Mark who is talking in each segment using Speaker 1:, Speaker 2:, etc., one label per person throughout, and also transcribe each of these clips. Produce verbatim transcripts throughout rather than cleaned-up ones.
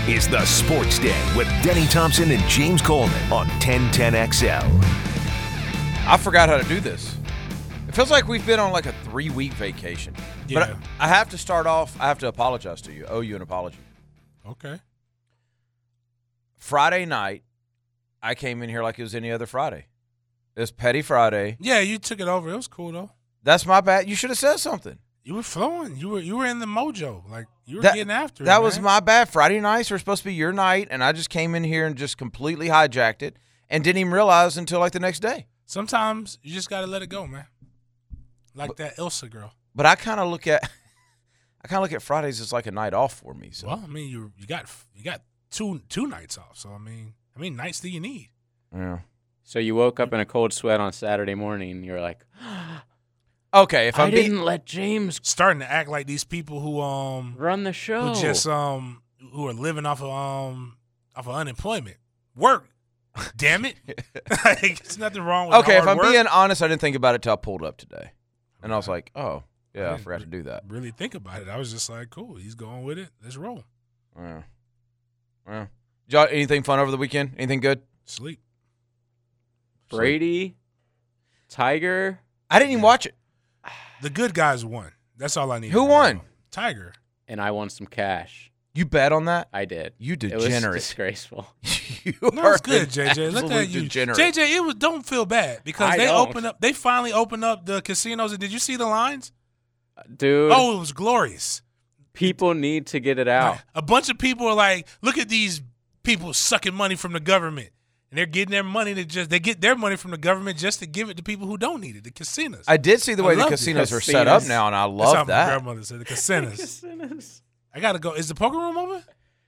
Speaker 1: is The Sports Den with Denny Thompson and James Coleman on ten ten X L.
Speaker 2: I forgot how to do this. It feels like we've been on like a three-week vacation.
Speaker 3: Yeah.
Speaker 2: But I, I have to start off, I have to apologize to you, owe you an apology.
Speaker 3: Okay.
Speaker 2: Friday night, I came in here like it was any other Friday. It was Petty Friday.
Speaker 3: Yeah, you took it over. It was cool, though.
Speaker 2: That's my bad. You should have said something.
Speaker 3: You were flowing. You were you were in the mojo. Like, you were
Speaker 2: That-
Speaker 3: getting after it,
Speaker 2: That was
Speaker 3: man.
Speaker 2: my bad. Friday nights were supposed to be your night, and I just came in here and just completely hijacked it and didn't even realize until like the next day.
Speaker 3: Sometimes you just got to let it go, man. Like that Ilsa girl.
Speaker 2: But I kind of look at I kind of look at Fridays as like a night off for me. So
Speaker 3: Well, I mean, you you got you got two two nights off. So, I mean, how many nights do you need?
Speaker 2: yeah.
Speaker 4: So you woke up in a cold sweat on Saturday morning, and you were like,
Speaker 2: Okay, if
Speaker 4: I
Speaker 2: I'm
Speaker 4: didn't
Speaker 2: being
Speaker 4: let James
Speaker 3: Starting to act like these people who um
Speaker 4: run the show.
Speaker 3: who just um who are living off of um off of unemployment. Work. Damn it. Like, there's nothing wrong with
Speaker 2: Okay, if
Speaker 3: hard
Speaker 2: I'm
Speaker 3: work.
Speaker 2: being honest, I didn't think about it till I pulled up today. And I was like, oh, yeah, I
Speaker 3: didn't
Speaker 2: forgot to do that.
Speaker 3: really think about it. I was just like, cool, he's going with it. Let's roll.
Speaker 2: Yeah. Yeah. Did y'all anything fun over the weekend? Anything good?
Speaker 3: Sleep.
Speaker 4: Brady, Tiger.
Speaker 2: I didn't even watch it.
Speaker 3: The good guys won. That's all I need.
Speaker 2: Who won?
Speaker 3: Tiger.
Speaker 4: And I won some cash.
Speaker 2: You bet on that?
Speaker 4: I did.
Speaker 2: You
Speaker 4: It was
Speaker 2: degenerate.
Speaker 4: disgraceful.
Speaker 2: you
Speaker 3: No,
Speaker 2: are
Speaker 3: it's good,
Speaker 2: an
Speaker 3: J J. Look
Speaker 2: absolute
Speaker 3: at you,
Speaker 2: degenerate.
Speaker 3: J J. It was don't feel bad because
Speaker 4: I
Speaker 3: they
Speaker 4: don't.
Speaker 3: opened up. They finally opened up the casinos. And did you see the lines?
Speaker 4: Dude,
Speaker 3: Oh, it was glorious.
Speaker 4: people need to get it out.
Speaker 3: A bunch of people are like, look at these people sucking money from the government, and they're getting their money to just they get their money from the government just to give it to people who don't need it. The casinos.
Speaker 2: I did see the
Speaker 3: I
Speaker 2: way the
Speaker 3: loved it.
Speaker 2: casinos are set up
Speaker 4: Casinos.
Speaker 2: now, and I
Speaker 3: That's how
Speaker 2: love
Speaker 3: my
Speaker 2: that.
Speaker 3: grandmother said. The casinos. I gotta go. Is the poker room open?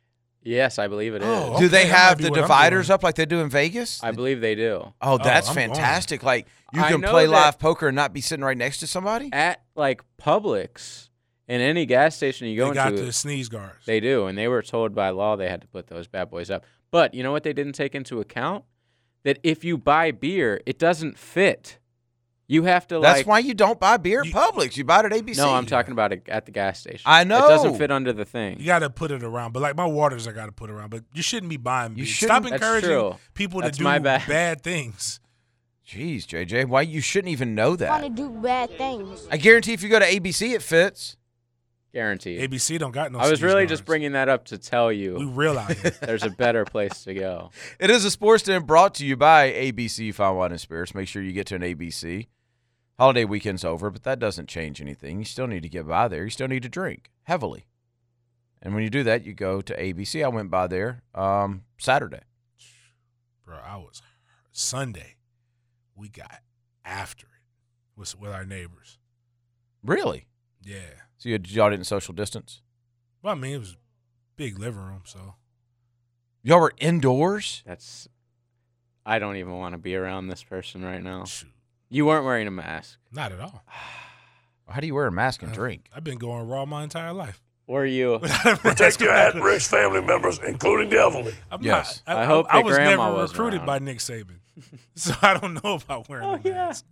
Speaker 4: Yes, I believe it is.
Speaker 3: Oh,
Speaker 2: Do they
Speaker 3: Okay, that
Speaker 2: have
Speaker 3: might be
Speaker 2: the
Speaker 3: what I'm
Speaker 2: dividers
Speaker 3: doing.
Speaker 2: up like they do in Vegas?
Speaker 4: I believe they do.
Speaker 2: Oh, that's
Speaker 3: I'm going.
Speaker 2: fantastic. Like, you
Speaker 4: I
Speaker 2: can
Speaker 4: know
Speaker 2: play
Speaker 4: that-
Speaker 2: live poker and not be sitting right next to somebody?
Speaker 4: At like Publix and any gas station you go
Speaker 3: They got
Speaker 4: into,
Speaker 3: the sneeze guards.
Speaker 4: they do, and they were told by law they had to put those bad boys up. But you know what they didn't take into account? That if you buy beer, it doesn't fit. You have to
Speaker 2: That's
Speaker 4: like.
Speaker 2: why you don't buy beer at
Speaker 3: You-
Speaker 2: Publix. You buy it at A B C.
Speaker 4: No, I'm talking about it at the gas station.
Speaker 2: I know.
Speaker 4: It doesn't fit under the thing.
Speaker 3: You got to put it around. But like my waters, I got to put around. But you shouldn't be buying.
Speaker 2: You
Speaker 3: beer.
Speaker 2: shouldn't-
Speaker 3: Stop
Speaker 4: That's
Speaker 3: encouraging
Speaker 4: true.
Speaker 3: people to
Speaker 4: That's
Speaker 3: do
Speaker 4: my bad.
Speaker 3: bad things.
Speaker 2: Jeez, J J, why you shouldn't even know
Speaker 5: want to
Speaker 2: that?
Speaker 5: do bad things.
Speaker 2: I guarantee if you go to A B C, it fits.
Speaker 4: Guaranteed.
Speaker 3: A B C don't got no.
Speaker 4: I was
Speaker 3: sneeze
Speaker 4: really
Speaker 3: guards.
Speaker 4: just bringing that up to tell
Speaker 3: We
Speaker 4: you
Speaker 3: real out here.
Speaker 4: there's a better place to go.
Speaker 2: It is a sports den brought to you by A B C Fine Wine and Spirits. Make sure you get to an A B C. Holiday weekend's over, but that doesn't change anything. You still need to get by there. You still need to drink heavily. And when you do that, you go to A B C. I went by there um, Saturday.
Speaker 3: Bro, I was Sunday. We got after it with with our neighbors.
Speaker 2: Really?
Speaker 3: Yeah.
Speaker 2: So you, y'all didn't social distance?
Speaker 3: Well, I mean, it was big living room, so
Speaker 2: Y'all were indoors?
Speaker 4: That's. I don't even want to be around this person right now.
Speaker 3: shoot,
Speaker 4: You weren't wearing a mask.
Speaker 3: not at all.
Speaker 2: How do you wear a mask and drink?
Speaker 3: I've been going raw my entire life.
Speaker 4: Were you?
Speaker 6: Protect your at-risk family members, including the elderly.
Speaker 3: I'm
Speaker 2: Yes.
Speaker 3: not,
Speaker 4: I hope
Speaker 3: I,
Speaker 4: that
Speaker 3: was
Speaker 4: grandma
Speaker 3: never
Speaker 4: wasn't
Speaker 3: recruited
Speaker 4: around.
Speaker 3: by Nick Saban, so I don't know about wearing
Speaker 4: Oh,
Speaker 3: a mask.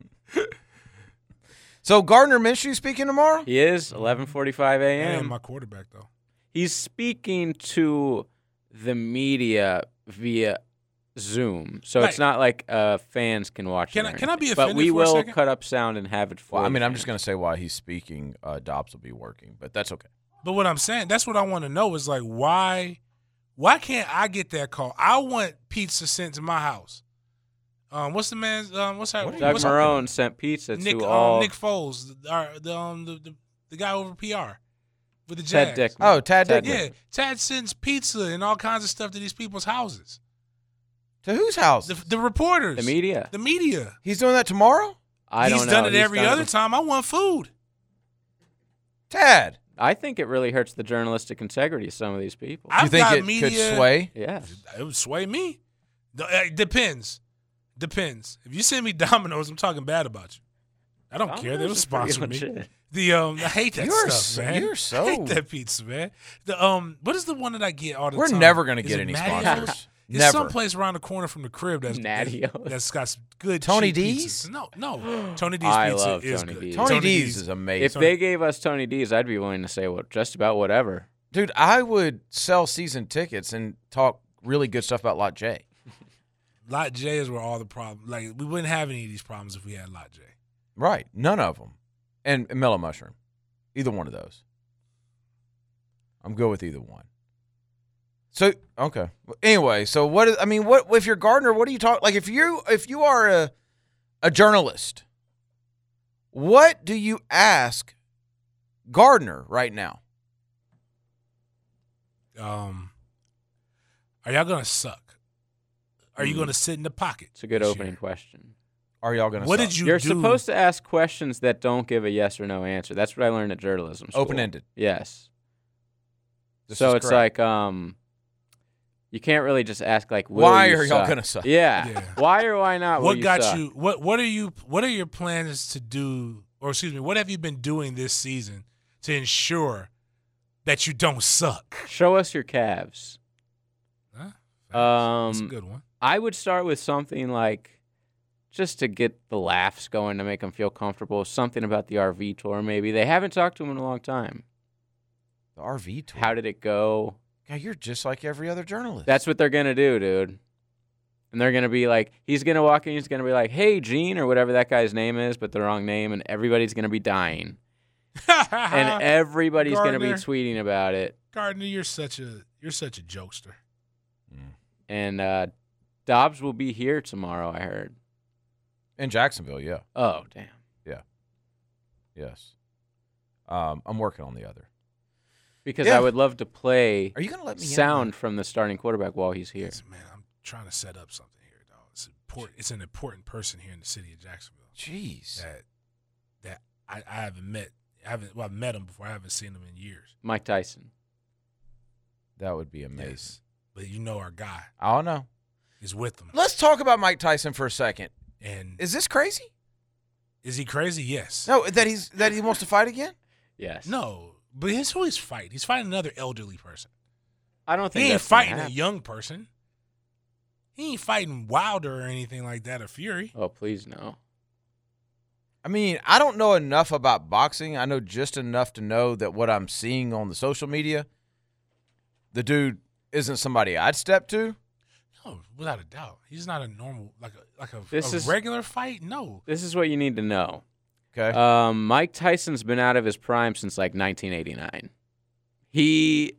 Speaker 2: So Gardner Minshew speaking tomorrow?
Speaker 4: He is eleven forty-five
Speaker 3: And
Speaker 4: a.m.
Speaker 3: my quarterback though.
Speaker 4: He's speaking to the media via Zoom, so
Speaker 3: Right.
Speaker 4: it's not like uh, fans can watch.
Speaker 3: Can
Speaker 4: it
Speaker 3: I-
Speaker 4: or
Speaker 3: can I be
Speaker 4: anything. But
Speaker 3: offended
Speaker 4: we
Speaker 3: for a
Speaker 4: will
Speaker 3: second?
Speaker 4: cut up sound and have it for.
Speaker 2: Well, I mean,
Speaker 4: the
Speaker 2: I'm just
Speaker 4: fans.
Speaker 2: going to say while he's speaking, uh, Dobbs will be working, but that's okay.
Speaker 3: But what I'm saying, that's what I want to know is like why, why can't I get that call? I want pizza sent to my house. Um, what's the man's? Um, what's that?
Speaker 2: What are you
Speaker 4: Doug
Speaker 3: what's
Speaker 4: Marone sent pizza
Speaker 3: Nick,
Speaker 4: to
Speaker 3: um,
Speaker 4: all.
Speaker 3: Nick Foles, the, our, the, um, the, the the guy over P R with the
Speaker 4: Ted
Speaker 3: Jags.
Speaker 4: Dickman.
Speaker 2: Oh, Tad
Speaker 4: Ted
Speaker 2: Dickman.
Speaker 3: Yeah, Tad sends pizza and all kinds of stuff to these people's houses.
Speaker 2: To whose house?
Speaker 3: The, the reporters,
Speaker 4: The media.
Speaker 3: the media.
Speaker 2: He's doing that tomorrow?
Speaker 4: I
Speaker 3: He's
Speaker 4: don't know.
Speaker 3: done it
Speaker 4: He's
Speaker 3: every
Speaker 4: done
Speaker 3: other
Speaker 4: before.
Speaker 3: time. I want food.
Speaker 2: Tad.
Speaker 4: I think it really hurts the journalistic integrity of some of these people.
Speaker 3: I've
Speaker 2: you think
Speaker 3: got
Speaker 2: it
Speaker 3: media,
Speaker 2: could sway?
Speaker 4: Yes.
Speaker 3: It would sway me. D- It depends. Depends. If you send me Domino's, I'm talking bad about you. I don't care. They
Speaker 4: Domino's
Speaker 3: don't
Speaker 4: is
Speaker 3: sponsor
Speaker 4: pretty
Speaker 3: me.
Speaker 4: legit.
Speaker 3: The um, I hate that
Speaker 2: You're
Speaker 3: stuff,
Speaker 2: so-
Speaker 3: man.
Speaker 2: you're so-
Speaker 3: I hate that pizza, man. The um, what is the one that I get all the
Speaker 2: We're
Speaker 3: time?
Speaker 2: never gonna
Speaker 3: Is
Speaker 2: get
Speaker 3: it
Speaker 2: any
Speaker 3: Mattios?
Speaker 2: sponsors.
Speaker 3: It's
Speaker 2: Never.
Speaker 3: someplace around the corner from the crib that's
Speaker 4: Nattios.
Speaker 3: that's got some good
Speaker 2: Tony
Speaker 3: cheap
Speaker 2: D's?
Speaker 3: pizzas. No, no. Tony D's
Speaker 4: I
Speaker 3: pizza
Speaker 4: love
Speaker 3: is
Speaker 4: Tony
Speaker 3: good.
Speaker 4: D's.
Speaker 2: Tony, D's is amazing.
Speaker 4: If they gave us Tony D's, I'd be willing to say what just about whatever.
Speaker 2: Dude, I would sell season tickets and talk really good stuff about Lot J.
Speaker 3: Lot J is where all the problems. Like we wouldn't have any of these problems if we had Lot J.
Speaker 2: Right. None of them. And, and Mellow Mushroom. Either one of those. I'm good with either one. So, okay. Anyway, so what is, I mean, what if you're Gardner, what do you talk, like if you if you are a a journalist, what do you ask Gardner right now?
Speaker 3: Um, are y'all gonna suck? Are you
Speaker 4: Mm.
Speaker 3: gonna sit in the pocket?
Speaker 4: It's a good
Speaker 3: this
Speaker 4: opening
Speaker 3: year?
Speaker 4: question.
Speaker 2: Are y'all going to
Speaker 3: What did you
Speaker 4: You're
Speaker 3: do?
Speaker 4: supposed to ask questions that don't give a yes or no answer. That's what I learned at journalism school.
Speaker 2: Open-ended.
Speaker 4: Yes.
Speaker 2: This
Speaker 4: so
Speaker 2: is
Speaker 4: it's
Speaker 2: correct.
Speaker 4: like um, you can't really just ask like, will
Speaker 2: Why
Speaker 4: you
Speaker 2: are y'all
Speaker 4: suck?
Speaker 2: gonna suck?
Speaker 4: Yeah.
Speaker 3: Yeah.
Speaker 4: Why or why not? will
Speaker 3: What
Speaker 4: you
Speaker 3: got
Speaker 4: suck?
Speaker 3: you? What What are you? What are your plans to do? Or excuse me, what have you been doing this season to ensure that you don't suck?
Speaker 4: Show us your calves.
Speaker 3: Huh? That's a
Speaker 4: Um,
Speaker 3: good one.
Speaker 4: I would start with something like, just to get the laughs going, to make them feel comfortable. Something about the R V tour, maybe. They haven't talked to him in a long time.
Speaker 2: The R V tour.
Speaker 4: How did it go?
Speaker 2: God, you're just like every other journalist.
Speaker 4: That's what they're gonna do, dude. And they're gonna be like, he's gonna walk in, he's gonna be like, "Hey, Gene," or whatever that guy's name is, but the wrong name, and everybody's gonna be dying, and everybody's gonna be
Speaker 3: Gardner.
Speaker 4: tweeting about it.
Speaker 3: Gardner, you're such a you're such a jokester.
Speaker 2: Mm.
Speaker 4: And uh, Dobbs will be here tomorrow, I heard.
Speaker 2: In Jacksonville, yeah.
Speaker 4: Oh, damn.
Speaker 2: Yes. Um, I'm working on the other.
Speaker 4: Because
Speaker 2: Yeah.
Speaker 4: I would love to play
Speaker 2: Are you going to let me in?
Speaker 4: sound from the starting quarterback while he's here.
Speaker 3: Yes, man, I'm trying to set up something here, dog. It's important. It's an important person here in the city of Jacksonville
Speaker 2: Jeez.
Speaker 3: that that I, I haven't met. I haven't well, I've met him before. I haven't seen him in years.
Speaker 4: Mike Tyson.
Speaker 2: That would be amazing.
Speaker 3: Yes. But you know, our guy
Speaker 2: I don't know.
Speaker 3: is with him.
Speaker 2: Let's talk about Mike Tyson for a second.
Speaker 3: And
Speaker 2: Is this crazy?
Speaker 3: is he crazy? Yes.
Speaker 2: No, that he's that he wants to fight again?
Speaker 4: Yes.
Speaker 3: No, but here's who he's fighting. He's fighting another elderly person.
Speaker 4: I don't think
Speaker 3: He ain't
Speaker 4: that's gonna
Speaker 3: fighting a
Speaker 4: happen.
Speaker 3: young person. He ain't fighting Wilder or anything like that or Fury.
Speaker 4: Oh, please no.
Speaker 2: I mean, I don't know enough about boxing. I know just enough to know that what I'm seeing on the social media, the dude isn't somebody I'd step to.
Speaker 3: No, without a doubt. He's not a normal like a like a,
Speaker 4: This
Speaker 3: a
Speaker 4: is-
Speaker 3: regular fight. No.
Speaker 4: This is what you need to know.
Speaker 2: Okay.
Speaker 4: Um, Mike Tyson's been out of his prime since like nineteen eighty-nine. He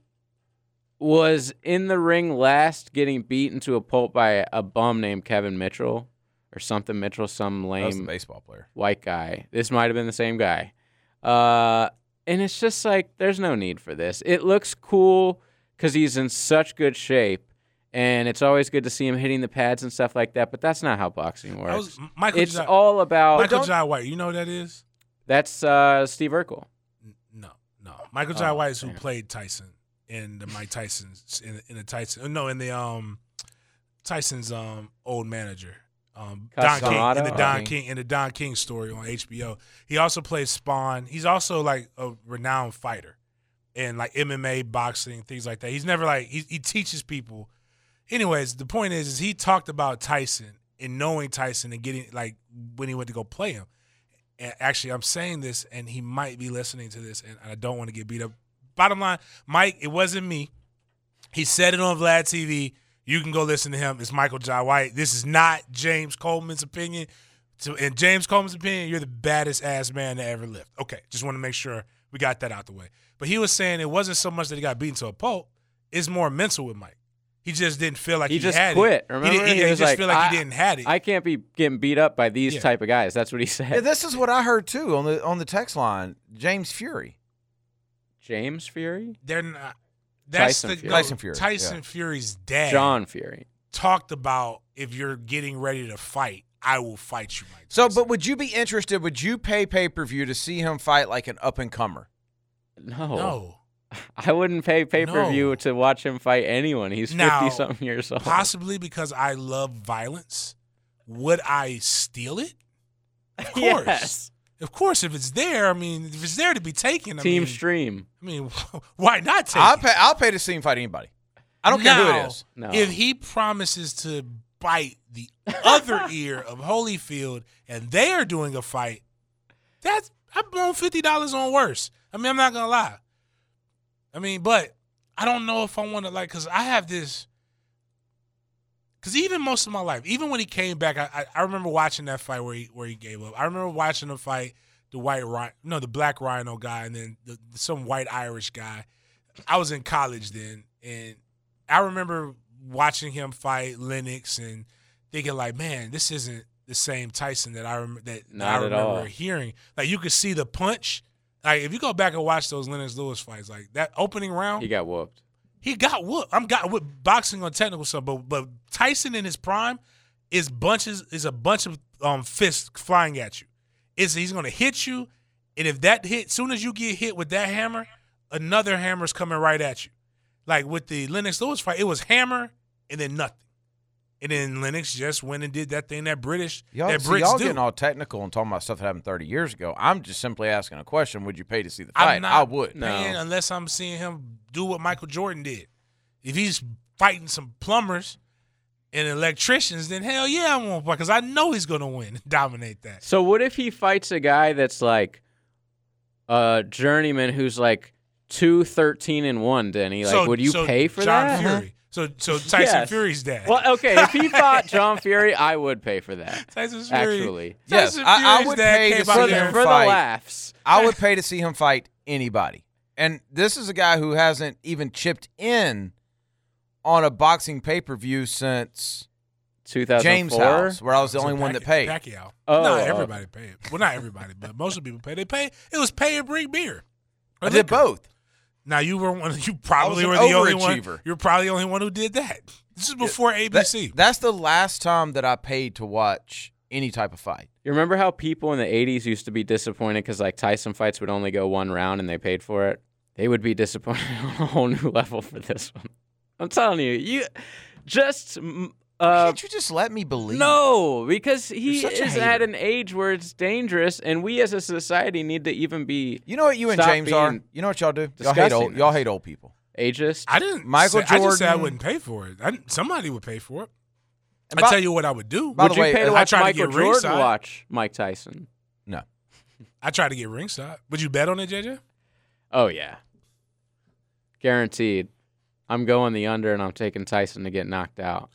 Speaker 4: was in the ring last getting beaten to a pulp by a bum named Kevin Mitchell or something Mitchell, some
Speaker 2: That was the
Speaker 4: lame
Speaker 2: baseball player.
Speaker 4: white guy. This might have been the same guy. Uh, and it's just like, there's no need for this. It looks cool because he's in such good shape. And it's always good to see him hitting the pads and stuff like that. But that's not how boxing
Speaker 3: I
Speaker 4: works.
Speaker 3: was, Michael
Speaker 4: It's
Speaker 3: Jai,
Speaker 4: all about.
Speaker 3: Michael
Speaker 2: don't-
Speaker 3: Jai White. You know who that is?
Speaker 4: That's uh, Steve Urkel.
Speaker 3: N- No, no. Michael Jai
Speaker 4: Oh,
Speaker 3: White is who
Speaker 4: damn.
Speaker 3: played Tyson in the Mike Tyson's in, in the Tyson. No, in the um Tyson's um old manager. Um, Don King
Speaker 4: Castaneda?
Speaker 3: in the Don
Speaker 2: Okay.
Speaker 3: King in the Don King story on H B O. He also plays Spawn. He's also like a renowned fighter in like M M A, boxing, things like that. He's never like he, he teaches people. Anyways, the point is, is he talked about Tyson and knowing Tyson and getting like when he went to go play him. And actually, I'm saying this, and he might be listening to this, and I don't want to get beat up. Bottom line, Mike, it wasn't me. He said it on Vlad T V. You can go listen to him. It's Michael Jai White. This is not James Coleman's opinion. So, in James Coleman's opinion, you're the baddest ass man that ever lived. Okay, just want to make sure we got that out the way. But he was saying it wasn't so much that he got beaten to a pulp. It's more mental with Mike. He just didn't feel like he,
Speaker 4: He just
Speaker 3: had
Speaker 4: quit,
Speaker 3: it.
Speaker 4: remember?
Speaker 3: He, didn't,
Speaker 4: He
Speaker 3: he
Speaker 4: was
Speaker 3: just
Speaker 4: like,
Speaker 3: feel like
Speaker 4: I-
Speaker 3: he didn't have it.
Speaker 4: I can't be getting beat up by these
Speaker 3: Yeah.
Speaker 4: type of guys. That's what he said.
Speaker 2: Yeah, this is what I heard too on the on the text line. James Fury.
Speaker 4: James Fury?
Speaker 3: They're not. That's
Speaker 4: Tyson
Speaker 3: the
Speaker 4: Fury.
Speaker 3: no,
Speaker 2: Tyson Fury,
Speaker 3: Tyson
Speaker 2: yeah.
Speaker 3: Fury's dad.
Speaker 4: John Fury.
Speaker 3: talked about if you're getting ready to fight, I will fight you, Mike.
Speaker 2: So,
Speaker 3: Tyson.
Speaker 2: but would you be interested? Would you pay pay per view to see him fight like an up and comer?
Speaker 4: No.
Speaker 3: no,
Speaker 4: I wouldn't pay pay per view
Speaker 3: No.
Speaker 4: to watch him fight anyone. He's
Speaker 3: Now,
Speaker 4: fifty something years old.
Speaker 3: possibly because I love violence. Would I steal it? Of course,
Speaker 4: Yes.
Speaker 3: of course. If it's there, I mean, if it's there to be taken, I
Speaker 4: Team
Speaker 3: mean,
Speaker 4: Stream.
Speaker 3: I mean, why not take
Speaker 2: I'll
Speaker 3: it?
Speaker 2: pay. I'll pay to see him fight anybody. I don't care who
Speaker 3: Now,
Speaker 2: it is.
Speaker 4: No.
Speaker 3: If he promises to bite the other ear of Holyfield and they are doing a fight, that's I've blown fifty dollars on worse. I mean, I'm not gonna lie. I mean, but I don't know if I want to, like, because I have this, because even most of my life, even when he came back, I, I I remember watching that fight where he where he gave up. I remember watching the fight, the white rhino, no, the black rhino guy, and then the, some white Irish guy. I was in college then, and I remember watching him fight Lennox and thinking like, man, this isn't the same Tyson that I rem- that, that I remember
Speaker 4: all.
Speaker 3: hearing. Like, you could see the punch. Like, if you go back and watch those Lennox Lewis fights, like that opening round,
Speaker 4: He got whooped.
Speaker 3: he got whooped. I'm got with boxing on technical stuff, but but Tyson in his prime is bunches is a bunch of um fists flying at you. It's he's gonna hit you, and if that hit, soon as you get hit with that hammer, another hammer's coming right at you. Like with the Lennox Lewis fight, it was hammer and then nothing. And then Lennox just went and did that thing that British
Speaker 2: Y'all,
Speaker 3: that
Speaker 2: see,
Speaker 3: Brits
Speaker 2: y'all
Speaker 3: do.
Speaker 2: getting all technical and talking about stuff that happened thirty years ago. I'm just simply asking a question. Would you pay to see the fight?
Speaker 3: I'm not
Speaker 2: I would.
Speaker 4: No.
Speaker 3: paying unless I'm seeing him do what Michael Jordan did. If he's fighting some plumbers and electricians, then hell yeah, I won't fight because I know he's going to win and dominate that.
Speaker 4: So what if he fights a guy that's like a journeyman who's like two thirteen and one, Denny? Like,
Speaker 3: So-
Speaker 4: would you
Speaker 3: so
Speaker 4: pay for
Speaker 3: John
Speaker 4: that?
Speaker 3: Fury. So so Tyson
Speaker 4: Yes.
Speaker 3: Fury's dad.
Speaker 4: Well, okay, if he fought John Fury, I would pay for that.
Speaker 3: Tyson Fury.
Speaker 4: Actually,
Speaker 2: Yes,
Speaker 3: Tyson
Speaker 2: I- I
Speaker 3: Fury's
Speaker 2: would
Speaker 3: dad
Speaker 2: pay to
Speaker 3: came
Speaker 2: see
Speaker 3: out
Speaker 4: for,
Speaker 2: him
Speaker 4: the,
Speaker 3: there.
Speaker 4: for the
Speaker 2: fight.
Speaker 4: laughs.
Speaker 2: I would pay to see him fight anybody. And this is a guy who hasn't even chipped in on a boxing pay-per-view since
Speaker 4: two thousand four.
Speaker 2: James House, where I was the
Speaker 3: So
Speaker 2: only one
Speaker 3: Pac-
Speaker 2: that paid.
Speaker 3: Pacquiao.
Speaker 4: Oh,
Speaker 3: not
Speaker 4: oh.
Speaker 3: everybody paid. Well, not everybody, but most of the people paid. They pay. It was pay and bring beer.
Speaker 2: I
Speaker 3: Or
Speaker 2: did
Speaker 3: liquor.
Speaker 2: both.
Speaker 3: Now you were one. You probably
Speaker 2: I
Speaker 3: were
Speaker 2: was an
Speaker 3: the only one.
Speaker 2: overachiever.
Speaker 3: You're probably the only one who did that. This is before A B
Speaker 2: That-
Speaker 3: C.
Speaker 2: that's the last time that I paid to watch any type of fight.
Speaker 4: You remember how people in the eighties used to be disappointed because like Tyson fights would only go one round and they paid for it? They would be disappointed on a whole new level for this one. I'm telling you, you just mm, uh,
Speaker 2: Can't you just let me believe?
Speaker 4: no, because he
Speaker 2: You're such a
Speaker 4: is at
Speaker 2: hater.
Speaker 4: an age where it's dangerous, and we as a society need to even be
Speaker 2: You know what you and
Speaker 4: Stop
Speaker 2: James are?
Speaker 4: being
Speaker 2: You know what y'all do? Y'all hate old.
Speaker 4: disgusting.
Speaker 2: Y'all hate old people.
Speaker 4: ageist.
Speaker 3: I didn't.
Speaker 2: Michael
Speaker 3: say, I just said I
Speaker 2: Jordan-
Speaker 3: wouldn't pay for it. I, somebody would pay for it.
Speaker 2: And
Speaker 3: I
Speaker 2: by-
Speaker 3: tell you what I would do.
Speaker 2: by
Speaker 4: Would
Speaker 2: the
Speaker 4: you
Speaker 2: way,
Speaker 4: pay to
Speaker 2: I
Speaker 4: watch
Speaker 3: try to
Speaker 4: Michael
Speaker 3: get
Speaker 4: Jordan
Speaker 3: ringside.
Speaker 4: watch Mike Tyson?
Speaker 2: No.
Speaker 3: I try to get ringside. Would you bet on it, J J?
Speaker 4: Oh yeah, guaranteed. I'm going the under, and I'm taking Tyson to get knocked out.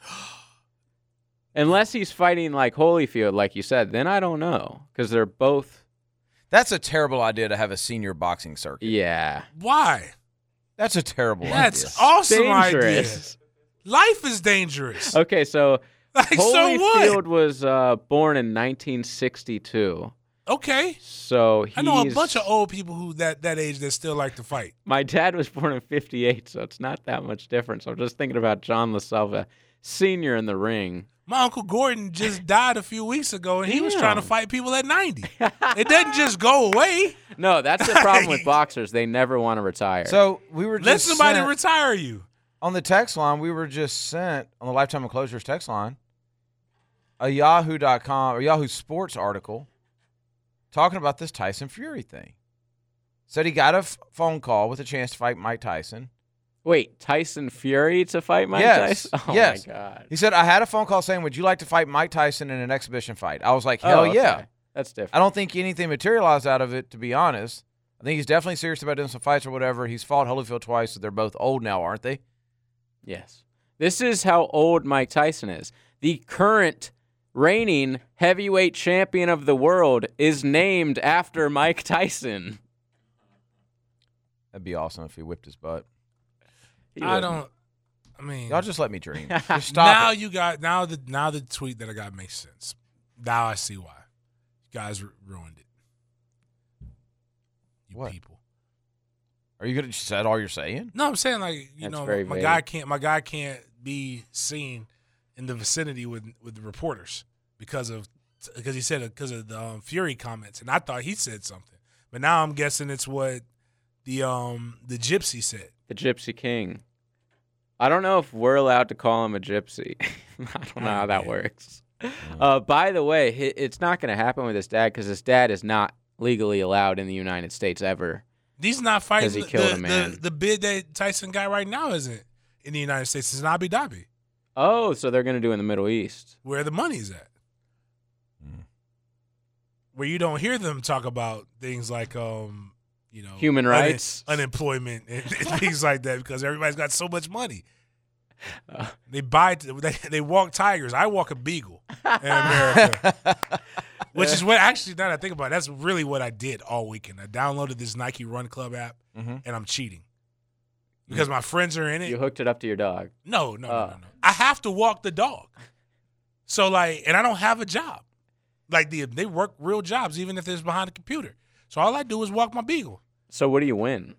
Speaker 4: Unless he's fighting like Holyfield, like you said, then I don't know because they're both.
Speaker 2: That's a terrible idea to have a senior boxing circuit.
Speaker 4: Yeah,
Speaker 3: Why?
Speaker 2: That's a terrible
Speaker 3: That's
Speaker 2: idea.
Speaker 3: awesome idea.
Speaker 4: dangerous.
Speaker 3: Life is dangerous.
Speaker 4: Okay, so
Speaker 3: Like, so what?
Speaker 4: Holyfield was uh, born in nineteen sixty-two.
Speaker 3: Okay.
Speaker 4: So he's,
Speaker 3: I know a bunch of old people who that that age that still like to fight.
Speaker 4: My dad was born in fifty-eight, so it's not that much difference. I'm just thinking about John LaSalva, senior in the ring.
Speaker 3: My Uncle Gordon just died a few weeks ago, and he was
Speaker 4: Damn.
Speaker 3: trying to fight people at ninety. It doesn't just go away.
Speaker 4: No, that's the problem with boxers. They never want to retire.
Speaker 2: So we were
Speaker 3: Let
Speaker 2: just
Speaker 3: somebody
Speaker 2: sent,
Speaker 3: retire you.
Speaker 2: on the text line. We were just sent on the Lifetime Enclosures text line a Yahoo dot com or Yahoo Sports article talking about this Tyson Fury thing. Said he got a f- phone call with a chance to fight Mike Tyson.
Speaker 4: Wait, Tyson Fury to fight Mike
Speaker 2: Yes,
Speaker 4: Tyson? Oh
Speaker 2: yes.
Speaker 4: my God.
Speaker 2: He said, I had a phone call saying, would you like to fight Mike Tyson in an exhibition fight? I was like, hell
Speaker 4: Oh, okay.
Speaker 2: yeah.
Speaker 4: That's different.
Speaker 2: I don't think anything materialized out of it, to be honest. I think he's definitely serious about doing some fights or whatever. He's fought Holyfield twice, so they're both old now, aren't they?
Speaker 4: Yes. This is how old Mike Tyson is. The current reigning heavyweight champion of the world is named after Mike Tyson.
Speaker 2: That'd be awesome if he whipped his butt.
Speaker 4: He
Speaker 3: I
Speaker 4: wouldn't.
Speaker 3: don't. I mean,
Speaker 2: Y'all just let me dream. Just stop
Speaker 3: now
Speaker 2: it.
Speaker 3: you got now the now the tweet that I got makes sense. Now I see why you guys ru- ruined it. You
Speaker 2: What?
Speaker 3: people.
Speaker 2: Are you going to say all you're saying?
Speaker 3: No, I'm saying like you
Speaker 4: That's
Speaker 3: know
Speaker 4: very
Speaker 3: my
Speaker 4: vague.
Speaker 3: guy can't my guy can't be seen in the vicinity with with the reporters because of because he said because of the um, Fury comments, and I thought he said something, but now I'm guessing it's what the um the gypsy said.
Speaker 4: The Gypsy King. I don't know if we're allowed to call him a gypsy. I don't know how that works. Uh, by the way, hi- it's not going to happen with his dad because his dad is not legally allowed in the United States ever.
Speaker 3: He's not fighting.
Speaker 4: 'Cause he
Speaker 3: the,
Speaker 4: killed
Speaker 3: the,
Speaker 4: a man.
Speaker 3: The, the bid that Tyson got right now isn't in the United States. It's in Abu Dhabi,
Speaker 4: Oh, so they're going to do in the Middle East.
Speaker 3: where the money's at.
Speaker 2: Mm.
Speaker 3: Where you don't hear them talk about things like, um, you know,
Speaker 4: human rights,
Speaker 3: un- unemployment, and, and things like that because everybody's got so much money. Uh, they buy, they, they walk tigers. I walk a beagle in America, which is what actually now that I think about it, that's really what I did all weekend. I downloaded this Nike Run Club app, mm-hmm. and I'm cheating because my friends are in it.
Speaker 4: You hooked it up to your dog.
Speaker 3: No, no,
Speaker 4: uh.
Speaker 3: no, no, no. I have to walk the dog. So like, and I don't have a job. Like the, they work real jobs even if it's behind a computer. So all I do is walk my beagle.
Speaker 4: So what do you win?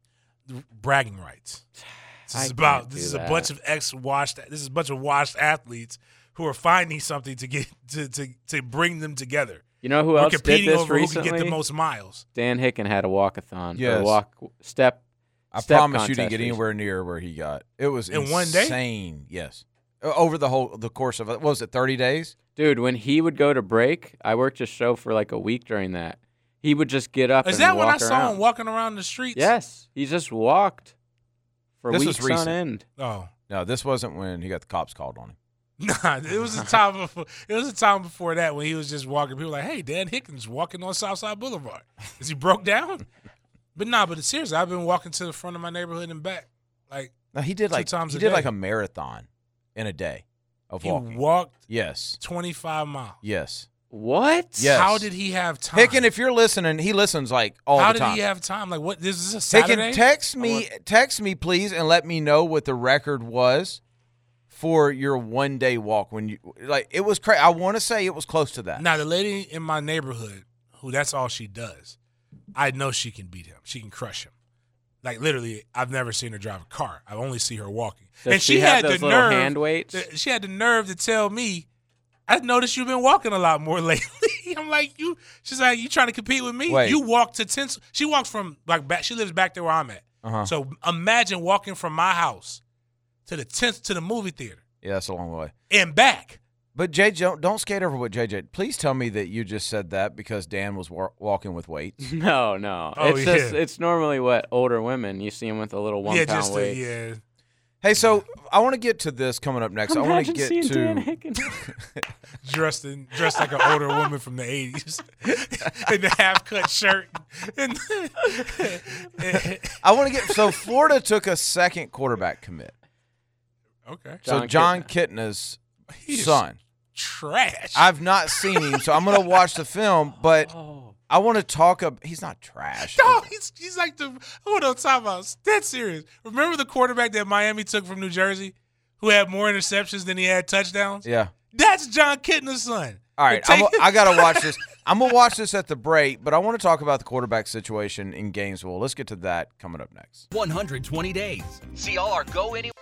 Speaker 3: Bragging rights. This is
Speaker 4: I
Speaker 3: about this is
Speaker 4: that.
Speaker 3: a bunch of ex washed this is a bunch of washed athletes who are finding something to get to to, to bring them together.
Speaker 4: You know who
Speaker 3: We're
Speaker 4: else did
Speaker 3: competing
Speaker 4: this
Speaker 3: over
Speaker 4: recently?
Speaker 3: who can get the most miles.
Speaker 4: Dan Hicken had a walkathon.
Speaker 2: Yes.
Speaker 4: Or walk step.
Speaker 2: I
Speaker 4: step
Speaker 2: promise you didn't get
Speaker 4: contest.
Speaker 2: anywhere near where he got. It was
Speaker 3: In
Speaker 2: insane.
Speaker 3: one day?
Speaker 2: Insane. Yes. Over the whole the course of what was it thirty days?
Speaker 4: Dude, when he would go to break, I worked a show for like a week during that. He would just get up
Speaker 3: Is
Speaker 4: and
Speaker 3: that when I
Speaker 4: walk
Speaker 3: saw
Speaker 4: around.
Speaker 3: him walking around the streets?
Speaker 4: Yes, he just walked for
Speaker 2: This was
Speaker 4: weeks on
Speaker 2: recent.
Speaker 4: end.
Speaker 3: Oh.
Speaker 2: No, this wasn't when he got the cops called on him.
Speaker 3: Nah, it was a time before. It was a time before that when he was just walking. People were like, "Hey, Dan Hickens walking on Southside Boulevard. Is he broke down?" But nah, but seriously, I've been walking to the front of my neighborhood and back. Like
Speaker 2: No, he did
Speaker 3: Two
Speaker 2: like
Speaker 3: times
Speaker 2: he
Speaker 3: a
Speaker 2: did
Speaker 3: day.
Speaker 2: like a marathon in a day of
Speaker 3: he
Speaker 2: walking.
Speaker 3: walked
Speaker 2: Yes.
Speaker 3: twenty-five miles.
Speaker 2: Yes.
Speaker 4: What?
Speaker 2: Yes.
Speaker 3: How did he have time?
Speaker 2: Hicken, if you're listening, he listens like all
Speaker 3: How
Speaker 2: the
Speaker 3: did
Speaker 2: time.
Speaker 3: he have time? Like what? This is a Saturday.
Speaker 2: Hicken, text
Speaker 3: I
Speaker 2: me,
Speaker 3: want-
Speaker 2: text me, please, and let me know what the record was for your one day walk. When you like, it was crazy. I want to say it was close to that.
Speaker 3: Now the lady in my neighborhood, who that's all she does, I know she can beat him. She can crush him. Like literally, I've never seen her drive a car. I only see her walking.
Speaker 4: Does
Speaker 3: and
Speaker 4: she,
Speaker 3: she,
Speaker 4: have
Speaker 3: had
Speaker 4: those
Speaker 3: the
Speaker 4: little
Speaker 3: nerve.
Speaker 4: hand weights?
Speaker 3: th- She had the nerve to tell me, "I noticed you've been walking a lot more lately." I'm like, "You?" She's like, "You trying to compete with me?
Speaker 2: Wait.
Speaker 3: You walk to ten." She walks from like back. She lives back there where I'm at.
Speaker 2: Uh-huh.
Speaker 3: So imagine walking from my house to the tenth to the movie theater
Speaker 2: Yeah, that's a long way.
Speaker 3: and back.
Speaker 2: But J J, don't, don't skate over what J J. Please tell me that you just said that because Dan was wa- walking with weights.
Speaker 4: No, no.
Speaker 3: Oh,
Speaker 4: it's just
Speaker 3: yeah.
Speaker 4: it's normally what older women you see them with a little one
Speaker 3: yeah,
Speaker 4: pound
Speaker 3: just
Speaker 4: weight.
Speaker 3: to, yeah.
Speaker 2: Hey, so I want to get to this coming up next. I want to
Speaker 4: Imagine
Speaker 2: get
Speaker 4: seeing Dan
Speaker 2: to.
Speaker 4: Hicken.
Speaker 3: dressed in dressed like an older woman from the eighties in the half cut shirt. And
Speaker 2: I want to get. So Florida took a second quarterback commit.
Speaker 3: okay,
Speaker 2: So
Speaker 4: John
Speaker 2: John Kitna's
Speaker 3: He's
Speaker 2: son.
Speaker 3: trash.
Speaker 2: I've not seen him, so I'm going to watch the film. But
Speaker 4: Oh.
Speaker 2: I want to talk about. He's not trash.
Speaker 3: No, he's he's like the hold on, time out. That's serious. Remember the quarterback that Miami took from New Jersey, who had more interceptions than he had touchdowns?
Speaker 2: Yeah.
Speaker 3: That's John Kitna's son.
Speaker 2: All right,
Speaker 3: Take-
Speaker 2: I'm a, I got to watch this. I'm gonna watch this at the break, but I want to talk about the quarterback situation in Gainesville. Let's get to that coming up next.
Speaker 5: one hundred twenty days. See all our Go Anywhere.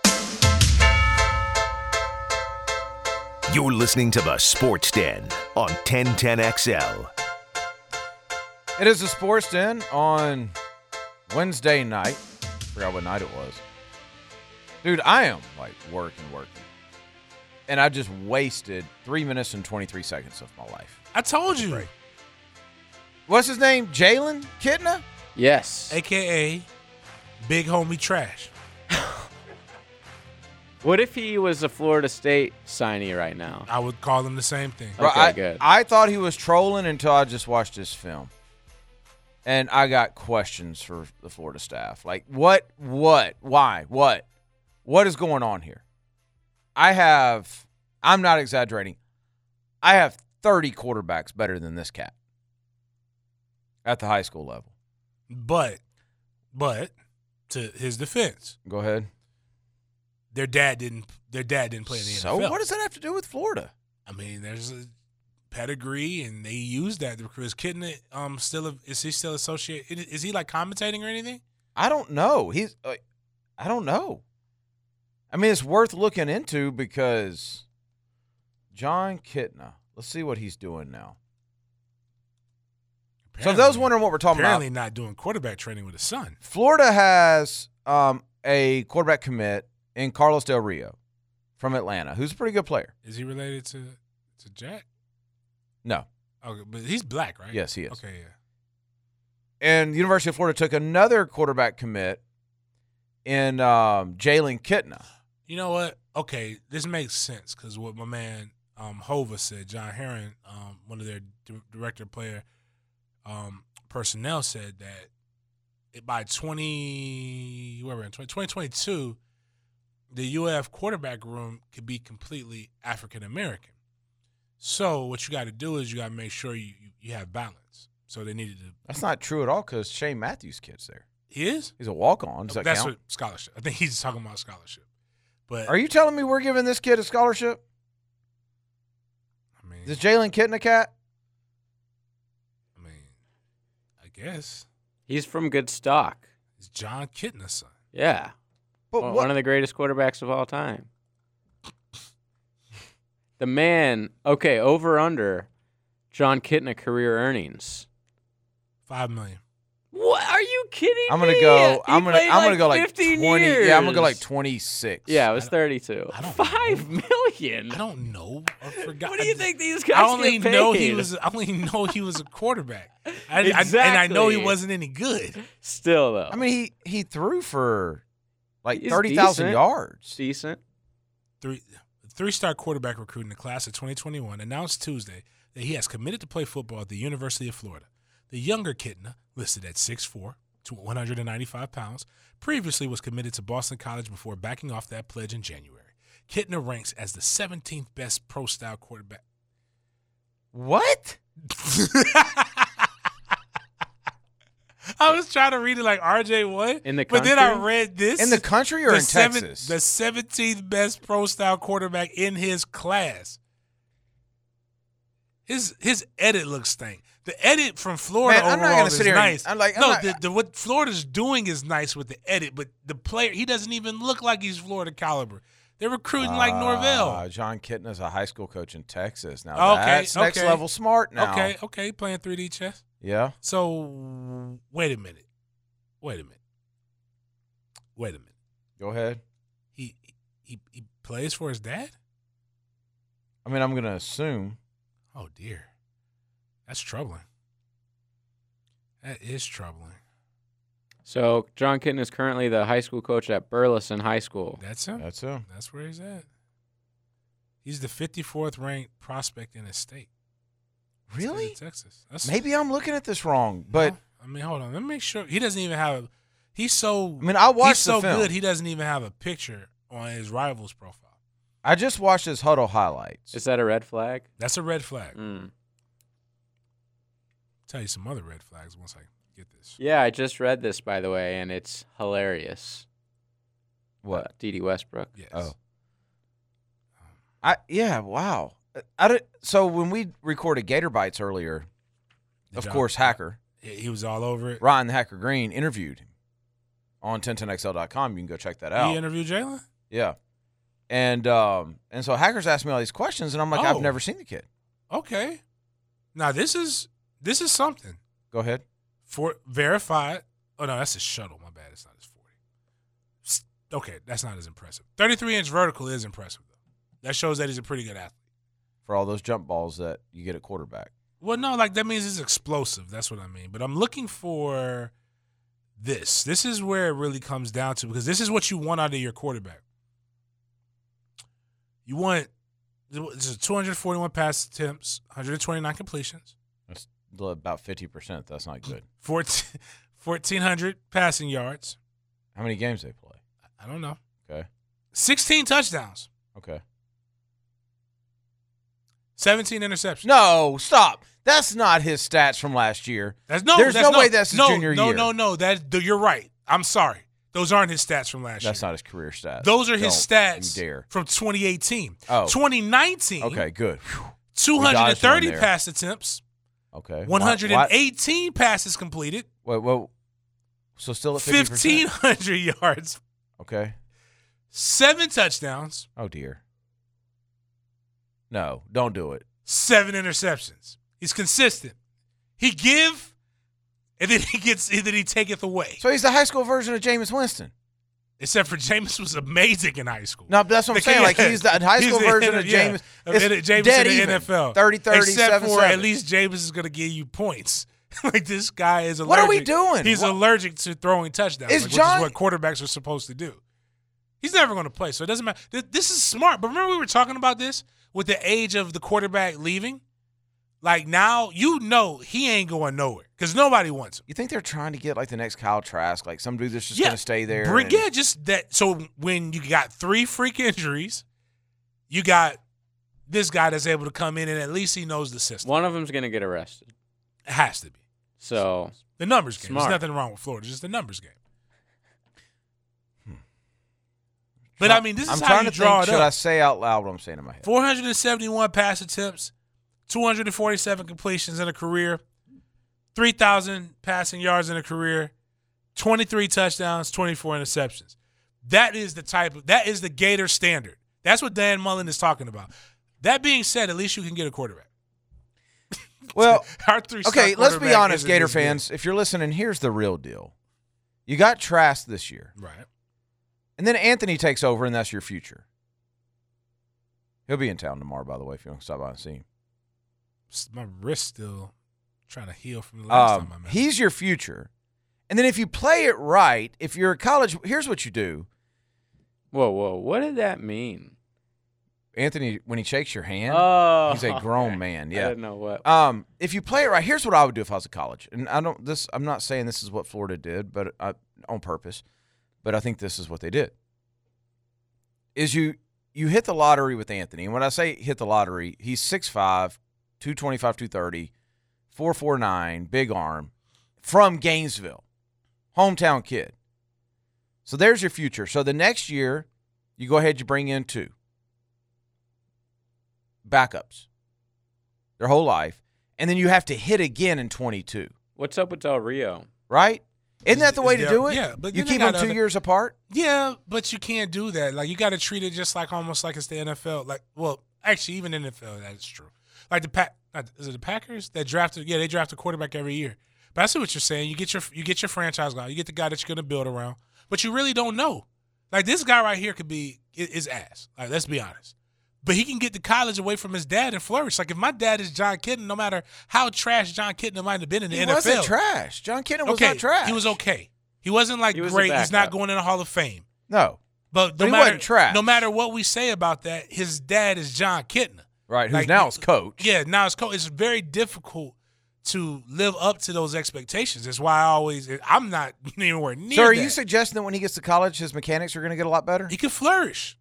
Speaker 1: You're listening to the Sports Den on ten ten X L.
Speaker 2: It is the Sports Den on Wednesday night. Forgot what night it was. Dude, I am like working, working. And I just wasted three minutes and twenty-three seconds of my life.
Speaker 3: I told you,
Speaker 2: What's his name? Jalen Kitna?
Speaker 4: Yes.
Speaker 3: A K A Big Homie Trash.
Speaker 4: What if he was a Florida State signee right now?
Speaker 3: I would call him the same thing.
Speaker 4: Okay,
Speaker 2: I,
Speaker 4: good.
Speaker 2: I thought he was trolling until I just watched this film. And I got questions for the Florida staff. Like, what, what, why, what? What is going on here? I have, I'm not exaggerating, I have thirty quarterbacks better than this cat at the high school level.
Speaker 3: But, but to his defense,
Speaker 2: Go ahead.
Speaker 3: their dad didn't. Their dad didn't play in the
Speaker 2: So
Speaker 3: N F L.
Speaker 2: what does that have to do with Florida?
Speaker 3: I mean, there's a pedigree, and they use that. Is Kitna um still a, is he still associated? Is he like commentating or anything?
Speaker 2: I don't know. He's, uh, I don't know. I mean, it's worth looking into because John Kitna. Let's see what he's doing now. So, if those wondering what we're talking
Speaker 3: apparently
Speaker 2: about,
Speaker 3: not doing quarterback training with his son.
Speaker 2: Florida has um, a quarterback commit in Carlos Del Rio from Atlanta, who's a pretty good player.
Speaker 3: Is he related to to Jack?
Speaker 2: No.
Speaker 3: Okay, but he's black, right?
Speaker 2: Yes, he is.
Speaker 3: Okay, yeah.
Speaker 2: And the University of Florida took another quarterback commit in um, Jalen Kitna.
Speaker 3: You know what? Okay, this makes sense because what my man um, Hova said, John Herron, um, one of their d- director player um, personnel said that by twenty, where we're in twenty twenty-two, the U F quarterback room could be completely African American. So what you got to do is you got to make sure you, you you have balance. So they needed to.
Speaker 2: That's not true at all because Shane Matthews' kid's there.
Speaker 3: He is.
Speaker 2: He's a walk-on. Does that
Speaker 3: That's
Speaker 2: count?
Speaker 3: what scholarship. I think he's talking about scholarship. But
Speaker 2: Are you telling me we're giving this kid a scholarship?
Speaker 3: I mean,
Speaker 2: Is Jalen Kitna a cat?
Speaker 3: I mean, I guess
Speaker 4: He's from good stock.
Speaker 3: it's John Kitna's son.
Speaker 4: Yeah.
Speaker 2: But
Speaker 4: One
Speaker 2: what?
Speaker 4: one of the greatest quarterbacks of all time. The man, okay, over under John Kitna career earnings.
Speaker 3: Five million.
Speaker 4: What? Are you kidding
Speaker 2: I'm gonna
Speaker 4: me?
Speaker 2: go.
Speaker 4: He
Speaker 2: I'm gonna.
Speaker 4: played
Speaker 2: I'm gonna go like
Speaker 4: fifteen
Speaker 2: twenty.
Speaker 4: Years.
Speaker 2: Yeah, I'm gonna go like twenty-six.
Speaker 4: Yeah, it was
Speaker 3: I don't-
Speaker 4: thirty-two.
Speaker 3: I don't
Speaker 4: Five million.
Speaker 3: I don't know. I forgot.
Speaker 4: What do you
Speaker 3: I-
Speaker 4: think these guys
Speaker 3: I only
Speaker 4: get paid?
Speaker 3: know he was. I only know he was a quarterback. I,
Speaker 4: Exactly.
Speaker 3: I, and I know he wasn't any good.
Speaker 4: Still though.
Speaker 2: I mean, he he threw for like
Speaker 4: He's
Speaker 2: thirty thousand
Speaker 4: decent.
Speaker 2: yards.
Speaker 4: decent.
Speaker 3: Three three-star quarterback recruit in the class of twenty twenty-one announced Tuesday that he has committed to play football at the University of Florida. The younger Kitna, listed at six foot four to one hundred ninety-five pounds, previously was committed to Boston College before backing off that pledge in January. Kitna ranks as the seventeenth best pro-style quarterback.
Speaker 2: What?
Speaker 3: I was trying to read it like R J one,
Speaker 4: In the
Speaker 3: but then I
Speaker 4: country?
Speaker 3: read this.
Speaker 2: In the country or
Speaker 3: the
Speaker 2: in
Speaker 3: seven-
Speaker 2: Texas?
Speaker 3: The seventeenth best pro-style quarterback in his class. His his edit looks stank. The edit from Florida
Speaker 2: Man, I'm not
Speaker 3: overall
Speaker 2: gonna
Speaker 3: is
Speaker 2: sit here and-
Speaker 3: nice.
Speaker 2: I'm like- I'm
Speaker 3: no,
Speaker 2: not-
Speaker 3: the, the, what Florida's doing is nice with the edit, but the player, he doesn't even look like he's Florida caliber. They're recruiting like
Speaker 2: Uh,
Speaker 3: Norvell.
Speaker 2: John Kitna's a high school coach in Texas. Now
Speaker 3: Okay,
Speaker 2: that's next
Speaker 3: okay.
Speaker 2: level smart now.
Speaker 3: Okay, okay, playing three D chess.
Speaker 2: Yeah.
Speaker 3: So wait a minute, wait a minute, wait a minute.
Speaker 2: Go ahead.
Speaker 3: He he he plays for his dad.
Speaker 2: I mean, I'm gonna assume.
Speaker 3: Oh dear, that's troubling. That is troubling.
Speaker 4: So John Kitna is currently the high school coach at Burleson High School.
Speaker 3: That's him.
Speaker 2: That's him.
Speaker 3: That's where he's at. He's the fifty-fourth ranked prospect in his state. State of
Speaker 2: Really?
Speaker 3: Texas. That's,
Speaker 2: Maybe I'm looking at this wrong, but
Speaker 3: No, I mean, hold on. Let me make sure. He doesn't even have. A, he's so.
Speaker 2: I mean, I watched
Speaker 3: He's so
Speaker 2: the film.
Speaker 3: good. He doesn't even have a picture on his rival's profile.
Speaker 2: I just watched his huddle highlights.
Speaker 4: Is that a red flag?
Speaker 3: That's a red flag.
Speaker 4: Mm.
Speaker 3: Tell you some other red flags once I get this.
Speaker 4: Yeah, I just read this, by the way, and it's hilarious.
Speaker 2: What?
Speaker 4: Uh, D D Westbrook.
Speaker 3: Yes.
Speaker 2: Oh. I yeah. Wow. I did, so when we recorded Gator Bites earlier,
Speaker 3: Did
Speaker 2: of
Speaker 3: y'all-
Speaker 2: course, Hacker
Speaker 3: He he was all over it.
Speaker 2: Ryan the Hacker Green interviewed him on ten ten X L dot com. You can go check that out.
Speaker 3: He interviewed Jalen.
Speaker 2: Yeah. And um and so Hacker's asked me all these questions, and I'm like,
Speaker 3: Oh.
Speaker 2: I've never seen the kid.
Speaker 3: Okay. Now this is this is something
Speaker 2: Go ahead.
Speaker 3: for verified. Oh no, that's a shuttle. My bad. It's not his forty. S- Okay, that's not as impressive. thirty-three inch vertical is impressive though. That shows that he's a pretty good athlete.
Speaker 2: For all those jump balls that you get at quarterback.
Speaker 3: Well, no, like that means it's explosive. That's what I mean. But I'm looking for this. This is where it really comes down to, because this is what you want out of your quarterback. You want this is two hundred forty-one pass attempts, one hundred twenty-nine completions,
Speaker 2: That's about fifty percent. That's not good.
Speaker 3: fourteen fourteen hundred passing yards.
Speaker 2: How many games they play?
Speaker 3: I don't know.
Speaker 2: Okay.
Speaker 3: sixteen touchdowns,
Speaker 2: Okay.
Speaker 3: seventeen interceptions.
Speaker 2: No, stop. That's not his stats from last year.
Speaker 3: That's no.
Speaker 2: There's
Speaker 3: that's
Speaker 2: no way that's his
Speaker 3: no,
Speaker 2: junior
Speaker 3: no,
Speaker 2: year.
Speaker 3: No, no, no. That you're right. I'm sorry. Those aren't his stats from last
Speaker 2: That's
Speaker 3: year.
Speaker 2: not his career stats.
Speaker 3: Those are his
Speaker 2: Don't
Speaker 3: stats
Speaker 2: you dare.
Speaker 3: from twenty eighteen.
Speaker 2: Oh.
Speaker 3: twenty nineteen.
Speaker 2: Okay, good. Whew.
Speaker 3: two hundred thirty
Speaker 2: We dodged one there.
Speaker 3: pass attempts,
Speaker 2: Okay.
Speaker 3: one hundred
Speaker 2: Why-
Speaker 3: eighteen passes completed,
Speaker 2: Wait, wait. So still at fifty percent.
Speaker 3: fifteen hundred yards,
Speaker 2: Okay.
Speaker 3: seven touchdowns,
Speaker 2: Oh dear. No, don't do it.
Speaker 3: seven interceptions. He's consistent. He give, and then he gets, and then he taketh away.
Speaker 2: So he's the high school version of Jameis Winston.
Speaker 3: Except for Jameis was amazing in high school.
Speaker 2: No, but that's what I'm saying. Like he's the high school
Speaker 3: He's the
Speaker 2: version
Speaker 3: N-
Speaker 2: of
Speaker 3: yeah,
Speaker 2: Jameis.
Speaker 3: of
Speaker 2: It's
Speaker 3: N- Jameis
Speaker 2: dead
Speaker 3: in the
Speaker 2: even.
Speaker 3: N F L.
Speaker 2: thirty thirty,
Speaker 3: Except
Speaker 2: seven
Speaker 3: for
Speaker 2: seven.
Speaker 3: at least Jameis is going to give you points. Like this guy is allergic.
Speaker 2: What are we doing?
Speaker 3: He's
Speaker 2: What-
Speaker 3: allergic to throwing touchdowns,
Speaker 2: Is
Speaker 3: like,
Speaker 2: John-
Speaker 3: which is what quarterbacks are supposed to do. He's never going to play, so it doesn't matter. Th- This is smart. But remember we were talking about this with the age of the quarterback leaving? Like now, you know he ain't going nowhere because nobody wants him.
Speaker 2: You think they're trying to get like the next Kyle Trask, like some dude that's just
Speaker 3: Yeah.
Speaker 2: going to stay there?
Speaker 3: Bring,
Speaker 2: and-
Speaker 3: yeah, just that. So when you got three freak injuries, you got this guy that's able to come in and at least he knows the system.
Speaker 4: One of them's going to get arrested.
Speaker 3: It has to be.
Speaker 4: So
Speaker 3: The numbers game.
Speaker 4: Smart.
Speaker 3: There's nothing wrong with Florida. It's just the numbers game. But, I mean, this is
Speaker 2: I'm
Speaker 3: how
Speaker 2: trying
Speaker 3: you
Speaker 2: to
Speaker 3: draw
Speaker 2: think,
Speaker 3: it
Speaker 2: should
Speaker 3: up.
Speaker 2: I say out loud what I'm saying in my head?
Speaker 3: four hundred seventy-one pass attempts, two hundred forty-seven completions in a career, three thousand passing yards in a career, twenty-three touchdowns, twenty-four interceptions. That is the type of – that is the Gator standard. That's what Dan Mullen is talking about. That being said, at least you can get a quarterback.
Speaker 2: Well,
Speaker 3: Our three-star
Speaker 2: okay, let's be
Speaker 3: quarterback
Speaker 2: honest,
Speaker 3: isn't
Speaker 2: Gator
Speaker 3: as good.
Speaker 2: fans. If you're listening, here's the real deal. You got Trask this year.
Speaker 3: Right.
Speaker 2: And then Anthony takes over, and that's your future. He'll be in town tomorrow, by the way, if you want to stop by and see him.
Speaker 3: My wrist still trying to heal from the last
Speaker 2: Um,
Speaker 3: time I met him.
Speaker 2: he's your future. And then if you play it right, if you're a college, here's what you do.
Speaker 4: whoa, whoa, what did that mean?
Speaker 2: Anthony, when he shakes your hand,
Speaker 4: Oh,
Speaker 2: he's a grown
Speaker 4: okay.
Speaker 2: man.
Speaker 4: I
Speaker 2: Yeah.
Speaker 4: didn't know what.
Speaker 2: Um, if you play it right, here's what I would do if I was a college. And I don't this I'm not saying this is what Florida did, but I, on purpose. But I think this is what they did. Is you you hit the lottery with Anthony. And when I say hit the lottery, he's six five, two twenty-five, two thirty, four forty-nine, big arm, from Gainesville. Hometown kid. So there's your future. So the next year, you go ahead, you bring in two backups their whole life, and then you have to hit again in twenty-two,
Speaker 4: What's up with Del Rio?
Speaker 2: right? Isn't that the
Speaker 3: Is-
Speaker 2: way
Speaker 3: is
Speaker 2: to
Speaker 3: there-
Speaker 2: do it?
Speaker 3: yeah, but
Speaker 2: you
Speaker 3: then they
Speaker 2: keep them
Speaker 3: got
Speaker 2: two
Speaker 3: other-
Speaker 2: years apart.
Speaker 3: Yeah, but you can't do that. Like, you got to treat it just like almost like it's the N F L. Like, well, actually, even in the N F L, that is true. Like the Pack, is it the Packers that drafted? Yeah, they draft a quarterback every year. But I see what you're saying. You get your you get your franchise guy. You get the guy that you're going to build around. But you really don't know. Like, this guy right here could be his ass. Like, let's be honest. But he can get to college away from his dad and flourish. Like, if my dad is John Kitna, no matter how trash John Kitna might have been in the
Speaker 2: He
Speaker 3: N F L.
Speaker 2: wasn't trash. John Kitna was
Speaker 3: okay,
Speaker 2: not trash.
Speaker 3: he was okay. He wasn't like
Speaker 4: He was a
Speaker 3: great. He's not
Speaker 4: backup.
Speaker 3: going in the Hall of Fame.
Speaker 2: No,
Speaker 3: But,
Speaker 2: But
Speaker 3: no
Speaker 2: he
Speaker 3: matter,
Speaker 2: wasn't trash.
Speaker 3: No matter what we say about that, his dad is John Kitna.
Speaker 2: right. Who's
Speaker 3: Like,
Speaker 2: now his coach?
Speaker 3: Yeah, now his coach. It's very difficult to live up to those expectations. That's why I always I'm not anywhere near
Speaker 2: So are
Speaker 3: that.
Speaker 2: you suggesting that when he gets to college, his mechanics are going to get a lot better?
Speaker 3: He could flourish.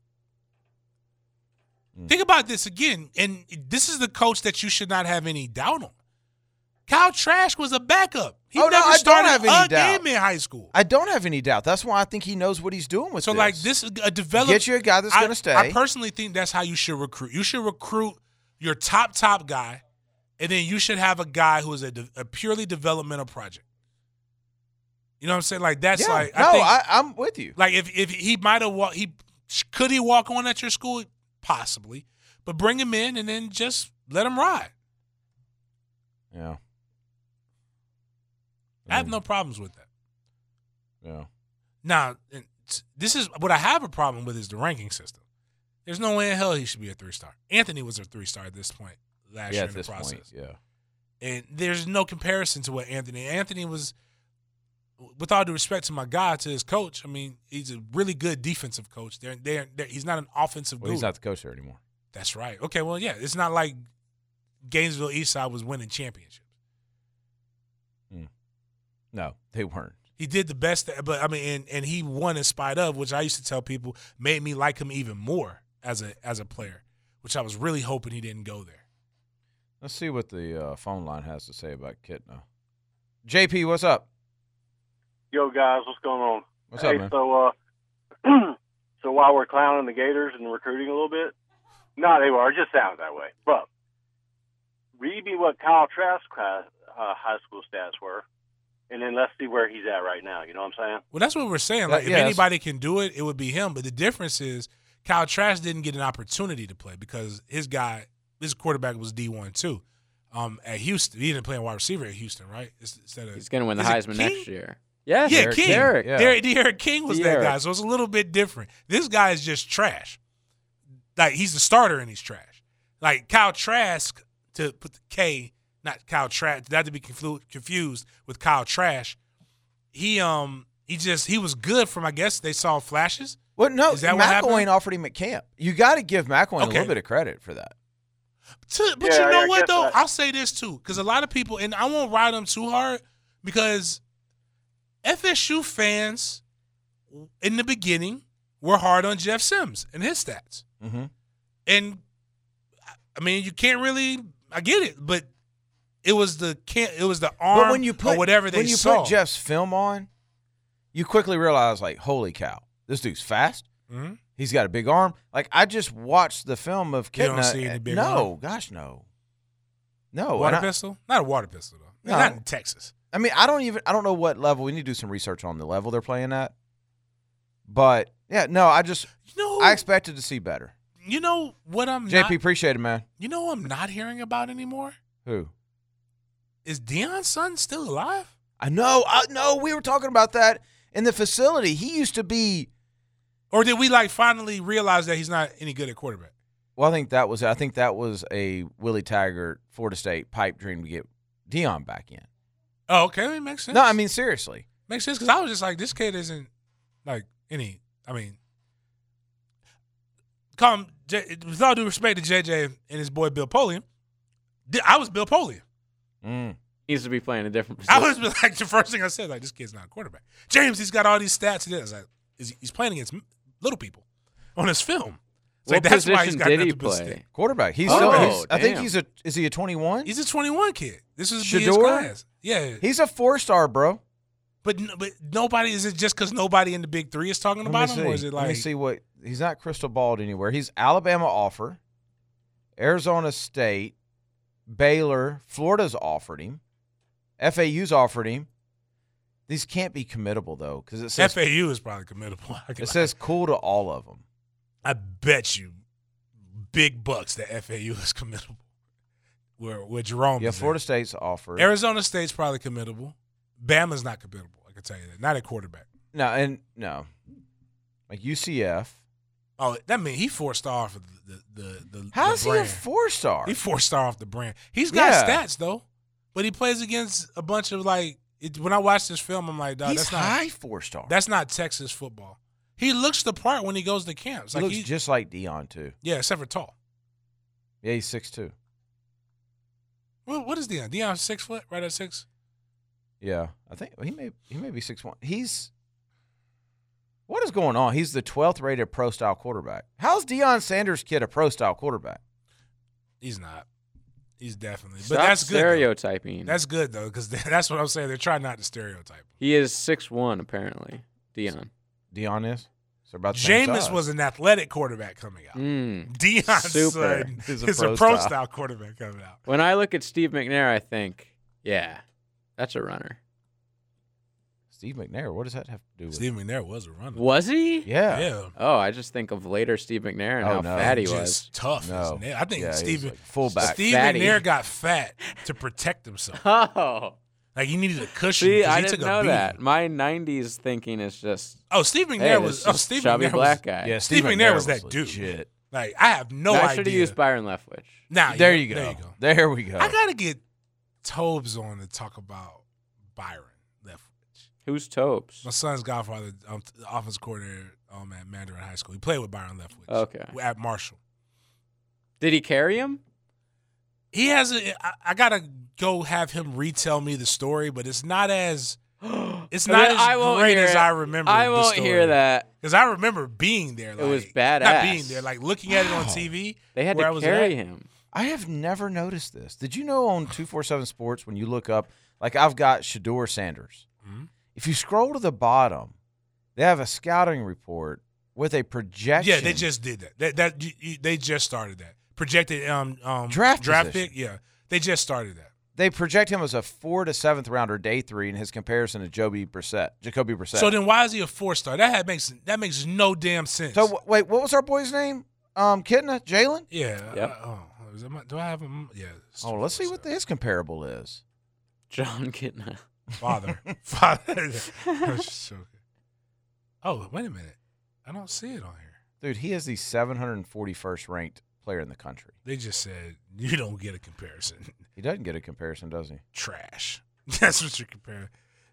Speaker 2: Mm.
Speaker 3: Think about this again, and this is the coach that you should not have any doubt on. Kyle Trask was a backup. He
Speaker 2: Oh, no,
Speaker 3: never
Speaker 2: I don't
Speaker 3: started
Speaker 2: have any
Speaker 3: a
Speaker 2: doubt.
Speaker 3: game in high school.
Speaker 2: I don't have any doubt. That's why I think he knows what he's doing with
Speaker 3: So,
Speaker 2: this.
Speaker 3: like, this is a develop.
Speaker 2: Get you a guy that's
Speaker 3: I-
Speaker 2: going to stay.
Speaker 3: I personally think that's how you should recruit. You should recruit your top, top guy, and then you should have a guy who is a, de- a purely developmental project. You know what I'm saying? Like, that's
Speaker 2: yeah.
Speaker 3: like,
Speaker 2: no,
Speaker 3: I think,
Speaker 2: I, I'm with you.
Speaker 3: like, if, if he might have walked, he could he walk on at your school? Possibly. But bring him in and then just let him ride.
Speaker 2: Yeah.
Speaker 3: I have no problems with that.
Speaker 2: Yeah.
Speaker 3: Now, and t- this is what I have a problem with is the ranking system. There's no way in hell he should be a three-star. Anthony was a three-star at this point last
Speaker 2: Yeah,
Speaker 3: year
Speaker 2: at
Speaker 3: in the
Speaker 2: this
Speaker 3: process.
Speaker 2: point, yeah.
Speaker 3: And there's no comparison to what Anthony. Anthony was, with all due respect to my guy, to his coach, I mean, he's a really good defensive coach. They're, they're, they're, he's not an offensive
Speaker 2: Well,
Speaker 3: guru.
Speaker 2: he's not the coach there anymore.
Speaker 3: That's right. Okay, well, yeah, it's not like Gainesville Eastside was winning championships.
Speaker 2: No, they weren't.
Speaker 3: He did the best, that, but I mean, and, and he won in spite of, which I used to tell people made me like him even more as a as a player, which I was really hoping he didn't go there.
Speaker 2: Let's see what the uh, phone line has to say about Kitna. J P, what's up?
Speaker 7: Yo, guys, what's going on?
Speaker 2: What's
Speaker 7: hey,
Speaker 2: up, man?
Speaker 7: so, uh, so while we're clowning the Gators and recruiting a little bit, no, they were. It just sounds that way. But read me what Kyle Trask's uh, high school stats were, and then let's see where he's at right now. You know what I'm saying?
Speaker 3: Well, that's what we're saying.
Speaker 2: That-
Speaker 3: Like, if
Speaker 2: yes.
Speaker 3: anybody can do it, it would be him. But the difference is Kyle Trask didn't get an opportunity to play because his guy, his quarterback was D one too. Um, at Houston, he didn't play a wide receiver at Houston, right? Instead of,
Speaker 4: He's going to win the
Speaker 3: is it
Speaker 4: Heisman
Speaker 3: King?
Speaker 4: next year. Yes,
Speaker 3: Yeah,
Speaker 4: Derek
Speaker 3: King.
Speaker 4: Derek.
Speaker 2: Yeah.
Speaker 3: Derek, Derek King was that
Speaker 4: Derek.
Speaker 3: guy, so it's a little bit different. This guy is just trash. Like, he's the starter and he's trash. Like, Kyle Trask, to put the K, not Kyle Trask, not to be conflu- confused with Kyle Trash. He um he just he was good from, I guess they saw flashes.
Speaker 2: Well, no,
Speaker 3: Is that what
Speaker 2: McElwain
Speaker 3: happened?
Speaker 2: offered him at camp. You got to give McElwain a
Speaker 3: Okay.
Speaker 2: little bit of credit for that.
Speaker 3: To, but
Speaker 7: Yeah,
Speaker 3: you know
Speaker 7: I
Speaker 3: what
Speaker 7: guess
Speaker 3: though?
Speaker 7: I-
Speaker 3: I'll say this too, because a lot of people, and I won't ride them too hard, because F S U fans in the beginning were hard on Jeff Sims and his stats,
Speaker 2: Mm-hmm.
Speaker 3: and I mean you can't really. I get it, but it was the can't. It was the arm
Speaker 2: But when you put
Speaker 3: or whatever they
Speaker 2: when you
Speaker 3: saw.
Speaker 2: put Jeff's film on, you quickly realize like, holy cow, this dude's fast.
Speaker 3: hmm
Speaker 2: He's got a big arm. Like I just watched the film of
Speaker 3: You don't
Speaker 2: Kitna.
Speaker 3: see any big
Speaker 2: no,
Speaker 3: arm?
Speaker 2: gosh, no, no.
Speaker 3: water
Speaker 2: and I-
Speaker 3: pistol, not a water pistol though.
Speaker 2: No.
Speaker 3: Not in Texas.
Speaker 2: I mean, I don't even I don't know what level. We need to do some research on the level they're playing at. But yeah, no, I just
Speaker 3: You know,
Speaker 2: I expected to see better.
Speaker 3: you know what I'm
Speaker 2: J P,
Speaker 3: not.
Speaker 2: appreciate it, man.
Speaker 3: You know what I'm not hearing about anymore.
Speaker 2: Who?
Speaker 3: Is Deion's son still alive?
Speaker 2: I know. I know. We were talking about that in the facility. He used to be.
Speaker 3: Or did we like finally realize that he's not any good at quarterback?
Speaker 2: Well, I think that was. I think that was a Willie Taggart, Florida State pipe dream to get Deion back in.
Speaker 3: Oh, okay, it makes sense.
Speaker 2: No, I mean seriously.
Speaker 3: makes sense because I was just like, this kid isn't like any. I mean, come J, with all due respect to J J and his boy Bill Polian, I was Bill Polian.
Speaker 2: Mm.
Speaker 4: Needs to be playing a different
Speaker 3: I
Speaker 4: position.
Speaker 3: was like the first thing I said, like this kid's not a quarterback. James, he's got all these stats. And I was like, is he, he's playing against little people on his film. It's like
Speaker 4: What
Speaker 3: that's why he's
Speaker 4: position
Speaker 3: got
Speaker 4: did he
Speaker 3: nothing but
Speaker 4: play?
Speaker 3: stick.
Speaker 2: Quarterback. He's.
Speaker 4: Oh,
Speaker 2: still, he's I think
Speaker 4: damn.
Speaker 2: he's a. Is he a twenty-one?
Speaker 3: He's a twenty-one kid. This is his
Speaker 2: Shador?
Speaker 3: class. Yeah,
Speaker 2: He's a four star, bro.
Speaker 3: but but nobody is it just because nobody in the Big Three is talking
Speaker 2: Let
Speaker 3: about
Speaker 2: me
Speaker 3: him,
Speaker 2: see.
Speaker 3: or is it
Speaker 2: Let me
Speaker 3: like
Speaker 2: see what he's not crystal balled anywhere. He's Alabama offer, Arizona State, Baylor, Florida's offered him, F A U's offered him. These can't be committable though, because it says
Speaker 3: F A U is probably committable. I, can,
Speaker 2: it says cool to all of them.
Speaker 3: I bet you big bucks that F A U is committable. Where where Jerome
Speaker 2: Yeah,
Speaker 3: is at.
Speaker 2: Florida State's offered.
Speaker 3: Arizona State's probably committable. Bama's not committable. I can tell you that. Not at quarterback.
Speaker 2: No, and no, like U C F.
Speaker 3: Oh, that means he four star off of the the the. the
Speaker 2: How's
Speaker 3: the
Speaker 2: he a
Speaker 3: brand.
Speaker 2: four star?
Speaker 3: He four star off the brand. He's got
Speaker 2: Yeah.
Speaker 3: stats though, but he plays against a bunch of like. It, when I watch this film, I'm like, dog,
Speaker 2: He's
Speaker 3: that's not
Speaker 2: high four star.
Speaker 3: that's not Texas football. He looks the part when he goes to camps.
Speaker 2: he
Speaker 3: Like
Speaker 2: looks
Speaker 3: he,
Speaker 2: just like Dion too.
Speaker 3: yeah, except for tall.
Speaker 2: Yeah, he's six two.
Speaker 3: What, what is Deion? Deion six foot, right at six.
Speaker 2: Yeah, I think he may he may be six one. He's what is going on? He's the twelfth rated pro style quarterback. How's Deion Sanders' kid a pro style quarterback?
Speaker 3: He's not. He's definitely.
Speaker 4: Stop
Speaker 3: but that's good. though.
Speaker 4: stereotyping.
Speaker 3: That's good though, because that's what I'm saying. They're trying not to stereotype.
Speaker 4: he is six one apparently. Dion.
Speaker 2: Dion is. So about the same
Speaker 3: Jameis
Speaker 2: size.
Speaker 3: was an athletic quarterback coming out.
Speaker 4: Mm.
Speaker 3: Deion's
Speaker 4: Super.
Speaker 3: son
Speaker 2: He's a
Speaker 3: is
Speaker 2: pro
Speaker 3: a pro
Speaker 2: style.
Speaker 3: style quarterback coming out.
Speaker 4: When I look at Steve McNair, I think, yeah, that's a runner.
Speaker 2: Steve McNair. What does that have to do with?
Speaker 3: Steve McNair was a runner.
Speaker 4: Was he?
Speaker 2: Yeah.
Speaker 3: Yeah.
Speaker 4: Oh, I just think of later Steve McNair and
Speaker 2: Oh,
Speaker 4: how
Speaker 2: no.
Speaker 4: fat he
Speaker 3: Just
Speaker 4: was.
Speaker 3: tough.
Speaker 2: No.
Speaker 3: isn't it? I think
Speaker 2: Yeah, he's
Speaker 3: Steve
Speaker 2: like fullback.
Speaker 3: Steve
Speaker 4: Fatty.
Speaker 3: McNair got fat to protect himself.
Speaker 4: Oh,
Speaker 3: Like he needed a cushion.
Speaker 4: see,
Speaker 3: 'cause
Speaker 4: I
Speaker 3: he
Speaker 4: didn't
Speaker 3: took a
Speaker 4: know
Speaker 3: beating.
Speaker 4: that. My nineties thinking is just,
Speaker 3: Oh, Steve McNair
Speaker 4: hey,
Speaker 3: was.
Speaker 4: this
Speaker 3: Oh,
Speaker 4: is
Speaker 3: Steve
Speaker 4: chubby
Speaker 3: McNair
Speaker 4: black
Speaker 3: was.
Speaker 4: guy.
Speaker 2: Yeah,
Speaker 3: Steve
Speaker 2: Steve
Speaker 3: McNair was that
Speaker 2: legit.
Speaker 3: dude. Like I have no
Speaker 4: I
Speaker 3: idea.
Speaker 4: should have used Byron Leftwich.
Speaker 3: Now
Speaker 2: There you go.
Speaker 3: There you go.
Speaker 2: There we go.
Speaker 3: I gotta get Tobes on to talk about Byron Leftwich.
Speaker 4: Who's Topes?
Speaker 3: My son's godfather, um, the offensive coordinator um, at Mandarin High School. He played with Byron Leftwich.
Speaker 4: Okay.
Speaker 3: At Marshall.
Speaker 4: Did he carry him?
Speaker 3: He has a. I, I gotta go have him retell me the story, but it's not as. It's not
Speaker 4: I
Speaker 3: as
Speaker 4: won't
Speaker 3: great
Speaker 4: hear
Speaker 3: as
Speaker 4: it.
Speaker 3: I remember.
Speaker 4: I
Speaker 3: the
Speaker 4: won't
Speaker 3: story.
Speaker 4: hear that.
Speaker 3: Because I remember being there. Like,
Speaker 4: was
Speaker 3: Not
Speaker 4: badass.
Speaker 3: being there, like looking at it on T V.
Speaker 4: They had
Speaker 3: where I
Speaker 4: to
Speaker 3: was
Speaker 4: carry
Speaker 3: at.
Speaker 4: him.
Speaker 2: I have never noticed this. Did you know on two forty-seven Sports when you look up, like I've got Shador Sanders.
Speaker 3: Mhm.
Speaker 2: If you scroll to the bottom, they have a scouting report with a projection.
Speaker 3: Yeah, they just did that. That, that you- you- they just started that projected um, um
Speaker 2: Draft
Speaker 3: draft
Speaker 2: position.
Speaker 3: pick. Yeah, they just started that.
Speaker 2: They project him as a four to seventh rounder, day three, in his comparison to Joby Brissett, Jacoby Brissett.
Speaker 3: So then, why is he a four star? That had makes that makes no damn sense.
Speaker 2: So w- wait, what was our boy's name? Um, Kitna, Jalen.
Speaker 3: yeah.
Speaker 4: Yep.
Speaker 3: uh, oh, is that my- do I have him? Yeah. it's
Speaker 2: Oh, let's see what
Speaker 3: four-star.
Speaker 2: his comparable is.
Speaker 4: John Kitna.
Speaker 3: Father. Father. I was just joking. Oh, wait a minute. I don't see it on here.
Speaker 2: Dude, he is the seven hundred forty-first ranked player in the country.
Speaker 3: They just said you don't get a comparison.
Speaker 2: He doesn't get a comparison, does he?
Speaker 3: Trash. That's what you're comparing.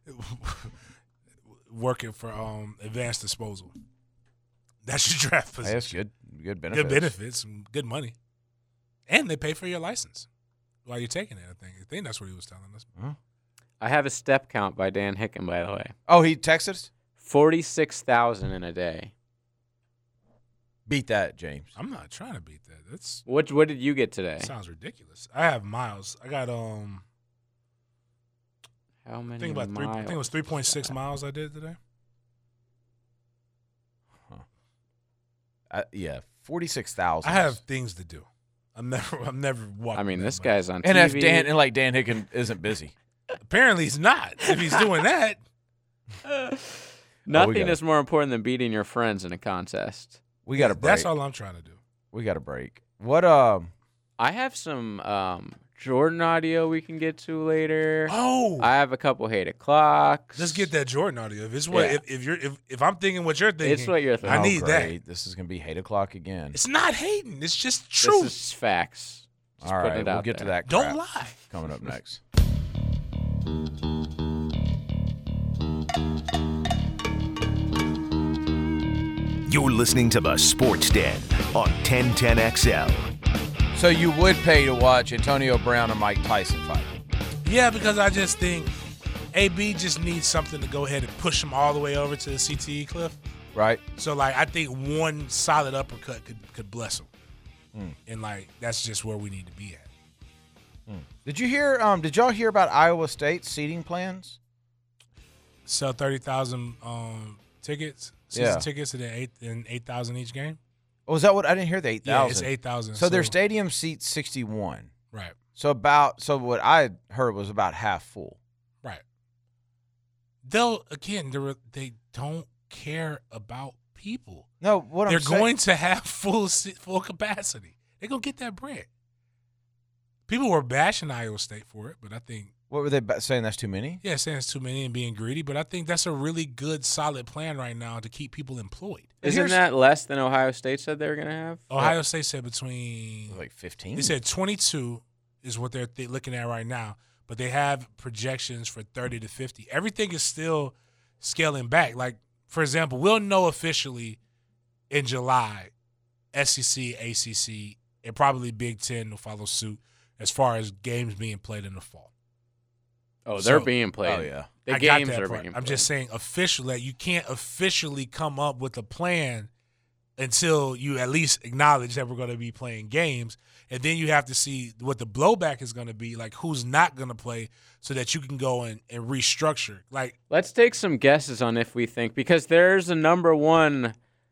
Speaker 3: Working for um advanced disposal. That's your draft
Speaker 2: Hey,
Speaker 3: position.
Speaker 2: that's good. Good benefits.
Speaker 3: Good benefits and good money. And they pay for your license while you're taking it, I think. I think that's what he was telling us.
Speaker 2: Huh?
Speaker 4: I have a step count by Dan Hicken, by the way.
Speaker 2: Oh, he texted us?
Speaker 4: forty-six thousand in a day.
Speaker 2: Beat that, James.
Speaker 3: I'm not trying to beat that. That's
Speaker 4: What What did you get today?
Speaker 3: sounds ridiculous. I have miles. I got um.
Speaker 4: How many
Speaker 3: I think about three. I think it was three point six miles I did today.
Speaker 2: Huh. I, yeah, forty-six thousand.
Speaker 3: I have things to do. I'm never. I'm never walking.
Speaker 4: I mean,
Speaker 3: that
Speaker 4: this
Speaker 3: much.
Speaker 4: guy's on
Speaker 2: And
Speaker 4: T
Speaker 2: if
Speaker 4: V.
Speaker 2: Dan and like Dan Hicken isn't busy.
Speaker 3: Apparently he's not. If he's doing that,
Speaker 4: Nothing
Speaker 2: gotta-
Speaker 4: is more important than beating your friends in a contest.
Speaker 2: We got a break.
Speaker 3: that's all I'm trying to do.
Speaker 2: We got a break. What um
Speaker 4: I have some um, Jordan audio we can get to later.
Speaker 3: Oh,
Speaker 4: I have a couple hate o'clocks.
Speaker 3: let's get that Jordan audio. If it's what
Speaker 4: Yeah.
Speaker 3: if, if you're if, if I'm thinking what you're thinking,
Speaker 4: It's what you're thinking.
Speaker 3: I
Speaker 2: oh,
Speaker 3: need that.
Speaker 2: great. This is gonna be eight o'clock again.
Speaker 3: It's not hating. It's just
Speaker 4: This
Speaker 3: truth.
Speaker 4: is facts. Just
Speaker 2: All
Speaker 4: putting
Speaker 2: right,
Speaker 4: it
Speaker 2: we'll
Speaker 4: out
Speaker 2: get to
Speaker 4: there.
Speaker 2: that.
Speaker 3: Don't
Speaker 2: crap
Speaker 3: lie.
Speaker 2: Coming up next.
Speaker 1: You're listening to the Sports Den on ten ten X L.
Speaker 2: So you would pay to watch Antonio Brown and Mike Tyson fight?
Speaker 3: Yeah, because I just think A B just needs something to go ahead and push him all the way over to the C T E cliff.
Speaker 2: Right?
Speaker 3: So like I think one solid uppercut could could bless him,
Speaker 2: Mm.
Speaker 3: and like that's just where we need to be at.
Speaker 2: Did you hear um did y'all hear about Iowa State's seating plans?
Speaker 3: Sell thirty thousand um, tickets, season
Speaker 2: Yeah.
Speaker 3: tickets, and then eight and eight thousand each game.
Speaker 2: Oh, is that what I didn't hear the eight
Speaker 3: Yeah,
Speaker 2: thousand?
Speaker 3: it's eight thousand.
Speaker 2: So their stadium seats sixty one.
Speaker 3: right,
Speaker 2: So about so what I heard was about half full.
Speaker 3: right. They'll again, they they don't care about people.
Speaker 2: No, what
Speaker 3: They're
Speaker 2: I'm saying,
Speaker 3: going to have full se- full capacity. They're gonna get that bread. People were bashing Iowa State for it, but I think
Speaker 2: what were they ba- saying? That's too many.
Speaker 3: yeah, saying it's too many and being greedy. But I think that's a really good, solid plan right now to keep people employed.
Speaker 4: Isn't
Speaker 2: Here's-
Speaker 4: that less than Ohio State said they were going to have?
Speaker 3: Ohio State said between
Speaker 2: Like fifteen.
Speaker 3: they said twenty-two is what they're th- looking at right now, but they have projections for thirty to fifty. Everything is still scaling back. Like for example, we'll know officially in July, S E C, A C C, and probably Big Ten will follow suit as far as games being played in the fall.
Speaker 4: Oh, they're
Speaker 3: So-
Speaker 4: being played.
Speaker 2: Oh yeah.
Speaker 4: The
Speaker 3: I got
Speaker 4: games
Speaker 3: that
Speaker 4: are
Speaker 3: part.
Speaker 4: being
Speaker 3: I'm
Speaker 4: played.
Speaker 3: just saying officially, you can't officially come up with a plan until you at least acknowledge that we're going to be playing games. And then you have to see what the blowback is going to be, like who's not going to play so that you can go and, and restructure. Like,
Speaker 4: Let's take some guesses on if we think, because there's a number one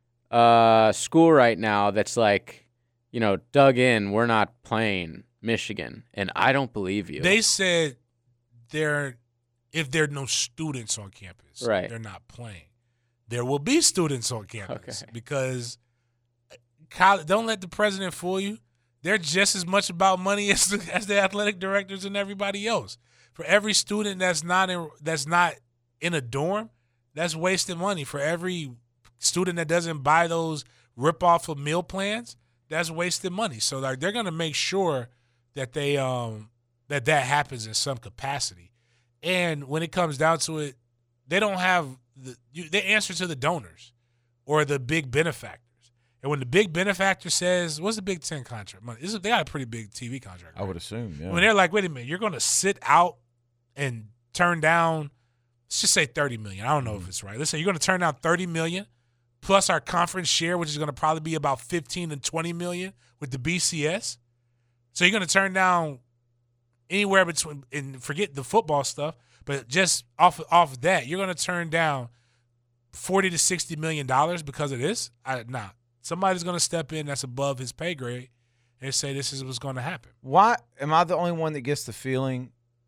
Speaker 4: uh, school right now that's like, you know, dug in, we're not playing Michigan. And I don't believe you.
Speaker 3: they said there, if there are no students on campus,
Speaker 4: Right.
Speaker 3: they're not playing. There will be students on campus
Speaker 4: Okay.
Speaker 3: because college, don't let the president fool you. They're just as much about money as the, as the athletic directors and everybody else. For every student that's not in that's not in a dorm, that's wasted money. For every student that doesn't buy those rip off of meal plans, that's wasted money. So like they're gonna make sure that they um that that happens in some capacity. And when it comes down to it, they don't have the you, they answer to the donors or the big benefactors. And when the big benefactor says, "What's the Big Ten contract?" Money, this is, they got a pretty big T V contract.
Speaker 2: I
Speaker 3: right?
Speaker 2: would assume. Yeah.
Speaker 3: When they're like, "Wait a minute, you're going to sit out and turn down, let's just say thirty million. I don't know if it's right. Let's say you're going to turn down thirty million plus our conference share, which is going to probably be about fifteen and twenty million with the B C S. So you're going to turn down anywhere between, and forget the football stuff, but just off off that, you're going to turn down forty to sixty million dollars because of this. I, nah, somebody's going to step in that's above his pay grade and say this is what's going to happen.
Speaker 2: Why am I the only one that gets the feeling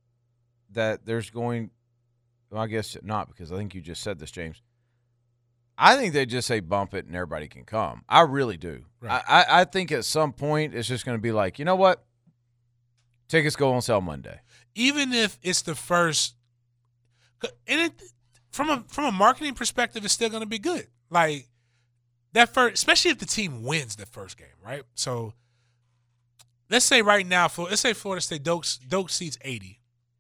Speaker 2: that there's going? Well, I guess not, because I think you just said this, James. I think they just say bump it and everybody can come. I really do.
Speaker 3: Right.
Speaker 2: I, I, I think at some point it's just going to be like, you know what? Tickets go on sale Monday.
Speaker 3: Even if it's the first, and it from a from a marketing perspective, it's still going to be good. Like that first, especially if the team wins the first game, right? So let's say right now, Flo- let's say Florida State Doak Doak seats eighty,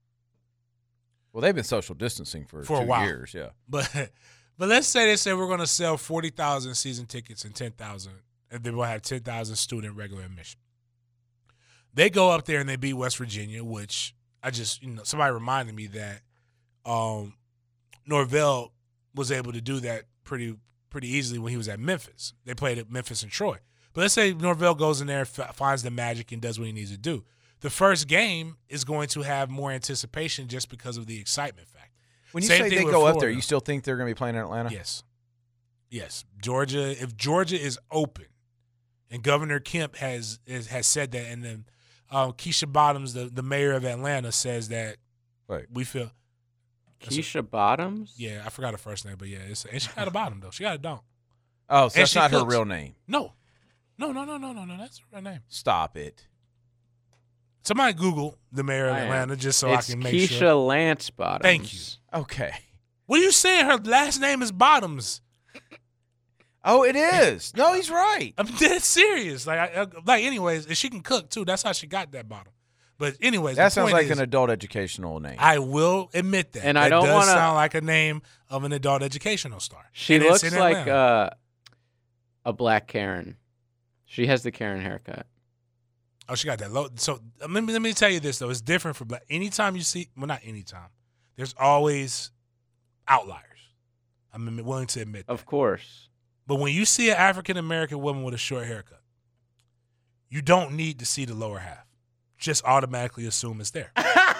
Speaker 2: Well, they've been social distancing for,
Speaker 3: For a
Speaker 2: two
Speaker 3: while.
Speaker 2: years. Yeah.
Speaker 3: but but let's say they say we're going to sell forty thousand season tickets and ten thousand, and then we'll have ten thousand student regular admission. They go up there and they beat West Virginia, which I just, you know, somebody reminded me that um, Norvell was able to do that pretty pretty easily when he was at Memphis. They played at Memphis and Troy. But let's say Norvell goes in there, f- finds the magic, and does what he needs to do. The first game is going to have more anticipation just because of the excitement factor.
Speaker 2: When you
Speaker 3: Same
Speaker 2: say
Speaker 3: thing
Speaker 2: they
Speaker 3: with
Speaker 2: go up
Speaker 3: Florida.
Speaker 2: there, you still think they're going to be playing in Atlanta?
Speaker 3: Yes. Yes. Georgia, if Georgia is open, and Governor Kemp has is, has said that, and then uh, Keisha Bottoms, the, the mayor of Atlanta, says that
Speaker 2: Right.
Speaker 3: we feel
Speaker 4: Keisha Bottoms?
Speaker 3: yeah, I forgot her first name, but yeah, it's, and she got a bottom though. She got a dunk.
Speaker 2: Oh, so
Speaker 3: And
Speaker 2: that's
Speaker 3: she
Speaker 2: not her
Speaker 3: cooks.
Speaker 2: real name.
Speaker 3: No, no, no, no, no, no, no. That's her real name.
Speaker 2: Stop it.
Speaker 3: Somebody Google the mayor of
Speaker 4: I am.
Speaker 3: Atlanta just so
Speaker 4: it's
Speaker 3: I can make
Speaker 4: Keisha
Speaker 3: sure.
Speaker 4: Lance Bottoms.
Speaker 3: Thank you.
Speaker 2: Okay.
Speaker 3: What are you saying? Her last name is Bottoms.
Speaker 2: Oh, it is. No, he's right.
Speaker 3: I'm dead serious. Like, I, I- like, anyways, and she can cook too. That's how she got that bottom. But anyways,
Speaker 2: That
Speaker 3: the
Speaker 2: sounds
Speaker 3: point
Speaker 2: like
Speaker 3: is,
Speaker 2: an adult educational name.
Speaker 3: I will admit that.
Speaker 4: And I
Speaker 3: That
Speaker 4: don't
Speaker 3: does
Speaker 4: wanna-
Speaker 3: sound like a name of an adult educational star.
Speaker 4: She
Speaker 3: And it's
Speaker 4: looks
Speaker 3: in
Speaker 4: like
Speaker 3: Atlanta.
Speaker 4: uh, a black Karen. She has the Karen haircut.
Speaker 3: Oh, she got that low. So uh, let me let me tell you this though. It's different for black. Anytime you see, well, not anytime. There's always outliers. I'm willing to admit that.
Speaker 4: Of course.
Speaker 3: But when you see an African American woman with a short haircut, you don't need to see the lower half. Just automatically assume it's there.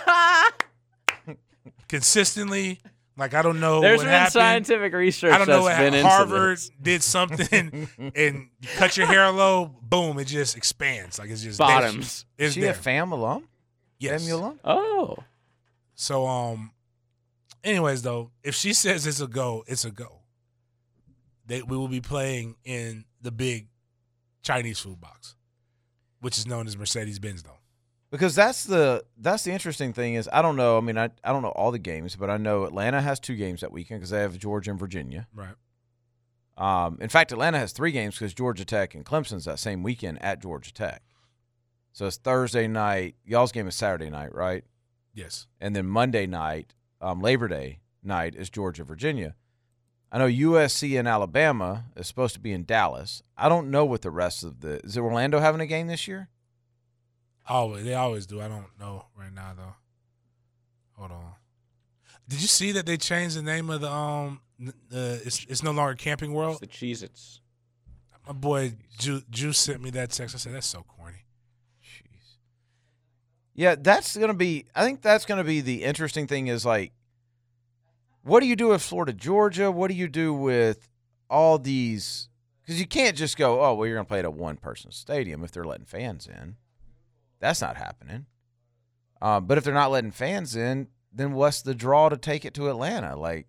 Speaker 3: Consistently, like I don't know
Speaker 4: There's
Speaker 3: what
Speaker 4: been
Speaker 3: happened.
Speaker 4: scientific research
Speaker 3: I don't know
Speaker 4: that's
Speaker 3: what
Speaker 4: been
Speaker 3: happened.
Speaker 4: into
Speaker 3: Harvard
Speaker 4: this.
Speaker 3: did something and you cut your hair low, boom, it just expands. Like it's just
Speaker 4: Bottoms.
Speaker 3: There.
Speaker 2: Is
Speaker 3: It's
Speaker 2: she
Speaker 3: there.
Speaker 2: a FAM alum?
Speaker 3: Yes.
Speaker 2: FAMU alum?
Speaker 4: Oh.
Speaker 3: So, um, anyways, though, if she says it's a go, it's a go. They we will be playing in the big Chinese food box, which is known as Mercedes Benz, though.
Speaker 2: Because that's the that's the interesting thing is I don't know. I mean, I, I don't know all the games, but I know Atlanta has two games that weekend because they have Georgia and Virginia.
Speaker 3: Right.
Speaker 2: Um, in fact, Atlanta has three games because Georgia Tech and Clemson's that same weekend at Georgia Tech. So it's Thursday night. Y'all's game is Saturday night, right?
Speaker 3: Yes.
Speaker 2: And then Monday night, um, Labor Day night, is Georgia Virginia. I know U S C and Alabama is supposed to be in Dallas. I don't know what the rest of the – is Orlando having a game this year?
Speaker 3: Always, they always do. I don't know right now though. Hold on. Did you see that they changed the name of the um? The it's it's no longer Camping
Speaker 4: It's
Speaker 3: World.
Speaker 4: the Cheez-Its.
Speaker 3: My boy Ju, Ju sent me that text. I said that's so corny.
Speaker 2: Jeez. Yeah, that's going to be – I think that's going to be the interesting thing is, like, what do you do with Florida, Georgia? What do you do with all these – because you can't just go, oh, well, you're going to play at a one-person stadium if they're letting fans in. That's not happening. Um, but if they're not letting fans in, then what's the draw to take it to Atlanta? Like,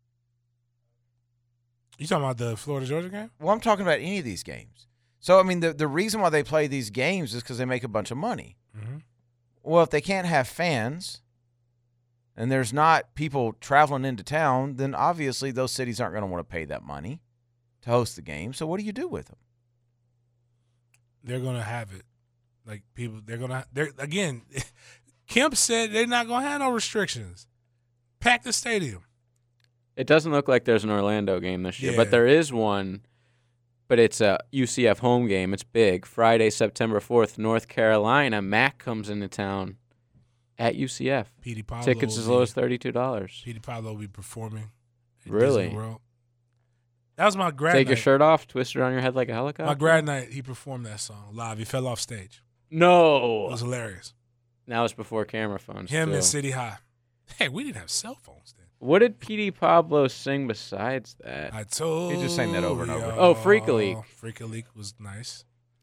Speaker 3: You talking about the Florida Georgia game?
Speaker 2: well, I'm talking about any of these games. So, I mean, the, the reason why they play these games is because they make a bunch of money.
Speaker 3: Mm-hmm.
Speaker 2: Well, if they can't have fans and there's not people traveling into town, then obviously those cities aren't going to want to pay that money to host the game. So what do you do with them?
Speaker 3: They're gonna have it. Like people, they're gonna. They're again. Kemp said they're not gonna have no restrictions. Pack the stadium.
Speaker 4: It doesn't look like there's an Orlando game this year,
Speaker 3: Yeah.
Speaker 4: but there is one. But it's a U C F home game. It's big. Friday, September fourth, North Carolina. Mac comes into town at U C F.
Speaker 3: Petey Pablo.
Speaker 4: Tickets
Speaker 3: will
Speaker 4: as low
Speaker 3: be-
Speaker 4: as thirty-two dollars.
Speaker 3: Petey Pablo will be performing. at
Speaker 4: Really?
Speaker 3: Disney World. That was my grad
Speaker 4: Take
Speaker 3: night.
Speaker 4: your shirt off, twist it on your head like a helicopter.
Speaker 3: My grad night, he performed that song live. He fell off stage. It
Speaker 4: No.
Speaker 3: was hilarious.
Speaker 4: Now it's before camera phones.
Speaker 3: Him
Speaker 4: too.
Speaker 3: and City High. Hey, we didn't have cell phones then.
Speaker 4: What did P D Pablo sing besides that?
Speaker 3: I told
Speaker 2: He just sang that over and over.
Speaker 3: y'all.
Speaker 4: Oh, Freak a Leak.
Speaker 3: Freak a Leak was nice.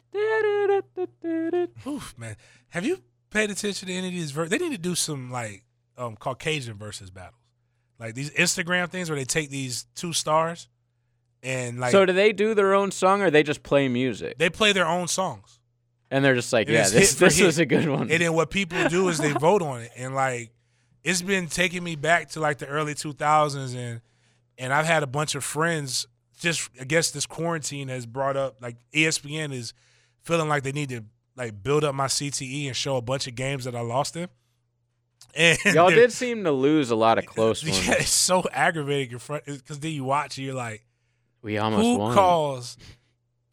Speaker 3: Oof, man. Have you paid attention to any of these verses? They need to do some like um, Caucasian versus battles, like these Instagram things where they take these two stars and like
Speaker 4: So do they do their own song or they just play music?
Speaker 3: they play their own songs.
Speaker 4: And they're just like,
Speaker 3: And
Speaker 4: yeah,
Speaker 3: it's
Speaker 4: this
Speaker 3: hit for
Speaker 4: this
Speaker 3: hit.
Speaker 4: was a good one.
Speaker 3: And then what people do is they vote on it, and like it's been taking me back to like the early two thousands, and and I've had a bunch of friends. Just I guess this quarantine has brought up like E S P N is feeling like they need to like build up my C T E and show a bunch of games that I lost in. And
Speaker 4: Y'all did seem to lose a lot of close ones.
Speaker 3: Yeah, it's so aggravating in front because then you watch and you're like,
Speaker 4: We almost
Speaker 3: who
Speaker 4: won.
Speaker 3: calls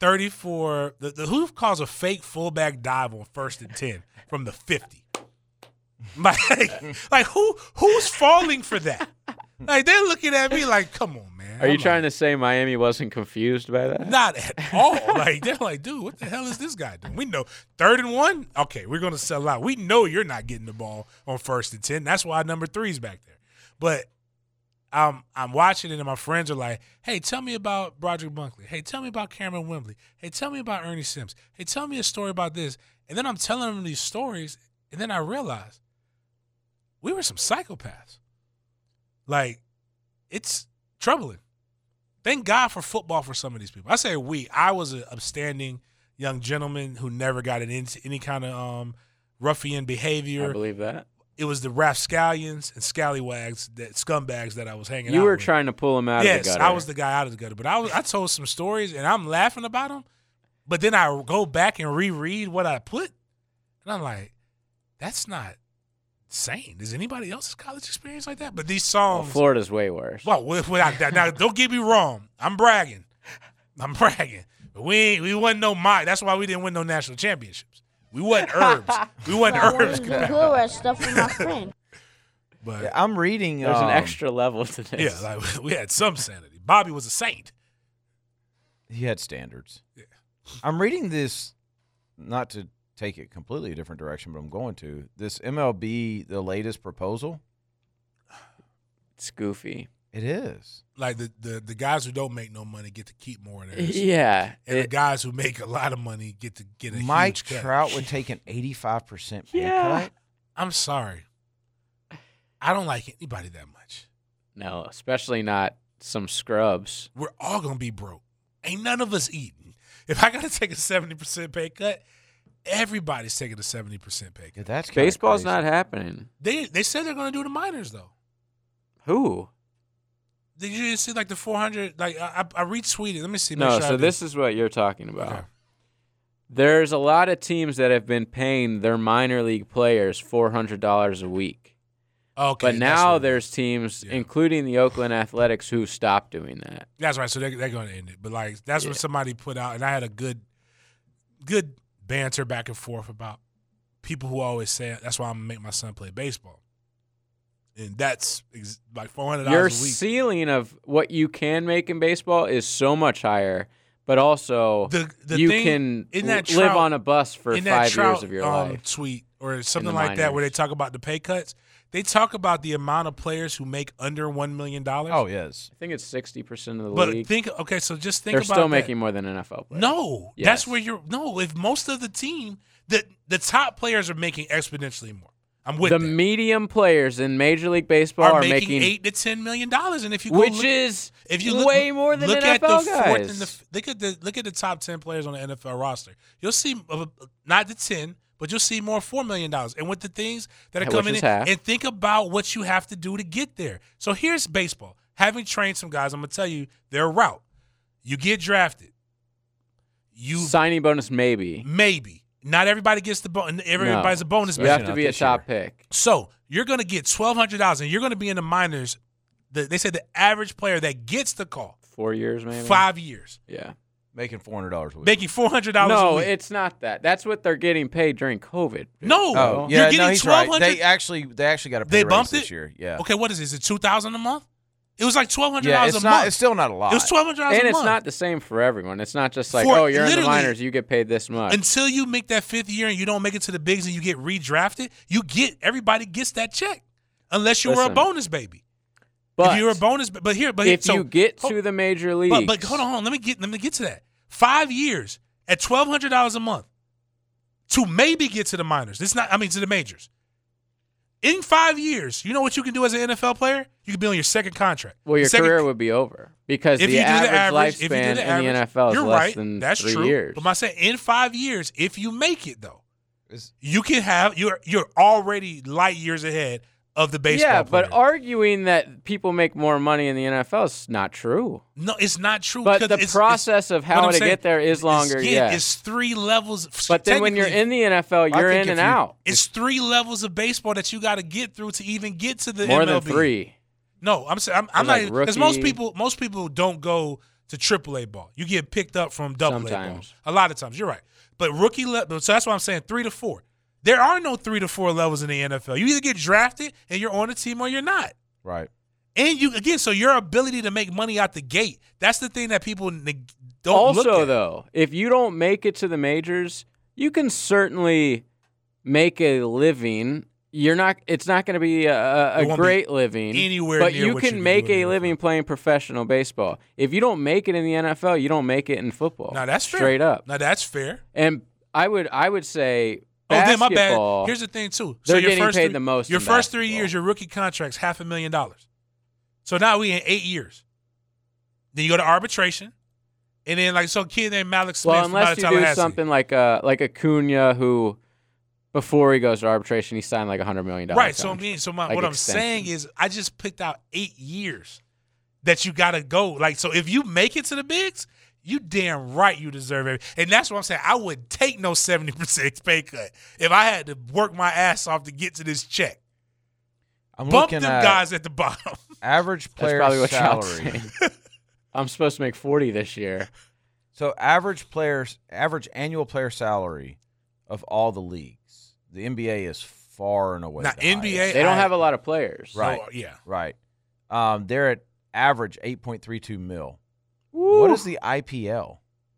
Speaker 3: thirty-four. The, the who calls a fake fullback dive on first and ten from the fifty? Like, like who who's falling for that? Like they're looking at me like, come on, man.
Speaker 4: Are you
Speaker 3: I'm
Speaker 4: trying
Speaker 3: like,
Speaker 4: to say Miami wasn't confused by that?
Speaker 3: Not at all. Like they're like, dude, what the hell is this guy doing? We know third and one. Okay, we're gonna sell out. We know you're not getting the ball on first and ten. That's why number three's back there. But I'm I'm watching it, and my friends are like, hey, tell me about Broderick Bunkley. Hey, tell me about Cameron Wembley. Hey, tell me about Ernie Sims. Hey, tell me a story about this. And then I'm telling them these stories, and then I realize we were some psychopaths. Like, it's troubling. Thank God for football for some of these people. I say we. I was an upstanding young gentleman who never got into any kind of um, ruffian behavior.
Speaker 4: I believe that.
Speaker 3: It was the rapscallions and scallywags, that scumbags that I was hanging
Speaker 4: You
Speaker 3: out
Speaker 4: were
Speaker 3: with.
Speaker 4: trying to pull him out
Speaker 3: yes,
Speaker 4: of the gutter.
Speaker 3: I was the guy out of the gutter. But I was I told some stories, and I'm laughing about them. But then I go back and reread what I put, and I'm like, that's not sane. Is anybody else's college experience like that? But these
Speaker 4: Well,
Speaker 3: songs.
Speaker 4: Florida's way worse.
Speaker 3: Well, without that, now don't get me wrong. I'm bragging. I'm bragging. But we ain't, we wasn't no my. That's why we didn't win no national championships. We wasn't herbs. We wasn't herbs.
Speaker 8: Good stuff for my friend.
Speaker 3: But
Speaker 2: Yeah, I'm reading.
Speaker 4: There's
Speaker 2: um,
Speaker 4: an extra level to this.
Speaker 3: yeah, like we had some sanity. Bobby was a saint.
Speaker 2: He had standards.
Speaker 3: Yeah.
Speaker 2: I'm reading this, not to take it completely a different direction, but I'm going to. This M L B, the latest proposal.
Speaker 4: It's goofy.
Speaker 2: It is.
Speaker 3: Like the, the the guys who don't make no money get to keep more of theirs.
Speaker 4: Yeah.
Speaker 3: And the
Speaker 4: it-
Speaker 3: guys who make a lot of money get to get a
Speaker 2: Mike
Speaker 3: huge cut.
Speaker 2: Trout would take an eighty-five percent pay
Speaker 4: Yeah.
Speaker 2: cut.
Speaker 3: I'm sorry. I don't like anybody that much.
Speaker 4: no, especially not some scrubs.
Speaker 3: We're all gonna be broke. Ain't none of us eating. If I gotta take a seventy percent pay cut, everybody's taking a seventy percent pay
Speaker 2: Yeah,
Speaker 3: cut.
Speaker 2: that's kinda
Speaker 4: Baseball's
Speaker 2: crazy.
Speaker 4: not happening.
Speaker 3: They they said they're gonna do the minors though.
Speaker 4: Who?
Speaker 3: Did you just see like the four hundred? Like I, I retweeted. Let me see. make
Speaker 4: No,
Speaker 3: sure I
Speaker 4: so
Speaker 3: do.
Speaker 4: this is what you're talking about.
Speaker 3: Okay.
Speaker 4: There's a lot of teams that have been paying their minor league players four hundred dollars a week.
Speaker 3: Okay,
Speaker 4: But
Speaker 3: that's
Speaker 4: now
Speaker 3: what it
Speaker 4: there's
Speaker 3: is.
Speaker 4: teams,
Speaker 3: Yeah.
Speaker 4: including the Oakland Athletics, who stopped doing that.
Speaker 3: That's right. So they they're gonna end it. But like that's
Speaker 4: Yeah.
Speaker 3: what somebody put out, and I had a good, good banter back and forth about people who always say that's why I'm gonna make my son play baseball, and that's ex- like four hundred
Speaker 4: Your
Speaker 3: dollars a week.
Speaker 4: ceiling of what you can make in baseball is so much higher, but also
Speaker 3: The the
Speaker 4: you
Speaker 3: thing
Speaker 4: can
Speaker 3: in that
Speaker 4: l- live
Speaker 3: Trout-
Speaker 4: on a bus for
Speaker 3: in that
Speaker 4: five
Speaker 3: Trout,
Speaker 4: years of your
Speaker 3: um,
Speaker 4: life.
Speaker 3: tweet or something
Speaker 4: the
Speaker 3: like that, where they
Speaker 4: minors.
Speaker 3: talk about the pay cuts. They talk about the amount of players who make under one million dollars.
Speaker 2: Oh, yes.
Speaker 4: I think it's sixty percent of the
Speaker 3: but
Speaker 4: league.
Speaker 3: think okay. So just think
Speaker 4: They're
Speaker 3: about
Speaker 4: still
Speaker 3: that.
Speaker 4: making more than N F L players.
Speaker 3: No,
Speaker 4: Yes.
Speaker 3: that's where you're. No, if most of the team, the the top players are making exponentially more. I'm with
Speaker 4: the
Speaker 3: that.
Speaker 4: medium players in Major League Baseball
Speaker 3: are
Speaker 4: are,
Speaker 3: making,
Speaker 4: making
Speaker 3: eight to ten million dollars, and if you go
Speaker 4: which
Speaker 3: look,
Speaker 4: is
Speaker 3: if you look,
Speaker 4: way more than
Speaker 3: look
Speaker 4: N F L
Speaker 3: at the
Speaker 4: guys.
Speaker 3: fourth and the look at the look at the top ten players on the N F L roster, you'll see uh, not the ten, but you'll see more four million dollars. And with the things that are
Speaker 4: Which
Speaker 3: coming
Speaker 4: is
Speaker 3: in,
Speaker 4: half.
Speaker 3: and think about what you have to do to get there. So here's baseball. Having trained some guys, I'm gonna tell you their route. You get drafted. You
Speaker 4: Signing bonus maybe.
Speaker 3: maybe not everybody gets the bonus. Everybody's
Speaker 4: No.
Speaker 3: a bonus.
Speaker 4: You
Speaker 3: back.
Speaker 4: have
Speaker 2: not
Speaker 4: to be a
Speaker 2: this
Speaker 4: top pick.
Speaker 3: So you're going to get twelve hundred dollars, and you're going to be in the minors. The, they say the average player that gets the call
Speaker 4: Four years maybe.
Speaker 3: five years,
Speaker 4: Yeah.
Speaker 2: Making four hundred dollars a week.
Speaker 3: making four hundred dollars.
Speaker 4: No,
Speaker 3: a week.
Speaker 4: it's not that. That's what they're getting paid during COVID.
Speaker 3: no.
Speaker 2: Oh,
Speaker 3: you're
Speaker 2: yeah,
Speaker 3: getting
Speaker 2: no, he's right.
Speaker 3: twelve hundred.
Speaker 2: They actually, they actually got a pay
Speaker 3: They
Speaker 2: raise
Speaker 3: bumped
Speaker 2: this
Speaker 3: it?
Speaker 2: year. Yeah.
Speaker 3: Okay, what is it? Is it two thousand a month? It was like twelve hundred
Speaker 2: Yeah,
Speaker 3: dollars
Speaker 2: it's
Speaker 3: a
Speaker 2: not.
Speaker 3: month.
Speaker 2: It's still not a lot.
Speaker 3: It was twelve hundred dollars
Speaker 4: And
Speaker 3: a
Speaker 4: it's
Speaker 3: month.
Speaker 4: not the same for everyone. It's not just like,
Speaker 3: For-
Speaker 4: oh, you're in the
Speaker 3: literally-
Speaker 4: minors, you get paid this much.
Speaker 3: Until you make that fifth year and you don't make it to the bigs and you get redrafted, you get everybody gets that check, unless you were a
Speaker 4: Listen,
Speaker 3: bonus baby.
Speaker 4: but
Speaker 3: if you're a bonus, but here, but
Speaker 4: if
Speaker 3: so,
Speaker 4: you get
Speaker 3: hold-
Speaker 4: to the major leagues,
Speaker 3: But, but hold on, hold on, let me get let me get to that. Five years at twelve hundred dollars a month to maybe get to the minors. It's not. I mean, to the majors. In five years, you know what you can do as an N F L player? You can be on your second contract.
Speaker 4: well, your
Speaker 3: Second-
Speaker 4: career would be over because
Speaker 3: if
Speaker 4: the
Speaker 3: you do
Speaker 4: average,
Speaker 3: the average, if you do
Speaker 4: lifespan
Speaker 3: the
Speaker 4: in
Speaker 3: average,
Speaker 4: the N F L is
Speaker 3: you're
Speaker 4: less
Speaker 3: right.
Speaker 4: than
Speaker 3: That's
Speaker 4: three
Speaker 3: true.
Speaker 4: years.
Speaker 3: But I say in five years, if you make it though,
Speaker 2: It's-
Speaker 3: you can have you're you're already light years ahead of the baseball
Speaker 4: yeah,
Speaker 3: player.
Speaker 4: but arguing that people make more money in the N F L is not true.
Speaker 3: no, it's not true.
Speaker 4: But
Speaker 3: because
Speaker 4: the
Speaker 3: it's-
Speaker 4: process of
Speaker 3: what
Speaker 4: how
Speaker 3: I'm
Speaker 4: to
Speaker 3: saying,
Speaker 4: get there is
Speaker 3: it's-
Speaker 4: longer,
Speaker 3: yeah,
Speaker 4: yes.
Speaker 3: it's three levels.
Speaker 4: But then when you're
Speaker 3: technically,
Speaker 4: in the N F L, you're
Speaker 2: think
Speaker 4: in
Speaker 2: if
Speaker 4: and
Speaker 2: you-
Speaker 4: out.
Speaker 3: it's three levels of baseball that you got to get through to even get to the
Speaker 4: More
Speaker 3: M L B.
Speaker 4: than three.
Speaker 3: No, I'm saying I'm, I'm
Speaker 4: There's
Speaker 3: not
Speaker 4: like
Speaker 3: because most
Speaker 4: rookie-
Speaker 3: people most people don't go to triple A ball. You get picked up from double A ball.
Speaker 4: Sometimes.
Speaker 3: A lot of times. You're right. But rookie level, so that's why I'm saying three to four. There are no three to four levels in the N F L. You either get drafted and you're on the team or you're not.
Speaker 2: Right.
Speaker 3: And you again, so your ability to make money out the gate, that's the thing that people neg- don't
Speaker 4: also,
Speaker 3: look at.
Speaker 4: though, if you don't make it to the majors, you can certainly make a living. You're not. It's not going to be a, a
Speaker 3: It won't
Speaker 4: great
Speaker 3: be
Speaker 4: living,
Speaker 3: anywhere
Speaker 4: but
Speaker 3: near
Speaker 4: you
Speaker 3: what you
Speaker 4: can
Speaker 3: can
Speaker 4: make
Speaker 3: do in
Speaker 4: a
Speaker 3: the
Speaker 4: living
Speaker 3: N F L.
Speaker 4: playing professional baseball. If you don't make it in the N F L, you don't make it in football.
Speaker 3: Now that's fair.
Speaker 4: straight up.
Speaker 3: Now that's fair.
Speaker 4: And I would, I would say,
Speaker 3: Oh, then my
Speaker 4: basketball.
Speaker 3: bad. Here's the thing too.
Speaker 4: They're
Speaker 3: your
Speaker 4: getting
Speaker 3: first
Speaker 4: paid
Speaker 3: three,
Speaker 4: the most
Speaker 3: Your
Speaker 4: in
Speaker 3: first three
Speaker 4: basketball.
Speaker 3: years, your rookie contract's half a million dollars. So now we in eight years. Then you go to arbitration, and then like so, a kid named Malik Smith.
Speaker 4: Well,
Speaker 3: from out
Speaker 4: unless
Speaker 3: of
Speaker 4: you do
Speaker 3: Tallahassee.
Speaker 4: something like a like Acuna, who before he goes to arbitration, he signed like a hundred million dollars.
Speaker 3: Right. So I mean, so my,
Speaker 4: like
Speaker 3: what I'm
Speaker 4: extension.
Speaker 3: saying is, I just picked out eight years that you got to go. Like, so if you make it to the bigs, you damn right you deserve it. And that's what I'm saying. I would take no seventy percent pay cut if I had to work my ass off to get to this check.
Speaker 2: I'm
Speaker 3: Bump
Speaker 2: looking
Speaker 3: them
Speaker 2: at
Speaker 3: guys at the bottom.
Speaker 2: average
Speaker 4: That's
Speaker 2: player
Speaker 4: probably what Trout's
Speaker 2: salary.
Speaker 4: saying. I'm supposed to make forty this year.
Speaker 2: So average players, average annual player salary of all the leagues. The N B A is far and away.
Speaker 3: Now,
Speaker 2: the
Speaker 3: N B A
Speaker 2: highest.
Speaker 4: They don't
Speaker 3: I-
Speaker 4: have a lot of players.
Speaker 2: Right.
Speaker 3: Oh, yeah.
Speaker 2: Right. Um, they're at average eight point three two mil.
Speaker 4: Woo.
Speaker 2: What is the I P L?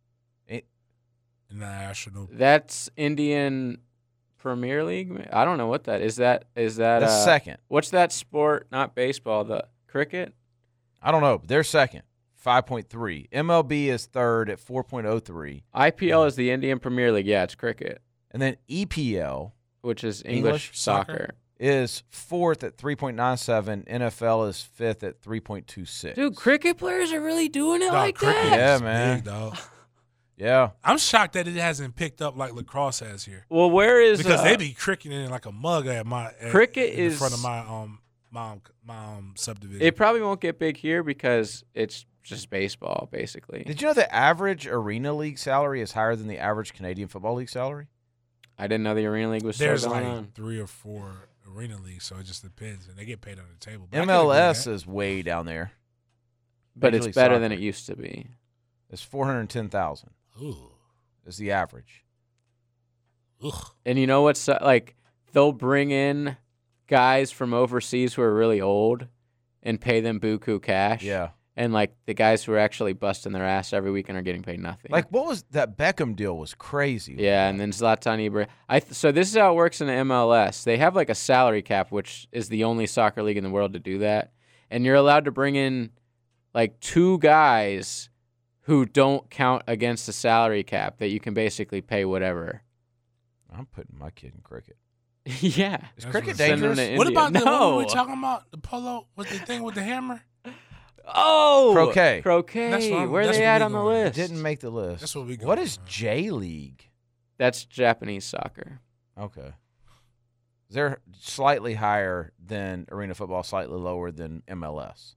Speaker 3: National.
Speaker 4: That's Indian Premier League. I don't know what that is. That is that.
Speaker 2: That's
Speaker 4: uh,
Speaker 2: second.
Speaker 4: What's that sport? Not baseball. The cricket.
Speaker 2: I don't know. But they're second, five point three. M L B is third at four point oh three.
Speaker 4: I P L is the Indian Premier League. Yeah, it's cricket,
Speaker 2: And then E P L
Speaker 4: which is English,
Speaker 2: English
Speaker 4: soccer.
Speaker 3: soccer?
Speaker 2: is fourth at three point nine seven. N F L is fifth at three point two six.
Speaker 4: Dude, cricket players are really doing it
Speaker 3: Dog,
Speaker 4: like
Speaker 3: cricket
Speaker 4: that.
Speaker 2: Yeah,
Speaker 3: is
Speaker 2: man.
Speaker 3: big, dog.
Speaker 2: Yeah.
Speaker 3: I'm shocked that it hasn't picked up like lacrosse has here.
Speaker 4: Well, where is
Speaker 3: Because
Speaker 4: uh,
Speaker 3: they be cricketing in like a mug at my at,
Speaker 4: Cricket
Speaker 3: in
Speaker 4: is-
Speaker 3: front of my um my um, my um, subdivision.
Speaker 4: It probably won't get big here because it's just baseball, basically.
Speaker 2: Did you know the average Arena League salary is higher than the average Canadian Football League salary?
Speaker 4: I didn't know the Arena League was
Speaker 3: There's
Speaker 4: still
Speaker 3: like
Speaker 4: going on.
Speaker 3: three or four arena leagues, so it just depends, and they get paid under the table. But I
Speaker 2: M
Speaker 3: can agree
Speaker 2: L
Speaker 3: with
Speaker 2: S
Speaker 3: that.
Speaker 2: is way down there.
Speaker 4: But
Speaker 2: Major
Speaker 4: it's
Speaker 2: League
Speaker 4: better
Speaker 2: Soccer
Speaker 4: than it used to be.
Speaker 2: It's four hundred ten thousand
Speaker 3: Ooh.
Speaker 2: is the average.
Speaker 3: Ugh.
Speaker 4: And you know what's uh, like? They'll bring in guys from overseas who are really old and pay them buku cash.
Speaker 2: Yeah.
Speaker 4: And like the guys who are actually busting their ass every weekend are getting paid nothing.
Speaker 2: Like, what was that Beckham deal was crazy.
Speaker 4: yeah, and then Zlatan Ibrahimovic. I th- so this is how it works in the M L S. They have like a salary cap, which is the only soccer league in the world to do that. And you're allowed to bring in like two guys who don't count against the salary cap that you can basically pay whatever.
Speaker 2: I'm putting my kid in cricket.
Speaker 4: yeah.
Speaker 2: Is
Speaker 3: That's
Speaker 2: cricket
Speaker 3: what-
Speaker 4: Send them
Speaker 2: dangerous?
Speaker 4: to
Speaker 3: What
Speaker 4: India.
Speaker 3: about the
Speaker 4: no.
Speaker 3: what were we talking about? The polo? What's the thing with the hammer?
Speaker 4: Oh,
Speaker 2: Croquet.
Speaker 4: Croquet.
Speaker 3: That's what I'm-
Speaker 4: Where are
Speaker 3: that's
Speaker 4: they
Speaker 3: what
Speaker 4: at
Speaker 3: we
Speaker 4: on the
Speaker 3: going.
Speaker 2: It
Speaker 4: list?
Speaker 2: didn't make the list.
Speaker 3: That's what we
Speaker 2: What
Speaker 3: going,
Speaker 2: is
Speaker 3: man.
Speaker 2: J League?
Speaker 4: That's Japanese soccer.
Speaker 2: Okay. They're slightly higher than arena football, slightly lower than M L S.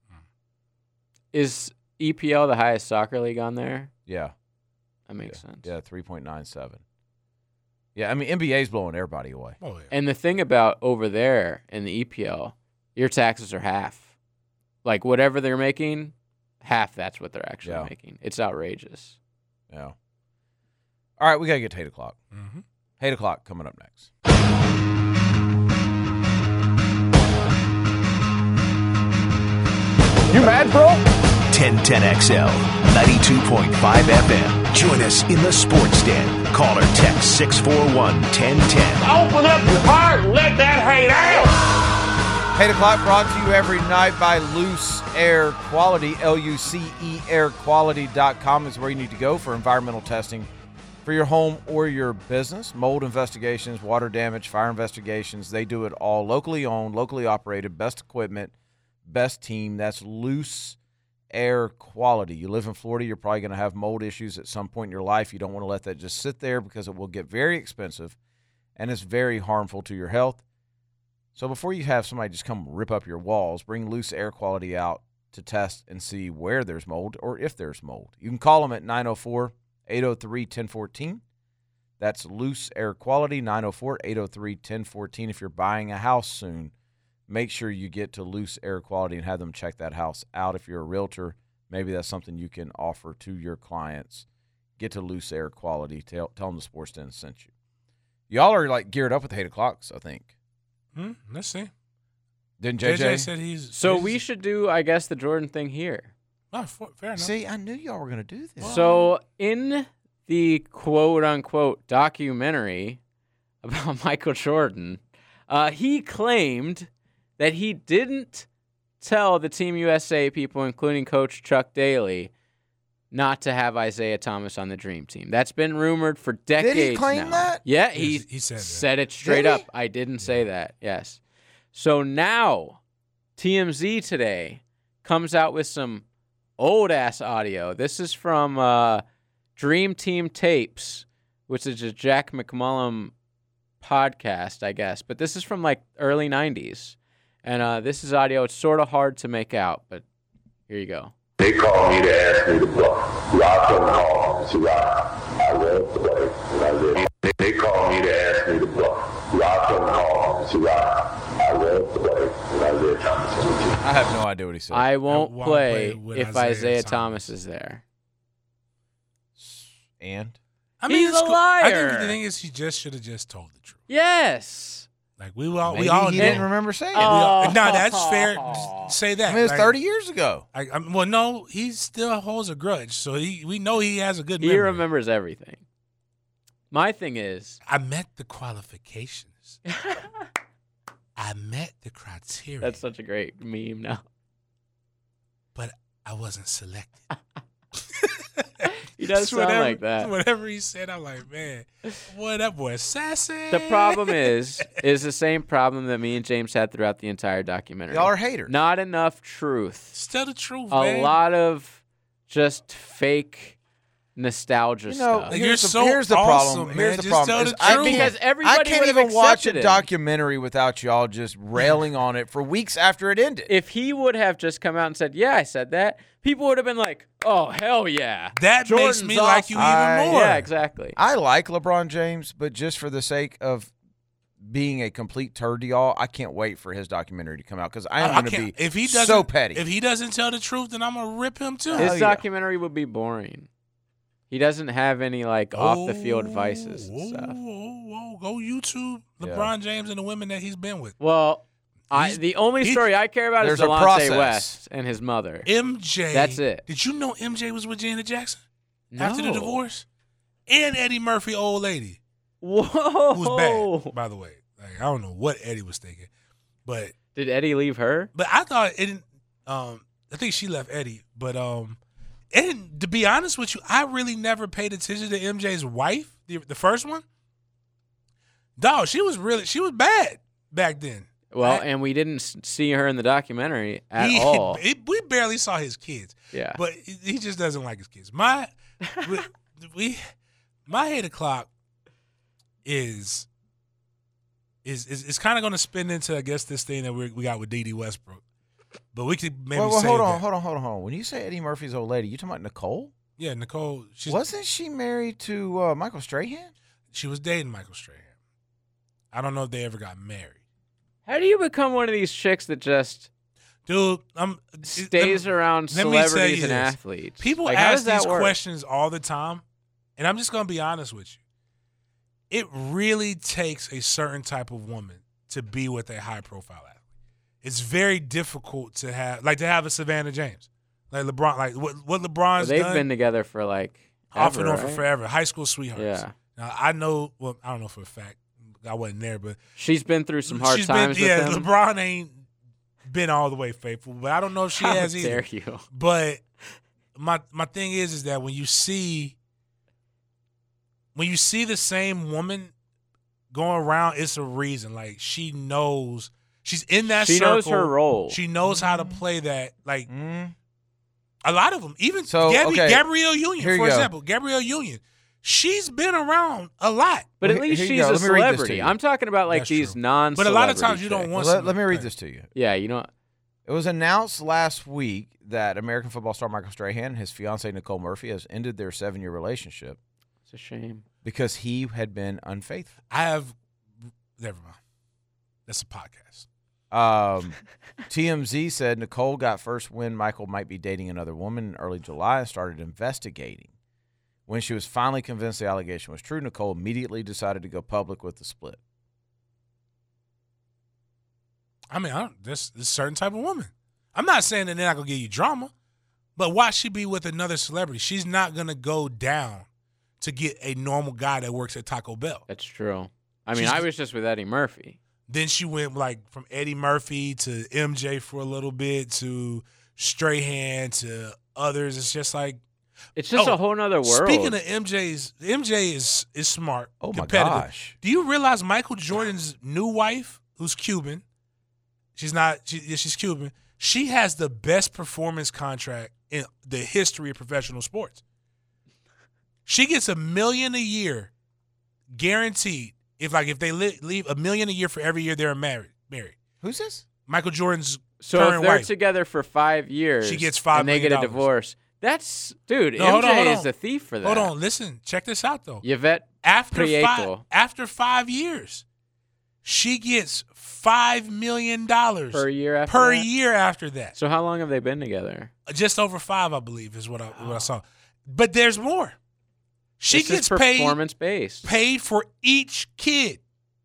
Speaker 4: Is E P L the highest soccer league on there?
Speaker 2: Yeah.
Speaker 4: That makes
Speaker 2: yeah.
Speaker 4: sense.
Speaker 2: Yeah, three point nine seven. Yeah, I mean, N B A's blowing everybody away.
Speaker 3: Oh yeah.
Speaker 4: And the thing about over there in the E P L, your taxes are half. Like whatever they're making, half that's what they're actually
Speaker 2: Yeah.
Speaker 4: making. It's outrageous.
Speaker 2: Yeah. All right, we got to get to eight o'clock.
Speaker 3: Mm-hmm.
Speaker 2: eight o'clock coming up next.
Speaker 6: You mad, bro?
Speaker 1: ten ten X L, ninety-two point five F M. Join us in the Sports Den. Call or text six four one, one oh one oh.
Speaker 6: Open up your heart and let that hate out.
Speaker 2: eight o'clock brought to you every night by Loose Air Quality. L U C E air quality dot com is where you need to go for environmental testing for your home or your business. Mold investigations, water damage, fire investigations. They do it all locally owned, locally operated, best equipment, best team. That's Loose Air Quality. You live in Florida, you're probably going to have mold issues at some point in your life. You don't want to let that just sit there because it will get very expensive and it's very harmful to your health. So before you have somebody just come rip up your walls, bring Loose Air Quality out to test and see where there's mold or if there's mold. You can call them at nine oh four, eight oh three, one oh one four. That's Loose Air Quality, nine oh four, eight oh three, one oh one four. If you're buying a house soon, make sure you get to Loose Air Quality and have them check that house out. If you're a realtor, maybe that's something you can offer to your clients. Get to Loose Air Quality. Tell, tell them the Sports Den sent you. Y'all are like geared up with the eight o'clocks, I think.
Speaker 3: Hmm, let's see.
Speaker 2: Didn't J J?
Speaker 3: J J said he's.
Speaker 4: So
Speaker 3: he's,
Speaker 4: we should do, I guess, the Jordan thing here.
Speaker 3: Oh, fair enough.
Speaker 2: See, I knew y'all were going to do this.
Speaker 4: So in the quote-unquote documentary about Michael Jordan, uh, he claimed that he didn't tell the Team U S A people, including Coach Chuck Daly, not to have Isaiah Thomas on the Dream Team. That's been rumored for decades
Speaker 2: Did he claim
Speaker 4: now.
Speaker 2: that?
Speaker 4: Yeah, he,
Speaker 3: Yes, he said that.
Speaker 4: said it straight
Speaker 2: Did he?
Speaker 4: up. I didn't say that. Yes. So now T M Z today comes out with some old-ass audio. This is from uh, Dream Team Tapes, which is a Jack McMullen podcast, I guess. But this is from, like, early nineties. And uh, this is audio. It's sort of hard to make out, but here you go.
Speaker 6: They called me to ask me to play. Rock don't call me. See, Rock, I won't play. And I said, they, they called me to ask me to play. Rock don't call me. See, Rock, I won't play. And I said, Thomas.
Speaker 2: I have no idea what he said.
Speaker 4: I won't
Speaker 3: won't
Speaker 4: play
Speaker 3: play with
Speaker 4: if
Speaker 3: Isaiah
Speaker 4: Isaiah
Speaker 3: Thomas.
Speaker 4: Thomas is there.
Speaker 2: and?
Speaker 3: I mean,
Speaker 4: He's
Speaker 3: it's
Speaker 4: a
Speaker 3: cool. I think
Speaker 4: liar.
Speaker 3: the thing is, he just should have just told the truth.
Speaker 4: Yes.
Speaker 3: Like we all,
Speaker 2: Maybe
Speaker 3: we all
Speaker 2: he
Speaker 3: know.
Speaker 2: didn't remember saying
Speaker 3: We
Speaker 2: it.
Speaker 3: all-
Speaker 4: Oh.
Speaker 3: no, that's fair. Say that.
Speaker 2: I mean, it was
Speaker 3: Like,
Speaker 2: thirty years ago.
Speaker 3: I, I, well, no, he still holds a grudge, so he, we know he has a good
Speaker 4: He
Speaker 3: memory.
Speaker 4: remembers everything. My thing is,
Speaker 3: I met the qualifications. I met the criteria,
Speaker 4: that's such a great meme now.
Speaker 3: but I wasn't selected.
Speaker 4: He does
Speaker 3: So
Speaker 4: sound
Speaker 3: whatever,
Speaker 4: like that.
Speaker 3: Whatever he said, I'm like, man, boy, that boy is sassy.
Speaker 4: The problem is, is the same problem that me and James had throughout the entire documentary.
Speaker 2: Y'all are haters.
Speaker 4: Not enough truth.
Speaker 3: Just tell the truth,
Speaker 4: A
Speaker 3: man.
Speaker 4: lot of just fake nostalgia
Speaker 2: You know,
Speaker 4: stuff.
Speaker 3: You're
Speaker 2: here's the,
Speaker 3: so
Speaker 2: here's the
Speaker 3: awesome,
Speaker 2: problem.
Speaker 3: man.
Speaker 2: Here's the
Speaker 3: Just
Speaker 2: problem.
Speaker 3: tell
Speaker 2: is
Speaker 3: the
Speaker 2: I
Speaker 3: truth.
Speaker 2: can't-
Speaker 4: Because everybody
Speaker 2: I can't
Speaker 4: would have
Speaker 2: even watch
Speaker 4: accepted
Speaker 2: a
Speaker 4: him.
Speaker 2: documentary without y'all just railing on it for weeks after it ended.
Speaker 4: If he would have just come out and said, "Yeah, I said that," people would have been like, "Oh, hell yeah!"
Speaker 3: That
Speaker 4: Jordan's
Speaker 3: makes me like you even
Speaker 2: I-
Speaker 3: more.
Speaker 4: Yeah, exactly.
Speaker 2: I like LeBron James, but just for the sake of being a complete turd to y'all, I can't wait for his documentary to come out because I am
Speaker 3: I
Speaker 2: going to
Speaker 3: can't-
Speaker 2: be
Speaker 3: if he doesn't,
Speaker 2: so petty.
Speaker 3: If he doesn't tell the truth, then I'm gonna rip him too.
Speaker 4: His
Speaker 2: Hell yeah.
Speaker 4: documentary would be boring. He doesn't have any like off the field vices and
Speaker 3: Whoa,
Speaker 4: stuff.
Speaker 3: whoa, whoa. Go YouTube
Speaker 2: Yeah.
Speaker 3: LeBron James and the women that he's been with.
Speaker 4: Well, I,
Speaker 3: He's-
Speaker 4: the only
Speaker 3: he-
Speaker 4: story I care about is
Speaker 2: There's a
Speaker 4: Delonte
Speaker 2: process.
Speaker 4: West and his mother.
Speaker 3: M J.
Speaker 4: That's it.
Speaker 3: Did you know M J was with Janet Jackson
Speaker 4: No.
Speaker 3: after the divorce? And Eddie Murphy, old lady,
Speaker 4: Whoa.
Speaker 3: who's bad, by the way. Like, I don't know what Eddie was thinking, but
Speaker 4: Did Eddie leave her?
Speaker 3: but I thought it didn't. Um, I think she left Eddie, but um, and to be honest with you, I really never paid attention to M J's wife, the, the first one. Dog, she was really she was bad back then.
Speaker 4: Well,
Speaker 3: I-
Speaker 4: and we didn't s- see her in the documentary at
Speaker 3: He-
Speaker 4: all.
Speaker 3: it- we barely saw his kids.
Speaker 4: Yeah.
Speaker 3: But he he just doesn't like his kids. My we, we my eight o'clock is is is, is kind of going to spin into I guess this thing that we we got with D D Westbrook. But we could maybe
Speaker 2: well, well,
Speaker 3: say
Speaker 2: hold on,
Speaker 3: that.
Speaker 2: hold on, hold on, hold on. When you say Eddie Murphy's old lady, you talking about Nicole?
Speaker 3: Yeah, Nicole. She's,
Speaker 2: Wasn't she married to uh, Michael Strahan?
Speaker 3: she was dating Michael Strahan. I don't know if they ever got married.
Speaker 4: How do you become one of these chicks that just
Speaker 3: Dude, I'm
Speaker 4: stays
Speaker 3: let me-
Speaker 4: around
Speaker 3: let me tell
Speaker 4: celebrities
Speaker 3: you
Speaker 4: and
Speaker 3: this.
Speaker 4: athletes?
Speaker 3: People
Speaker 4: Like, how
Speaker 3: ask
Speaker 4: does that
Speaker 3: these
Speaker 4: work?
Speaker 3: questions all the time, and I'm just gonna be honest with you. It really takes a certain type of woman to be with a high profile athlete. It's very difficult to have, like, to have a Savannah James, like LeBron, like what what
Speaker 4: Well,
Speaker 3: LeBron's
Speaker 4: they've
Speaker 3: done
Speaker 4: been together for like
Speaker 3: off
Speaker 4: ever,
Speaker 3: and on for
Speaker 4: right?
Speaker 3: forever, high school sweethearts.
Speaker 4: Yeah.
Speaker 3: Now I know, well, I don't know for a fact, I wasn't there, but
Speaker 4: She's been through some hard
Speaker 3: she's
Speaker 4: times
Speaker 3: been, yeah,
Speaker 4: with him.
Speaker 3: LeBron ain't been all the way faithful, but I don't know if she
Speaker 4: How
Speaker 3: has either.
Speaker 4: dare you?
Speaker 3: But my my thing is is that when you see when you see the same woman going around, it's a reason. Like she knows she's in that
Speaker 4: She
Speaker 3: circle.
Speaker 4: knows her role.
Speaker 3: She knows how to play that. Like
Speaker 2: Mm.
Speaker 3: a lot of them, even
Speaker 2: So,
Speaker 3: Gabby,
Speaker 2: okay,
Speaker 3: Gabrielle Union,
Speaker 2: here you
Speaker 3: for
Speaker 2: go.
Speaker 3: example, Gabrielle Union, she's been around a lot.
Speaker 4: But
Speaker 2: Well,
Speaker 4: at least
Speaker 2: here you
Speaker 4: she's
Speaker 2: go.
Speaker 4: a
Speaker 2: Let me read this to
Speaker 4: celebrity.
Speaker 2: you.
Speaker 4: I'm talking about like
Speaker 3: That's
Speaker 4: these
Speaker 3: true.
Speaker 4: non.
Speaker 3: But a lot of times you don't want
Speaker 2: Well, let,
Speaker 3: something
Speaker 2: let me
Speaker 3: like
Speaker 2: read
Speaker 3: that.
Speaker 2: this to you.
Speaker 4: Yeah, you know.
Speaker 2: It was announced last week that American football star Michael Strahan and his fiancee Nicole Murphy has ended their seven-year relationship
Speaker 4: It's a shame.
Speaker 2: because he had been unfaithful.
Speaker 3: I have never mind. That's a podcast.
Speaker 2: Um, T M Z said Nicole got first wind Michael might be dating another woman in early July and started investigating. When she was finally convinced the allegation was true, Nicole immediately decided to go public with the split.
Speaker 3: I mean, I don't, there's, there's a certain type of woman. I'm not saying that they're not going to give you drama, but why she be with another celebrity? She's not going to go down to get a normal guy that works at Taco Bell.
Speaker 4: That's true. I mean,
Speaker 3: She's-
Speaker 4: I was just with Eddie Murphy.
Speaker 3: Then she went like from Eddie Murphy to M J for a little bit to Strahan to others. It's just like
Speaker 4: It's just
Speaker 3: Oh,
Speaker 4: a whole nother world.
Speaker 3: speaking of M J's, M J is is smart.
Speaker 2: Oh, my
Speaker 3: competitive.
Speaker 2: gosh.
Speaker 3: Do you realize Michael Jordan's new wife, who's Cuban, she's not. She, yeah, she's Cuban. She has the best performance contract in the history of professional sports. She gets a million a year, guaranteed. If like if they li- leave a million a year for every year they're married. Married.
Speaker 2: Who's this?
Speaker 3: Michael Jordan's
Speaker 4: so
Speaker 3: current
Speaker 4: if they're
Speaker 3: wife.
Speaker 4: together for five years,
Speaker 3: She gets five
Speaker 4: and they get
Speaker 3: million
Speaker 4: a
Speaker 3: dollars.
Speaker 4: divorce. That's dude.
Speaker 3: No, hold
Speaker 4: M J
Speaker 3: on, hold
Speaker 4: is
Speaker 3: on.
Speaker 4: a thief for that.
Speaker 3: Hold on, listen. Check this out though.
Speaker 4: Yvette
Speaker 3: After
Speaker 4: Prieto.
Speaker 3: five, after five years, she gets five million dollars
Speaker 4: per year after
Speaker 3: per
Speaker 4: that?
Speaker 3: year after that.
Speaker 4: So how long have they been together?
Speaker 3: Just over five, I believe, is what I what I saw. But there's more. She
Speaker 4: This
Speaker 3: gets
Speaker 4: is
Speaker 3: paid
Speaker 4: performance based.
Speaker 3: paid for each kid.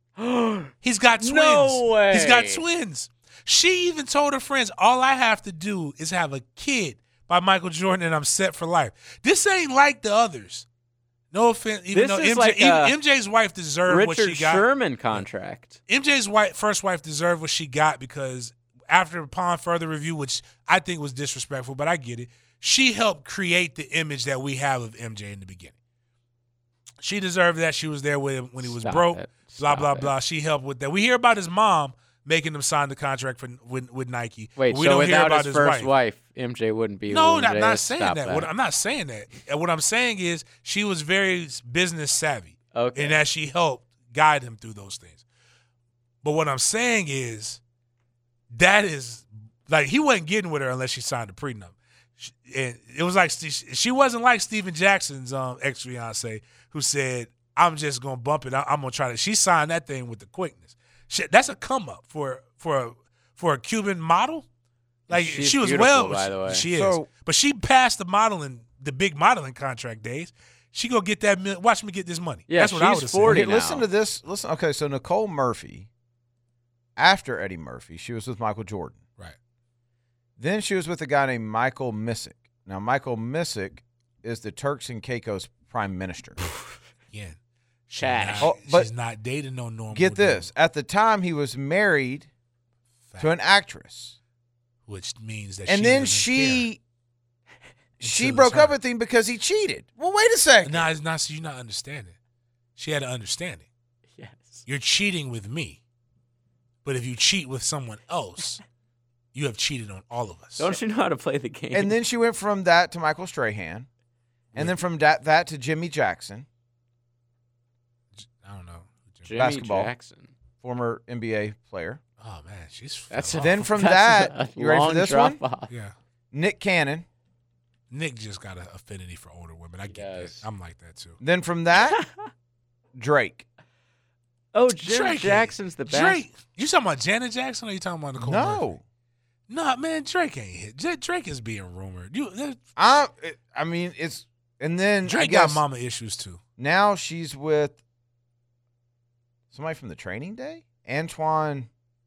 Speaker 3: He's got twins.
Speaker 4: No way.
Speaker 3: He's got twins. She even told her friends, all I have to do is have a kid by Michael Jordan and I'm set for life. This ain't like the others. No offense. Even
Speaker 4: This
Speaker 3: though
Speaker 4: is
Speaker 3: M J,
Speaker 4: like
Speaker 3: even
Speaker 4: a
Speaker 3: M J's wife deserved what
Speaker 4: Richard
Speaker 3: she got.
Speaker 4: Sherman contract.
Speaker 3: M J's wife, first wife deserved what she got because after upon further review, which I think was disrespectful, but I get it, she helped create the image that we have of M J in the beginning. She deserved that. She was there with him when he was
Speaker 4: Stop
Speaker 3: broke.
Speaker 4: it.
Speaker 3: Blah,
Speaker 4: Stop
Speaker 3: blah,
Speaker 4: it.
Speaker 3: blah. She helped with that. We hear about his mom making him sign the contract for with, with Nike.
Speaker 4: Wait,
Speaker 3: but we
Speaker 4: so
Speaker 3: don't hear
Speaker 4: without
Speaker 3: about
Speaker 4: his first
Speaker 3: wife.
Speaker 4: wife, M J wouldn't be.
Speaker 3: No,
Speaker 4: who
Speaker 3: not,
Speaker 4: M J
Speaker 3: not
Speaker 4: is.
Speaker 3: saying
Speaker 4: Stop
Speaker 3: that. What, I'm not saying that. And what I'm saying is she was very business savvy.
Speaker 4: Okay.
Speaker 3: And that she helped guide him through those things. But what I'm saying is that is like he wasn't getting with her unless she signed a prenup. She, and it was like she wasn't like Steven Jackson's um, ex fiance who said, "I'm just gonna bump it. I'm gonna try to." She signed that thing with the quickness. She, that's a come up for for a, for a Cuban model. Like
Speaker 4: She's
Speaker 3: she was
Speaker 4: beautiful,
Speaker 3: well,
Speaker 4: by the way.
Speaker 3: she is.
Speaker 2: So-
Speaker 3: But she passed the modeling, the big modeling contract days. She go get that. mil- Watch me get this money.
Speaker 4: Yeah,
Speaker 3: that's what I
Speaker 4: she's
Speaker 3: would have
Speaker 4: forty
Speaker 3: said.
Speaker 2: Okay, listen
Speaker 4: now.
Speaker 2: to this. Listen. Okay, so Nicole Murphy, after Eddie Murphy, she was with Michael Jordan.
Speaker 3: Right.
Speaker 2: Then she was with a guy named Michael Missick. Now, Michael Missick is the Turks and Caicos prime minister.
Speaker 3: Again, she's
Speaker 4: Cash.
Speaker 3: not,
Speaker 2: Oh, but
Speaker 3: she's not dating no normal.
Speaker 2: Get
Speaker 3: dude.
Speaker 2: this. At the time, he was married to an actress.
Speaker 3: which means that.
Speaker 2: And
Speaker 3: she
Speaker 2: then
Speaker 3: doesn't
Speaker 2: she she
Speaker 3: Until
Speaker 2: broke
Speaker 3: it's
Speaker 2: up
Speaker 3: her.
Speaker 2: with him because he cheated. Well, wait a second.
Speaker 3: care. No, it's not. So you're not understanding. She had an understanding.
Speaker 4: Yes.
Speaker 3: You're cheating with me, but if you cheat with someone else, you have cheated on all of us.
Speaker 4: Don't you know how to play the game?
Speaker 2: And then she went from that to Michael Strahan. And then from that, that to Jimmy Jackson,
Speaker 3: I don't know.
Speaker 4: Jimmy
Speaker 2: basketball.
Speaker 4: Jackson.
Speaker 2: former N B A player.
Speaker 3: Oh man, she's
Speaker 4: That's
Speaker 3: fell
Speaker 4: a-
Speaker 2: Then
Speaker 3: off.
Speaker 2: from
Speaker 4: That's
Speaker 2: that,
Speaker 4: a
Speaker 2: you ready for
Speaker 4: long
Speaker 2: this
Speaker 4: drop
Speaker 2: one?
Speaker 4: off.
Speaker 3: yeah.
Speaker 2: Nick Cannon.
Speaker 3: Nick just got an affinity for older women. I
Speaker 4: He
Speaker 3: get
Speaker 4: does.
Speaker 3: that. I'm like that too.
Speaker 2: Then from that, Drake.
Speaker 4: Oh, Jim
Speaker 3: Drake.
Speaker 4: Jackson's the best.
Speaker 3: Drake. You talking about Janet Jackson or you talking about Nicole Murphy?
Speaker 2: No.
Speaker 3: No, man, Drake ain't hit. J- Drake is being rumored. You, that-
Speaker 2: I, I mean, it's, and then I
Speaker 3: Drake
Speaker 2: guess
Speaker 3: got mama issues too.
Speaker 2: now she's with somebody from the Training Day? Antoine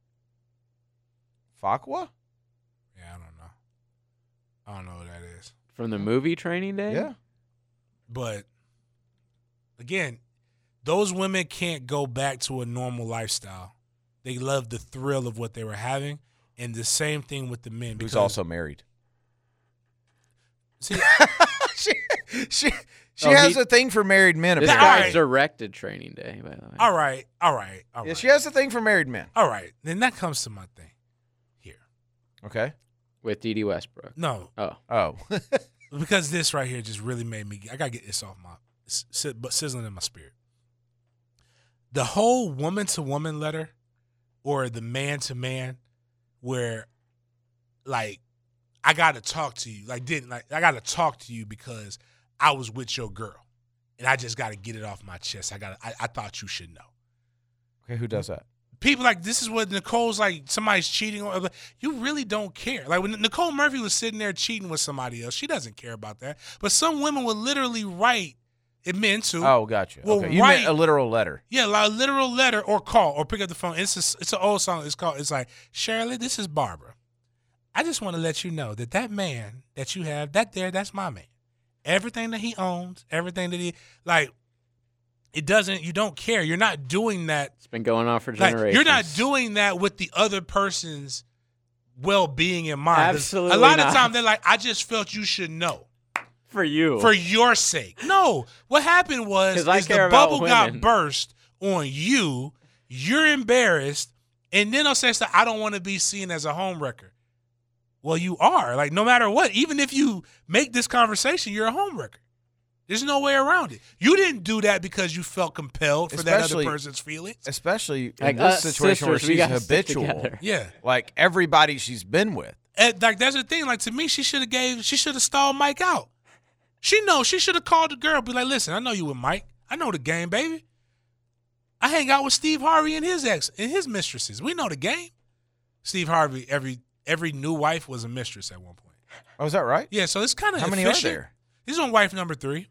Speaker 2: Fuqua?
Speaker 3: Yeah, I don't know. I don't know what that is.
Speaker 4: From the movie Training Day?
Speaker 2: Yeah.
Speaker 3: But again, those women can't go back to a normal lifestyle. They love the thrill of what they were having, and the same thing with the men.
Speaker 2: Who's
Speaker 3: because-
Speaker 2: also married.
Speaker 3: see,
Speaker 2: she she, she
Speaker 4: Oh,
Speaker 2: has
Speaker 4: he-
Speaker 2: a thing for married men,
Speaker 4: This
Speaker 2: apparently.
Speaker 3: All
Speaker 4: guy
Speaker 3: right.
Speaker 4: directed Training Day, by the way.
Speaker 3: all right, all right, all right.
Speaker 2: Yeah, she has a thing for married men.
Speaker 3: all right, then that comes to my thing here.
Speaker 2: Okay.
Speaker 4: With Dee Dee Westbrook.
Speaker 3: No,
Speaker 4: Oh.
Speaker 2: Oh.
Speaker 3: because this right here just really made me. I gotta get this off my, si- but sizzling in my spirit. The whole woman to woman letter, or the man to man, where, like, I gotta talk to you. Like, didn't like I gotta talk to you because I was with your girl, and I just gotta get it off my chest. I got. I, I thought you should know.
Speaker 2: Okay, who does that?
Speaker 3: people like this is what Nicole's like. Somebody's cheating on. You really don't care. Like when Nicole Murphy was sitting there cheating with somebody else, she doesn't care about that. But some women would literally write. It meant to.
Speaker 2: Oh, gotcha.
Speaker 3: Will
Speaker 2: okay. You
Speaker 3: write,
Speaker 2: meant a literal letter.
Speaker 3: Yeah, like a literal letter or call or pick up the phone. It's a, it's an old song. It's called. It's like Shirley, this is Barbara. I just want to let you know that that man that you have, that there, that's my man. Everything that he owns, everything that he like. It doesn't. You don't care. You're not doing that.
Speaker 4: It's been going on for
Speaker 3: like,
Speaker 4: generations.
Speaker 3: you're not doing that with the other person's well-being in mind.
Speaker 4: Absolutely
Speaker 3: A lot
Speaker 4: not.
Speaker 3: of times they're like, I just felt you should know.
Speaker 4: For you.
Speaker 3: For your sake. No. What happened was
Speaker 4: 'Cause I
Speaker 3: is
Speaker 4: care
Speaker 3: the
Speaker 4: about
Speaker 3: bubble got
Speaker 4: women.
Speaker 3: burst on you. You're embarrassed. And then they'll say stuff, I don't want to be seen as a homewrecker. Well, you are. Like, no matter what. Even if you make this conversation, you're a homewrecker. There's no way around it. You didn't do that because you felt compelled for that
Speaker 2: Especially-
Speaker 3: other person's feelings.
Speaker 2: Especially in
Speaker 4: Like,
Speaker 2: this
Speaker 4: us
Speaker 2: situation where
Speaker 4: sisters, we
Speaker 2: she's
Speaker 4: gotta stick
Speaker 2: habitual.
Speaker 4: together.
Speaker 3: Yeah.
Speaker 2: Like everybody she's been with.
Speaker 3: And, like, that's the thing. Like, to me, she should have gave, she should have stalled Mike out. She knows. She should have called the girl, be like, listen, I know you with Mike. I know the game, baby. I hang out with Steve Harvey and his ex and his mistresses. We know the game. Steve Harvey, every every new wife was a mistress at one point.
Speaker 2: Oh, is that right?
Speaker 3: Yeah, so it's kind of
Speaker 2: How many
Speaker 3: efficient.
Speaker 2: are there?
Speaker 3: He's on wife number three.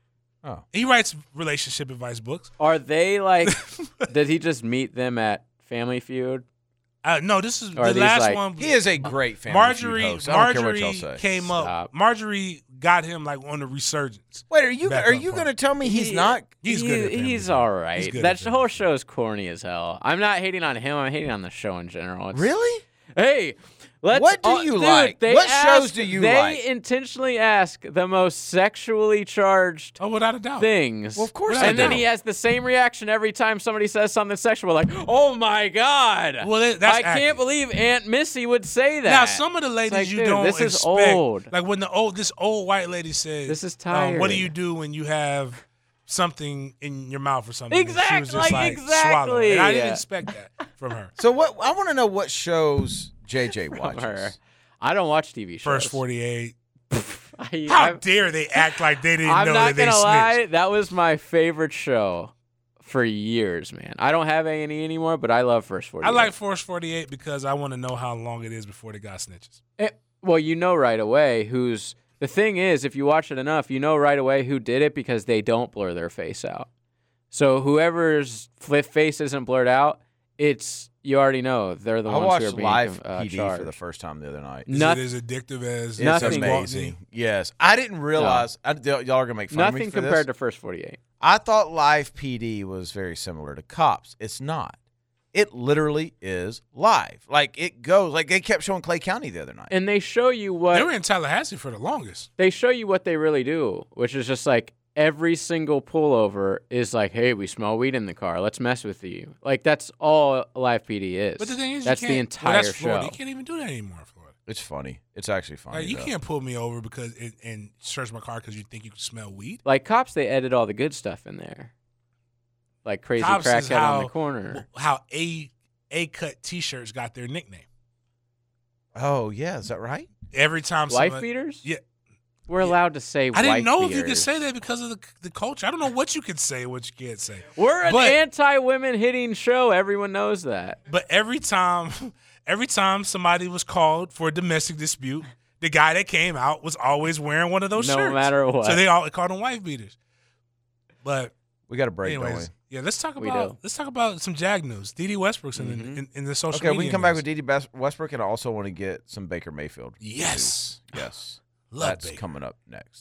Speaker 2: Oh.
Speaker 3: He writes relationship advice books.
Speaker 4: Are they like? Did he just meet them at Family Feud?
Speaker 3: Uh, no, this is
Speaker 4: Or are
Speaker 3: the
Speaker 4: these
Speaker 3: last
Speaker 4: like-
Speaker 3: one.
Speaker 2: He is a great family
Speaker 3: Marjorie,
Speaker 2: feud host. I don't care what
Speaker 3: Marjorie
Speaker 2: y'all say.
Speaker 3: came
Speaker 4: Stop.
Speaker 3: up. Marjorie got him like on the resurgence.
Speaker 2: Wait, are you
Speaker 3: Back
Speaker 2: are
Speaker 3: up
Speaker 2: you
Speaker 3: part.
Speaker 2: going to tell me he's
Speaker 4: He-
Speaker 2: not?
Speaker 3: He's
Speaker 4: he-
Speaker 3: good at Family
Speaker 4: He's
Speaker 3: Feud.
Speaker 4: all right.
Speaker 3: He's good
Speaker 4: that
Speaker 3: at
Speaker 4: sh-
Speaker 3: Family
Speaker 4: whole
Speaker 3: Feud.
Speaker 4: show is corny as hell. I'm not hating on him. I'm hating on the show in general. It's,
Speaker 2: Really?
Speaker 4: Hey, let's.
Speaker 2: What do
Speaker 4: uh,
Speaker 2: you
Speaker 4: dude,
Speaker 2: like?
Speaker 4: They
Speaker 2: What shows
Speaker 4: ask-
Speaker 2: do you
Speaker 4: they
Speaker 2: like?
Speaker 4: intentionally ask the most sexually charged
Speaker 3: Oh, without a doubt.
Speaker 4: things.
Speaker 2: Well, of course
Speaker 3: Without
Speaker 2: I
Speaker 4: And then
Speaker 2: do.
Speaker 4: he has the same reaction every time somebody says something sexual. Like, oh my god!
Speaker 3: Well, that- that's
Speaker 4: I can't
Speaker 3: accurate.
Speaker 4: believe Aunt Missy would say that.
Speaker 3: Now, some of the ladies
Speaker 4: like,
Speaker 3: you
Speaker 4: dude,
Speaker 3: don't
Speaker 4: this is
Speaker 3: expect.
Speaker 4: old.
Speaker 3: Like when the old this old white lady says,
Speaker 4: This is
Speaker 3: um, what do
Speaker 4: tired.
Speaker 3: you do when you have something in your mouth or something?" And
Speaker 4: Exactly,
Speaker 3: She was just
Speaker 4: like,
Speaker 3: like, swallow it. And I didn't
Speaker 4: exactly.
Speaker 3: expect that from her.
Speaker 2: So what? I want to know what shows J J
Speaker 4: From
Speaker 2: watches.
Speaker 4: her. I don't watch T V shows.
Speaker 3: First forty-eight.
Speaker 4: I,
Speaker 3: How
Speaker 4: I-
Speaker 3: dare they act like they didn't
Speaker 4: I'm
Speaker 3: know
Speaker 4: not
Speaker 3: that they
Speaker 4: gonna
Speaker 3: snitched?
Speaker 4: lie. That was my favorite show for years, man. I don't have A and E anymore, but I love First forty-eight.
Speaker 3: I like First forty-eight because I want to know how long it is before the guy snitches.
Speaker 4: It, well, you know right away who's. The thing is, if you watch it enough, you know right away who did it because they don't blur their face out. So whoever's flip face isn't blurred out, it's you already know they're the
Speaker 2: I
Speaker 4: ones
Speaker 2: watched
Speaker 4: who are being
Speaker 2: live
Speaker 4: uh,
Speaker 2: P D
Speaker 4: charged.
Speaker 2: for the first time the other night.
Speaker 3: Is
Speaker 4: Noth-
Speaker 3: it as addictive as
Speaker 2: It's
Speaker 4: Nothing.
Speaker 2: amazing. Yes, I didn't realize. I, y'all are gonna make fun of me
Speaker 4: Nothing
Speaker 2: for
Speaker 4: compared
Speaker 2: this.
Speaker 4: to First forty-eight.
Speaker 2: I thought live P D was very similar to Cops. It's not. It literally is live. Like it goes. Like they kept showing Clay County the other night.
Speaker 4: And they show you what
Speaker 3: They were in Tallahassee for the longest.
Speaker 4: they show you what they really do, which is just like every single pullover is like, hey, we smell weed in the car. Let's mess with you. Like that's all live P D is.
Speaker 3: But the thing is,
Speaker 4: that's
Speaker 3: you
Speaker 4: the
Speaker 3: can't,
Speaker 4: entire
Speaker 3: well, that's Florida.
Speaker 4: show.
Speaker 3: You can't even do that anymore in Florida.
Speaker 2: It's funny. It's actually funny.
Speaker 3: Like, you
Speaker 2: though.
Speaker 3: can't pull me over because and, and search my car because you think you can smell weed.
Speaker 4: Like Cops, they edit all the good stuff in there, like crazy
Speaker 3: Cops is
Speaker 4: crackhead
Speaker 3: how,
Speaker 4: on the corner.
Speaker 3: How a a cut T-shirts got their nickname.
Speaker 2: Oh yeah, is that right?
Speaker 3: Every time
Speaker 4: Wife
Speaker 3: somebody-
Speaker 4: beaters?
Speaker 3: Yeah.
Speaker 4: We're allowed to say.
Speaker 3: I didn't
Speaker 4: wife
Speaker 3: know if you could
Speaker 4: beaters.
Speaker 3: say that because of the the culture. I don't know what you can say, and what you can't say.
Speaker 4: We're an
Speaker 3: But-
Speaker 4: anti-women hitting show. Everyone knows that.
Speaker 3: But every time, every time somebody was called for a domestic dispute, the guy that came out was always wearing one of those
Speaker 4: No
Speaker 3: shirts.
Speaker 4: matter what.
Speaker 3: So they all called them wife beaters. But
Speaker 2: We got a break, don't we?
Speaker 3: anyways, yeah, let's talk
Speaker 4: We
Speaker 3: about
Speaker 4: do.
Speaker 3: let's talk about some Jag news. D D Westbrook's in,
Speaker 4: Mhm.
Speaker 3: the, in, in the social
Speaker 2: Okay,
Speaker 3: media.
Speaker 2: we can come back
Speaker 3: news.
Speaker 2: with D D Best- Westbrook, and I also want to get some Baker Mayfield.
Speaker 3: Yes.
Speaker 2: news. Yes.
Speaker 3: Love
Speaker 2: That's
Speaker 3: Baker.
Speaker 2: coming up next.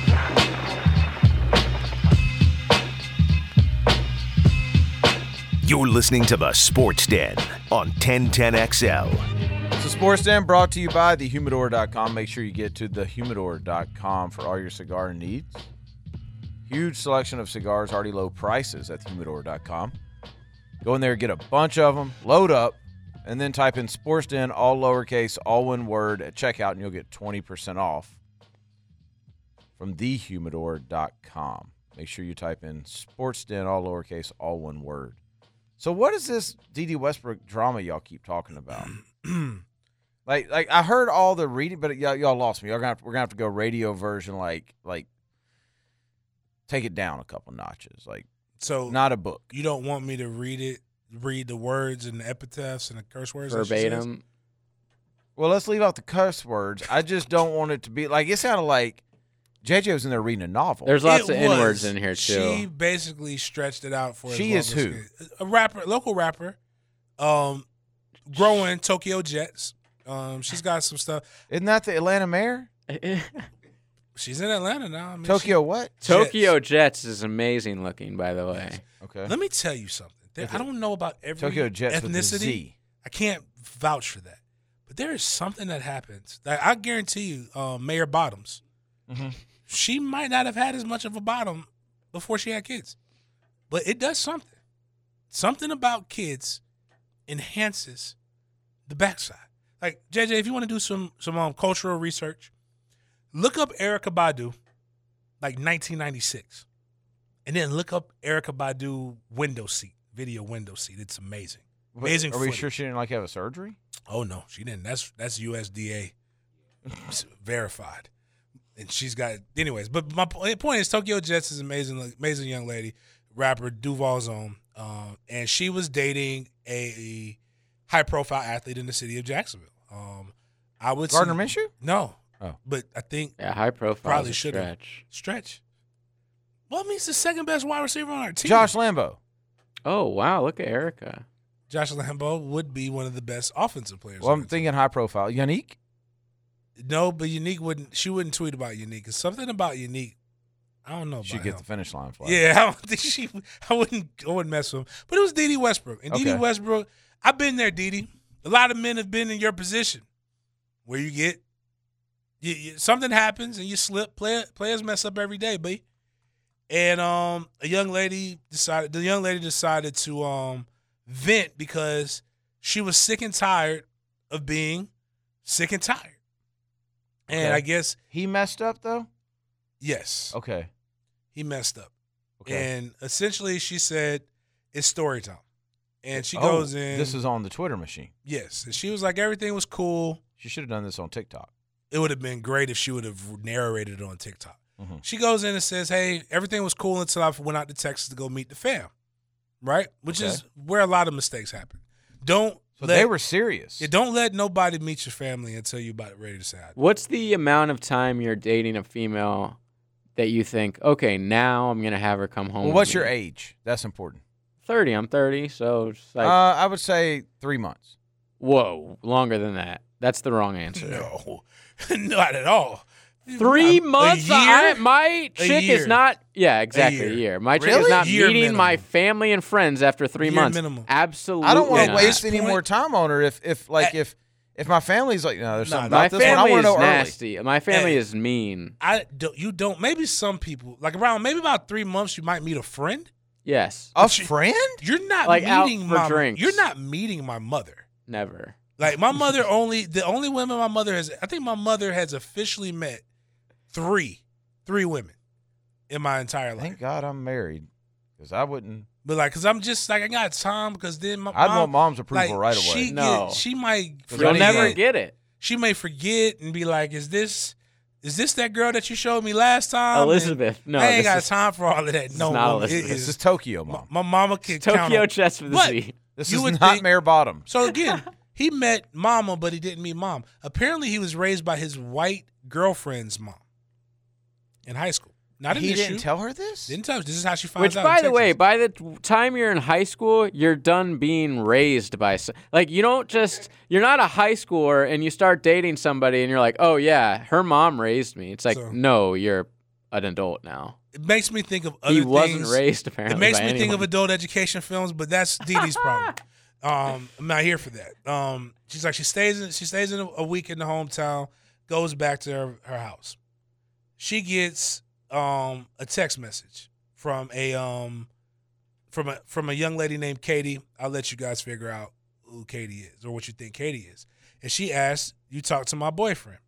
Speaker 1: You're listening to the Sports Den on ten ten X L.
Speaker 2: So Sports Den brought to you by the humidor dot com. Make sure you get to the humidor dot com for all your cigar needs. Huge selection of cigars, already low prices at the humidor dot com. Go in there, get a bunch of them, load up, and then type in Sports Den, all lowercase, all one word at checkout, and you'll get twenty percent off from the humidor dot com. Make sure you type in Sports Den, all lowercase, all one word. So what is this D D Westbrook drama y'all keep talking about? like, like I heard all the reading, but y'all, y'all lost me. Y'all gonna have to, we're gonna have to go radio version, like, like take it down a couple notches, like
Speaker 3: So
Speaker 2: not a book.
Speaker 3: you don't want me to read it read the words and the epitaphs and the curse words that she says?
Speaker 4: Verbatim.
Speaker 2: Well, let's leave out the curse words. I just don't want it to be like it sounded like J J was in there reading a novel.
Speaker 4: There's lots
Speaker 3: It
Speaker 4: of N words
Speaker 3: was.
Speaker 4: in here too.
Speaker 3: She basically stretched it out for.
Speaker 2: She
Speaker 3: as
Speaker 2: is
Speaker 3: long
Speaker 2: who?
Speaker 3: as it- a rapper, local rapper, um, growing Tokyo Jets. Um, she's got some stuff.
Speaker 2: Isn't that the Atlanta mayor?
Speaker 3: She's in Atlanta now. I mean,
Speaker 2: Tokyo what?
Speaker 4: Tokyo Jets is amazing looking, by the way.
Speaker 2: Okay.
Speaker 3: Let me tell you something. There, I don't know about every
Speaker 2: Tokyo Jets with a
Speaker 3: ethnicity.
Speaker 2: Z.
Speaker 3: I can't vouch for that. But there is something that happens. That I guarantee you, um, Mayor Bottoms,
Speaker 2: Mhm.
Speaker 3: she might not have had as much of a bottom before she had kids. But it does something. Something about kids enhances the backside. Like, J J, if you want to do some some um, cultural research, look up Erykah Badu, like nineteen ninety-six. And then look up Erykah Badu window seat, video window seat. It's amazing. Amazing
Speaker 2: Are we
Speaker 3: footage.
Speaker 2: sure she didn't like have a surgery?
Speaker 3: Oh no, she didn't. That's that's U S D A verified, and she's got. Anyways, but my po- point is, Tokyo Jets is amazing, amazing young lady, rapper Duval Zone, um, and she was dating a high profile athlete in the city of Jacksonville. Um, I would
Speaker 2: Gardner
Speaker 3: say,
Speaker 2: Minshew?
Speaker 3: No,
Speaker 2: Oh.
Speaker 3: but I think
Speaker 4: Yeah, high profile.
Speaker 3: Probably
Speaker 4: is a
Speaker 3: should've.
Speaker 4: stretch.
Speaker 3: stretch. Well, I mean, he's the second best wide receiver on our team.
Speaker 2: Josh Lambo.
Speaker 4: Oh wow, look at Erica.
Speaker 3: Josh Lambo would be one of the best offensive players.
Speaker 2: Well,
Speaker 3: on
Speaker 2: I'm
Speaker 3: our team.
Speaker 2: thinking high profile. Unique?
Speaker 3: No, but Unique wouldn't. She wouldn't tweet about Unique. It's something about Unique. I don't know. About
Speaker 2: She'd get
Speaker 3: him.
Speaker 2: the finish line flag.
Speaker 3: Yeah, I don't think she. I wouldn't. I wouldn't mess with him. But it was Dede Westbrook, and Dede
Speaker 2: Okay.
Speaker 3: Westbrook. I've been there, Dede. A lot of men have been in your position, where you get, you, you, something happens and you slip. Play, players mess up every day, b. And um, a young lady decided. The young lady decided to um vent because she was sick and tired of being sick and tired. And
Speaker 2: Okay.
Speaker 3: I guess
Speaker 2: He messed up, though?
Speaker 3: yes,
Speaker 2: Okay.
Speaker 3: he messed up.
Speaker 2: Okay.
Speaker 3: And essentially, she said, "It's story time." And she
Speaker 2: Oh,
Speaker 3: goes in.
Speaker 2: This is on the Twitter machine.
Speaker 3: yes, and she was like, everything was cool.
Speaker 2: She should have done this on TikTok.
Speaker 3: It would have been great if she would have narrated it on TikTok.
Speaker 2: Mhm.
Speaker 3: She goes in and says, "Hey, everything was cool until I went out to Texas to go meet the fam." Right, which
Speaker 2: Okay.
Speaker 3: is where a lot of mistakes happen. Don't
Speaker 2: So
Speaker 3: let,
Speaker 2: they were serious.
Speaker 3: yeah, don't let nobody meet your family until you're about ready to say hi.
Speaker 4: What's the amount of time you're dating a female that you think, okay, now I'm gonna have her come home?
Speaker 2: Well, what's
Speaker 4: with
Speaker 2: your
Speaker 4: me?
Speaker 2: age? That's important.
Speaker 4: thirty. I'm thirty, so it's like,
Speaker 2: uh, I would say three months.
Speaker 4: whoa, longer than that. That's the wrong answer.
Speaker 3: No, not at all.
Speaker 4: Three
Speaker 3: A-
Speaker 4: months.
Speaker 3: A year?
Speaker 4: I, my
Speaker 3: A
Speaker 4: chick
Speaker 3: year.
Speaker 4: is not. Yeah, exactly. A
Speaker 3: year.
Speaker 4: year. My chick
Speaker 2: Really?
Speaker 4: is not
Speaker 3: Year
Speaker 4: meeting my
Speaker 3: minimum.
Speaker 4: family and friends after three
Speaker 3: Year
Speaker 4: months.
Speaker 3: minimum.
Speaker 4: Absolutely.
Speaker 2: I don't want to
Speaker 3: at
Speaker 4: not.
Speaker 2: waste
Speaker 3: this
Speaker 2: any
Speaker 3: point-
Speaker 2: more time on her if, if like,
Speaker 3: At-
Speaker 2: if if my family's like, no, there's
Speaker 3: Nah,
Speaker 2: something
Speaker 3: nah.
Speaker 4: My
Speaker 2: about this one. I
Speaker 4: family
Speaker 2: want
Speaker 4: is
Speaker 2: to know early.
Speaker 4: nasty. My family
Speaker 3: Hey.
Speaker 4: is mean.
Speaker 3: I don't, you don't. Maybe some people, like around maybe about three months, you might meet a friend.
Speaker 4: Yes.
Speaker 2: A
Speaker 3: she-
Speaker 2: friend?
Speaker 3: You're not
Speaker 4: Like, out
Speaker 3: meeting
Speaker 4: for
Speaker 3: my.
Speaker 4: drinks.
Speaker 3: You're not meeting my mother.
Speaker 4: Never.
Speaker 3: Like my mother only the only women my mother has. I think my mother has officially met three, three women in my entire life.
Speaker 2: Thank God I'm married, because I wouldn't.
Speaker 3: But like, cause I'm just like I got time. Because then my
Speaker 2: I'd
Speaker 3: mom,
Speaker 2: want mom's approval
Speaker 3: like,
Speaker 2: right away.
Speaker 3: She
Speaker 4: No.
Speaker 3: get, she might.
Speaker 2: You'll
Speaker 4: You'll
Speaker 3: forget-
Speaker 4: never get it.
Speaker 3: She may forget and be like, "Is this, is this that girl that you showed me last time?"
Speaker 4: Elizabeth.
Speaker 3: And
Speaker 4: No,
Speaker 3: I ain't
Speaker 4: this
Speaker 3: got
Speaker 4: is
Speaker 3: time for all of that. No,
Speaker 4: not
Speaker 3: woman, it
Speaker 4: Elizabeth.
Speaker 2: This
Speaker 3: is.
Speaker 2: is Tokyo,
Speaker 3: My,
Speaker 2: mom.
Speaker 3: my mama can count
Speaker 4: Tokyo
Speaker 3: on-
Speaker 4: chess with the
Speaker 3: But-
Speaker 4: Z.
Speaker 2: This
Speaker 3: you
Speaker 2: is
Speaker 3: would
Speaker 2: not
Speaker 3: think-
Speaker 2: Mayor Bottom.
Speaker 3: So again, he met Mama, but he didn't meet Mom. Apparently, he was raised by his white girlfriend's mom in high school. Not an
Speaker 2: He
Speaker 3: issue.
Speaker 2: didn't tell her this?
Speaker 3: Didn't tell. This is how she finds
Speaker 4: Which,
Speaker 3: out.
Speaker 4: by
Speaker 3: in
Speaker 4: the way,
Speaker 3: Texas.
Speaker 4: by the t- time you're in high school, you're done being raised by s- like you don't just you're not a high schooler and you start dating somebody and you're like, oh yeah, her mom raised me. It's like,
Speaker 3: So-
Speaker 4: no, you're an adult now.
Speaker 3: it makes me think of other
Speaker 4: He wasn't
Speaker 3: things.
Speaker 4: raised apparently.
Speaker 3: It makes
Speaker 4: by
Speaker 3: me think of
Speaker 4: anyone.
Speaker 3: adult education films, but that's Dee Dee's problem. Um, I'm not here for that. Um, she's like she stays in she stays in a, a week in the hometown, goes back to her, her house. She gets um, a text message from a um, from a from a young lady named Katie. I'll let you guys figure out who Katie is or what you think Katie is. And she asks, "You talk to my boyfriend?"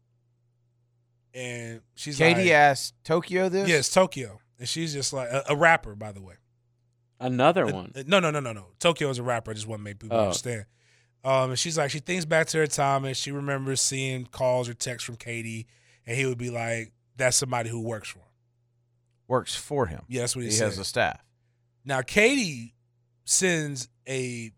Speaker 3: And she's
Speaker 2: Katie
Speaker 3: like,
Speaker 2: asked Tokyo this?
Speaker 3: "Yes, Tokyo." And she's just like a, a rapper, by the way.
Speaker 4: Another
Speaker 3: Uh,
Speaker 4: one.
Speaker 3: uh, No, no, no, no, no. Tokyo is a rapper. I just want to make people
Speaker 4: Oh.
Speaker 3: understand. Um, and she's like, she thinks back to her time, and she remembers seeing calls or texts from Katie, and he would be like, "That's somebody who works for him."
Speaker 2: Works for him.
Speaker 3: Yeah, that's what he,
Speaker 2: He
Speaker 3: said.
Speaker 2: has a staff.
Speaker 3: Now, Katie sends a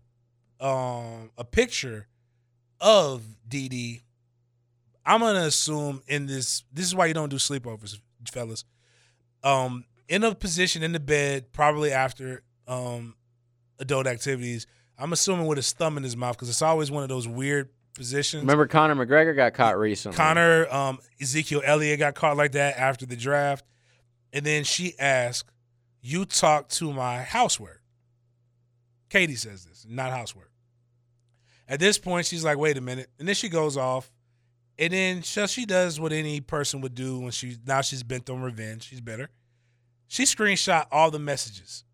Speaker 3: um a picture of Dee Dee. I'm gonna assume in this. This is why you don't do sleepovers, fellas. Um, in a position in the bed, probably after um adult activities. I'm assuming with his thumb in his mouth because it's always one of those weird positions.
Speaker 4: Remember Conor McGregor got caught recently.
Speaker 3: Conor, um, Ezekiel Elliott got caught like that after the draft. And then she asked, you talk to my housework. Katie says this, not housework. At this point, she's like, wait a minute. And then she goes off. And then she, she does what any person would do when she now she's bent on revenge. She's bitter. She screenshot all the messages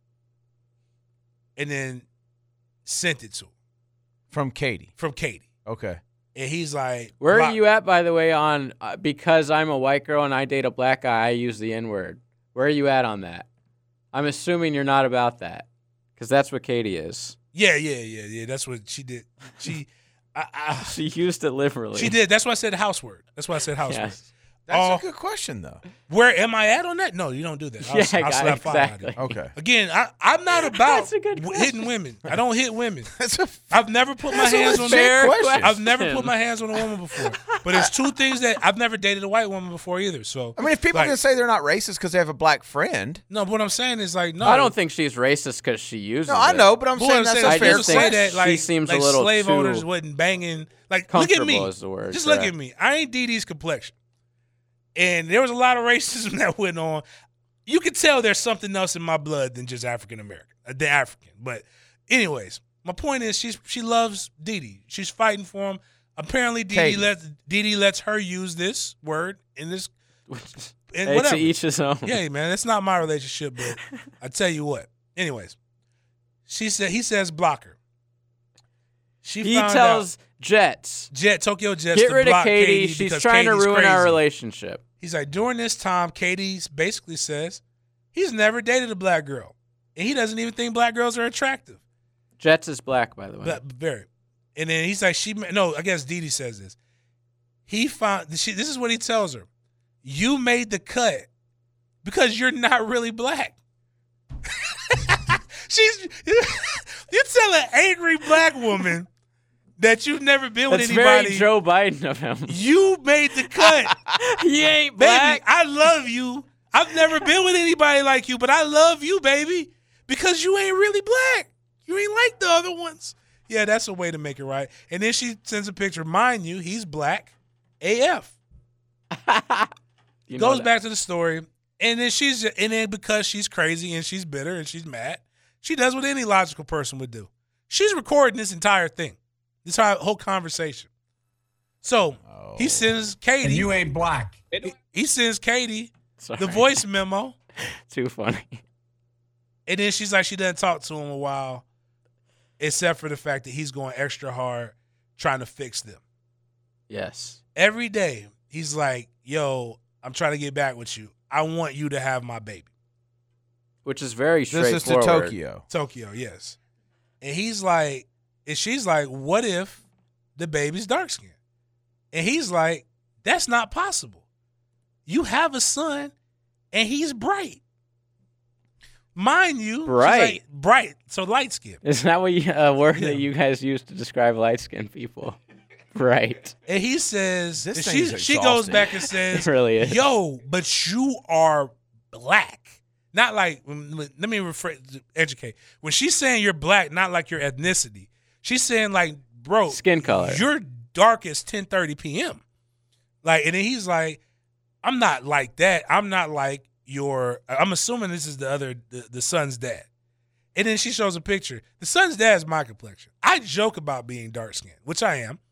Speaker 3: and then sent it to him.
Speaker 2: From Katie.
Speaker 3: From Katie.
Speaker 2: Okay.
Speaker 3: And he's like,
Speaker 4: Where
Speaker 3: block-
Speaker 4: are you at, by the way, on uh, because I'm a white girl and I date a black guy, I use the N-word? Where are you at on that? I'm assuming you're not about that because that's what Katie is.
Speaker 3: Yeah, yeah, yeah, yeah. That's what she did. She, I, I,
Speaker 4: She used it liberally.
Speaker 3: she did. That's why I said housework. That's why I said housework.
Speaker 4: Yes.
Speaker 2: That's
Speaker 3: Oh.
Speaker 2: a good question, though.
Speaker 3: Where am I at on that? No, you don't do that. I'll,
Speaker 4: Yeah,
Speaker 3: I'll
Speaker 4: got
Speaker 3: slap
Speaker 4: it,
Speaker 3: fire out of
Speaker 4: exactly.
Speaker 3: you.
Speaker 2: Okay.
Speaker 3: Again, I, I'm not about
Speaker 4: That's a good
Speaker 3: w-
Speaker 4: question.
Speaker 3: hitting women. I don't hit women.
Speaker 2: That's a
Speaker 3: I've never put my
Speaker 2: That's a
Speaker 3: hands on
Speaker 2: legit
Speaker 3: a
Speaker 2: question.
Speaker 3: I've never put my hands on a woman before. But there's two things that I've never dated a white woman before either. So
Speaker 2: I mean, if people
Speaker 3: like,
Speaker 2: can say they're not racist because they have a black friend.
Speaker 3: no, but what I'm saying is like no.
Speaker 4: I don't think she's racist because she uses
Speaker 2: No, I
Speaker 4: it.
Speaker 2: know, but I'm
Speaker 3: But
Speaker 2: saying
Speaker 3: what
Speaker 2: that's
Speaker 3: saying
Speaker 2: a
Speaker 3: is
Speaker 2: fair
Speaker 3: people say
Speaker 2: question.
Speaker 3: that like,
Speaker 4: She seems a
Speaker 3: like
Speaker 4: little
Speaker 3: slave
Speaker 4: too
Speaker 3: owners wasn't banging. Like look at me.
Speaker 4: Comfortable is the word,
Speaker 3: Just look
Speaker 4: correct.
Speaker 3: at me. I ain't Dee Dee's complexion. And there was a lot of racism that went on. You could tell there's something else in my blood than just African American, uh, the African. But anyways, my point is she's she loves Dee Dee. She's fighting for him. Apparently, Dee Dee
Speaker 2: Katie.
Speaker 3: lets Dee Dee lets her use this word in this. And
Speaker 4: Hey,
Speaker 3: whatever.
Speaker 4: to each his own.
Speaker 3: Yeah, man, that's not my relationship, but I tell you what. Anyways, she said he says block her. She
Speaker 4: He
Speaker 3: found
Speaker 4: tells
Speaker 3: out
Speaker 4: Jets,
Speaker 3: Jet Tokyo Jets
Speaker 4: get
Speaker 3: to
Speaker 4: rid of
Speaker 3: block
Speaker 4: Katie.
Speaker 3: Katie
Speaker 4: She's
Speaker 3: because
Speaker 4: trying to
Speaker 3: Katie's
Speaker 4: ruin our
Speaker 3: crazy.
Speaker 4: relationship.
Speaker 3: He's like, during this time, Katie basically says he's never dated a black girl. And he doesn't even think black girls are attractive.
Speaker 4: Jets is black, by the way.
Speaker 3: But very. And then he's like, she no, I guess Dee Dee says this. He found she, this is what he tells her. You made the cut because you're not really black. She's you tell an angry black woman that you've never been with
Speaker 4: That's
Speaker 3: anybody.
Speaker 4: very Joe Biden of him.
Speaker 3: You made the cut.
Speaker 4: He ain't
Speaker 3: Baby,
Speaker 4: black.
Speaker 3: I love you. I've never been with anybody like you, but I love you, baby, because you ain't really black. You ain't like the other ones. Yeah, that's a way to make it right. And then she sends a picture. Mind you, he's black. A F.
Speaker 4: You know
Speaker 3: Goes
Speaker 4: that.
Speaker 3: back to the story. And then she's and then because she's crazy and she's bitter and she's mad, she does what any logical person would do. She's recording this entire thing. This whole whole conversation. So he sends Katie.
Speaker 9: And you ain't black.
Speaker 3: He, he sends Katie
Speaker 4: Sorry.
Speaker 3: the voice memo.
Speaker 4: Too funny.
Speaker 3: And then she's like, she doesn't talk to him a while, except for the fact that he's going extra hard trying to fix them.
Speaker 4: Yes.
Speaker 3: Every day, he's like, yo, I'm trying to get back with you. I want you to have my baby.
Speaker 4: Which is very
Speaker 2: This is to
Speaker 4: straightforward.
Speaker 2: Tokyo.
Speaker 3: Tokyo, yes. And he's like, and she's like, what if the baby's dark skinned? And he's like, that's not possible. You have a son, and he's bright. Mind you, she's
Speaker 4: Bright.
Speaker 3: like, bright, so light skinned.
Speaker 4: Is that what you, a word
Speaker 3: Yeah.
Speaker 4: that you guys use to describe light-skinned people? Right.
Speaker 3: And he says,
Speaker 2: This
Speaker 3: and
Speaker 2: thing
Speaker 3: she,
Speaker 2: is
Speaker 3: she goes
Speaker 2: exhausting.
Speaker 3: back and says,
Speaker 4: It really is.
Speaker 3: yo, but you are black. Not like, let me rephrase, educate. When she's saying you're black, not like your ethnicity. She's saying like, bro,
Speaker 4: Skin color.
Speaker 3: you're dark as ten thirty p.m. Like, and then he's like, I'm not like that. I'm not like your, I'm assuming this is the other, the, the son's dad. And then she shows a picture. The son's dad is my complexion. I joke about being dark skinned, which I am.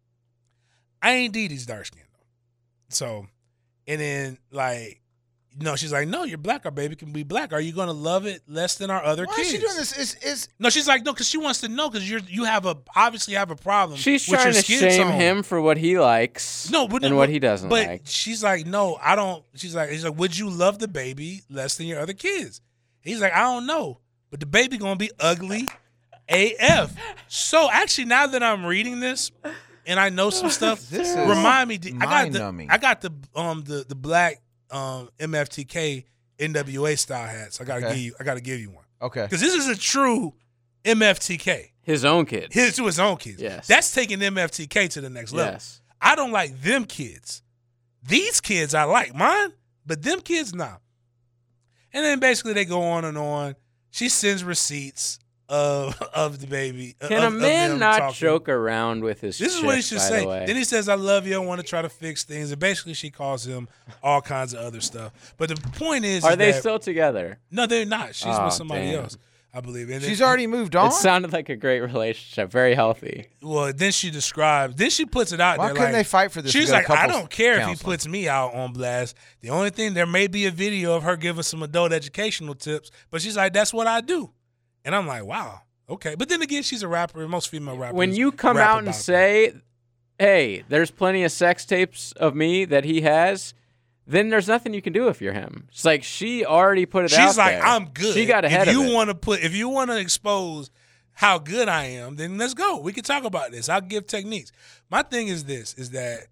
Speaker 3: I ain't Dee Dee's dark skinned though. So, and then like, no, she's like, no, you're black. Our baby can be black. Are you gonna love it less than our other
Speaker 2: Why
Speaker 3: kids?
Speaker 2: is she doing this? Is is
Speaker 3: No, she's like, no, because she wants to know because you're you have a obviously have a problem.
Speaker 4: She's
Speaker 3: with
Speaker 4: trying
Speaker 3: your
Speaker 4: to
Speaker 3: skin
Speaker 4: shame
Speaker 3: tone.
Speaker 4: him for what he likes
Speaker 3: No, but,
Speaker 4: and what he doesn't
Speaker 3: but
Speaker 4: like.
Speaker 3: she's like, no, I don't. She's like, he's like, would you love the baby less than your other kids? He's like, I don't know, but the baby gonna be ugly, A F. So actually, now that I'm reading this and I know some stuff,
Speaker 2: This is
Speaker 3: remind me. I got the
Speaker 2: mind-numbing.
Speaker 3: I got the um the the black um M F T K N W A style hats. I gotta
Speaker 2: Okay.
Speaker 3: give you. I gotta give you one.
Speaker 2: Okay.
Speaker 3: Because this is a true M F T K.
Speaker 4: His own kids.
Speaker 3: His to his own kids.
Speaker 4: Yes.
Speaker 3: That's taking M F T K to the next level.
Speaker 4: Yes.
Speaker 3: I don't like them kids. These kids I like. Mine, but them kids, nah. And then basically they go on and on. She sends receipts of of the baby.
Speaker 4: Can
Speaker 3: of,
Speaker 4: a man
Speaker 3: of them
Speaker 4: not
Speaker 3: talking.
Speaker 4: joke around with his
Speaker 3: This is
Speaker 4: chick,
Speaker 3: what he should
Speaker 4: by
Speaker 3: say.
Speaker 4: the way?
Speaker 3: Then he says, I love you. I want to try to fix things. And basically she calls him all kinds of other stuff. But the point is,
Speaker 4: Are
Speaker 3: is
Speaker 4: they
Speaker 3: that,
Speaker 4: still together?
Speaker 3: No, they're not. She's
Speaker 4: Oh,
Speaker 3: with somebody
Speaker 4: damn.
Speaker 3: else, I believe. And
Speaker 2: She's
Speaker 3: then,
Speaker 2: already moved on.
Speaker 4: It sounded like a great relationship, very healthy.
Speaker 3: Well, then she describes, then she puts it out
Speaker 2: Why
Speaker 3: there.
Speaker 2: couldn't
Speaker 3: like,
Speaker 2: they fight for this?
Speaker 3: She's
Speaker 2: and go to
Speaker 3: like, I
Speaker 2: couples
Speaker 3: don't care if he
Speaker 2: counseling?
Speaker 3: puts me out on blast. The only thing, there may be a video of her giving some adult educational tips, but she's like, that's what I do. And I'm like, wow, okay. But then again, she's a rapper, and most female rappers.
Speaker 4: When you come
Speaker 3: rap
Speaker 4: out and
Speaker 3: about
Speaker 4: say, hey, there's plenty of sex tapes of me that he has, then there's nothing you can do if you're him. It's like she already put it
Speaker 3: She's
Speaker 4: out
Speaker 3: like,
Speaker 4: there.
Speaker 3: I'm good.
Speaker 4: She got ahead
Speaker 3: if
Speaker 4: of
Speaker 3: you
Speaker 4: it.
Speaker 3: want to put, if you want to expose how good I am, then let's go. We can talk about this. I'll give techniques. My thing is this: is that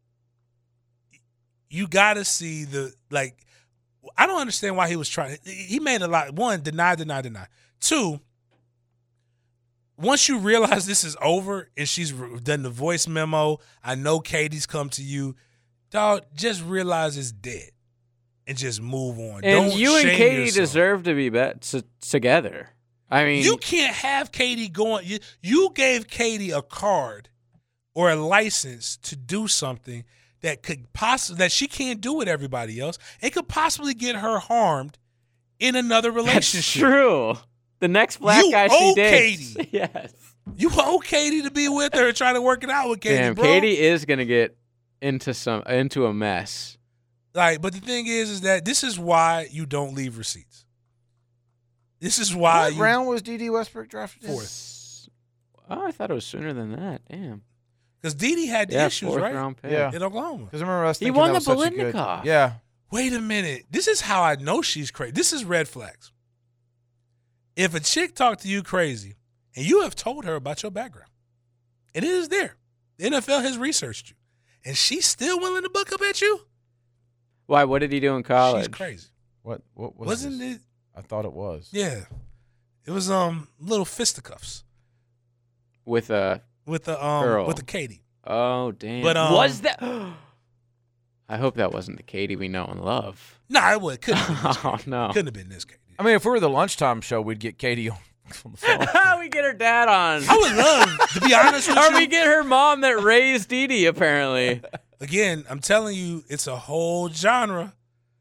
Speaker 3: you got to see the like. I don't understand why he was trying. He made a lot. One, deny, deny, deny. Two, once you realize this is over and she's done the voice memo, I know Katie's come to you, dog. Just realize it's dead. And just move on.
Speaker 4: And
Speaker 3: Don't
Speaker 4: you and
Speaker 3: shame
Speaker 4: Katie
Speaker 3: yourself.
Speaker 4: deserve to be bet- t- together. I mean,
Speaker 3: You can't have Katie going. You, you gave Katie a card or a license to do something that could possibly that she can't do with everybody else. It could possibly get her harmed in another
Speaker 4: that's
Speaker 3: relationship.
Speaker 4: true. The next black
Speaker 3: You
Speaker 4: guy
Speaker 3: owe
Speaker 4: she dates.
Speaker 3: Katie.
Speaker 4: Yes.
Speaker 3: You owe Katie to be with her and try to work it out with Katie,
Speaker 4: Damn,
Speaker 3: bro.
Speaker 4: Katie is gonna get into some into a mess.
Speaker 3: Like, but the thing is, is that this is why you don't leave receipts. This is why
Speaker 2: What
Speaker 3: you
Speaker 2: round was D D Westbrook drafted in?
Speaker 3: fourth.
Speaker 4: Oh, I thought it was sooner than that. Damn.
Speaker 3: Because Didi had the
Speaker 4: Yeah,
Speaker 3: issues,
Speaker 4: fourth
Speaker 3: right?
Speaker 4: round pick.
Speaker 2: Yeah.
Speaker 3: In Oklahoma.
Speaker 2: Because I remember us
Speaker 4: He
Speaker 2: thinking
Speaker 4: won
Speaker 2: that
Speaker 4: the
Speaker 2: was such a good-
Speaker 4: Biletnikoff.
Speaker 2: Yeah.
Speaker 3: Wait a minute. This is how I know she's crazy. This is red flags. If a chick talked to you crazy and you have told her about your background, and it is there, the N F L has researched you, and she's still willing to buck up at you,
Speaker 4: Why? What did he do in college?
Speaker 3: she's crazy.
Speaker 2: What? What was
Speaker 3: Wasn't
Speaker 2: this?
Speaker 3: it?
Speaker 2: I thought it was.
Speaker 3: Yeah. It was um little fisticuffs
Speaker 4: With a
Speaker 3: with the um
Speaker 4: Girl.
Speaker 3: with the Katie.
Speaker 4: oh damn.
Speaker 3: But, um,
Speaker 4: was that? I hope that wasn't the Katie we know and love.
Speaker 3: Nah, it would couldn't have been this
Speaker 4: Oh
Speaker 3: Katie.
Speaker 4: no.
Speaker 3: Couldn't have been this Katie.
Speaker 2: I mean, if we were the lunchtime show, we'd get Katie on, on the phone.
Speaker 4: we get her dad on.
Speaker 3: I would love, to be honest with
Speaker 4: Or
Speaker 3: you.
Speaker 4: we get her mom that raised Dee Dee, apparently.
Speaker 3: Again, I'm telling you, it's a whole genre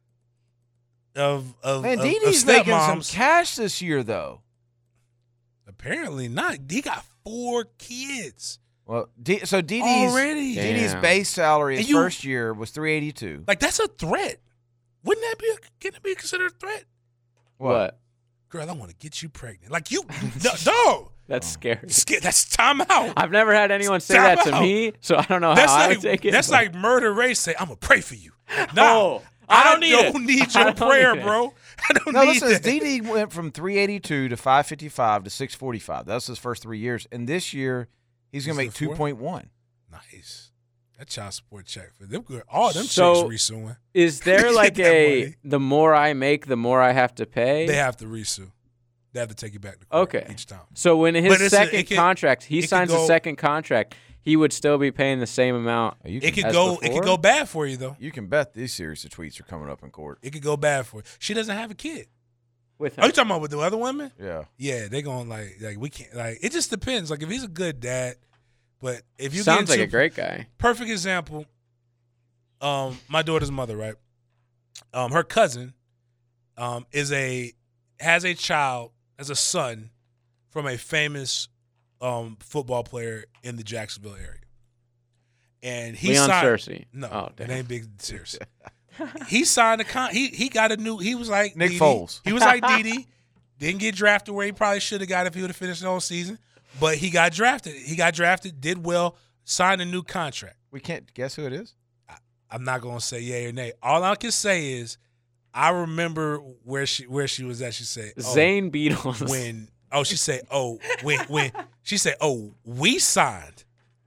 Speaker 3: of of
Speaker 2: Man,
Speaker 3: of,
Speaker 2: Dee
Speaker 3: of
Speaker 2: Dee's making some
Speaker 3: stepmoms.
Speaker 2: cash this year, though.
Speaker 3: Apparently not. He got four kids
Speaker 2: Well, D, so Dee Dee's
Speaker 3: already.
Speaker 4: Damn.
Speaker 2: Dee Dee's base salary his
Speaker 3: And you-
Speaker 2: first year was three eighty two.
Speaker 3: Like, that's a threat. Wouldn't that be a, can it be considered a threat?
Speaker 4: What?
Speaker 3: Girl, I want to get you pregnant. Like you, no, no.
Speaker 4: That's scary.
Speaker 3: Sca- That's time out.
Speaker 4: I've never had anyone say
Speaker 3: Time
Speaker 4: that to
Speaker 3: out.
Speaker 4: me, so I don't know
Speaker 3: That's
Speaker 4: how I
Speaker 3: like
Speaker 4: would take it.
Speaker 3: that's
Speaker 4: but-
Speaker 3: like Murder Ray say, "I'm gonna pray for you." No,
Speaker 4: No, I don't need it.
Speaker 3: don't need
Speaker 4: I
Speaker 3: your
Speaker 4: don't
Speaker 3: prayer,
Speaker 4: need it.
Speaker 3: bro. I don't
Speaker 2: No,
Speaker 3: need
Speaker 2: listen,
Speaker 3: that.
Speaker 2: Dee Dee went from three eighty two to five fifty five to six forty five. That's his first three years, and this year he's gonna
Speaker 3: Is
Speaker 2: make
Speaker 3: it
Speaker 2: two
Speaker 3: four?
Speaker 2: point one.
Speaker 3: Nice. That child support check for them. Good. All them
Speaker 4: So-
Speaker 3: chicks resuing.
Speaker 4: Is there
Speaker 3: Get
Speaker 4: like
Speaker 3: that
Speaker 4: a
Speaker 3: money.
Speaker 4: the more I make, the more I have to pay?
Speaker 3: They have to resue. They have to take you back to court
Speaker 4: Okay.
Speaker 3: each time.
Speaker 4: So when his
Speaker 3: But it's a-
Speaker 4: second
Speaker 3: it could-
Speaker 4: contract, he
Speaker 3: it could
Speaker 4: signs a
Speaker 3: go-
Speaker 4: second contract, he would still be paying the same amount.
Speaker 2: You
Speaker 3: It
Speaker 2: can,
Speaker 3: could
Speaker 4: As
Speaker 3: go. It
Speaker 4: before?
Speaker 3: could go bad for you though.
Speaker 2: you can bet these series of tweets are coming up in court.
Speaker 3: It could go bad for you. She doesn't have a kid.
Speaker 4: With
Speaker 3: Are you talking about with the other women?
Speaker 2: Yeah.
Speaker 3: Yeah, they going like like we can't like. It just depends. Like if he's a good dad, but if you
Speaker 4: Sounds
Speaker 3: get
Speaker 4: like
Speaker 3: into-
Speaker 4: a great guy.
Speaker 3: perfect example. Um, my daughter's mother, right? Um, her cousin, um, is a has a child as a son from a famous um football player in the Jacksonville area, and he
Speaker 4: Leon
Speaker 3: signed.
Speaker 4: Cersei.
Speaker 3: No,
Speaker 4: Oh,
Speaker 3: it
Speaker 4: damn.
Speaker 3: ain't big serious. He signed a con. He he got a new. He was like
Speaker 2: Nick
Speaker 3: Dee Dee.
Speaker 2: Foles.
Speaker 3: He was like Dee Dee. Didn't get drafted where he probably should have got if he would have finished the whole season, but he got drafted. He got drafted, did well, signed a new contract.
Speaker 2: We can't guess who it is?
Speaker 3: I'm not gonna say yay or nay. All I can say is, I remember where she where she was at. She said, oh,
Speaker 4: Zane Beatles.
Speaker 3: when oh she said oh when when she said oh we signed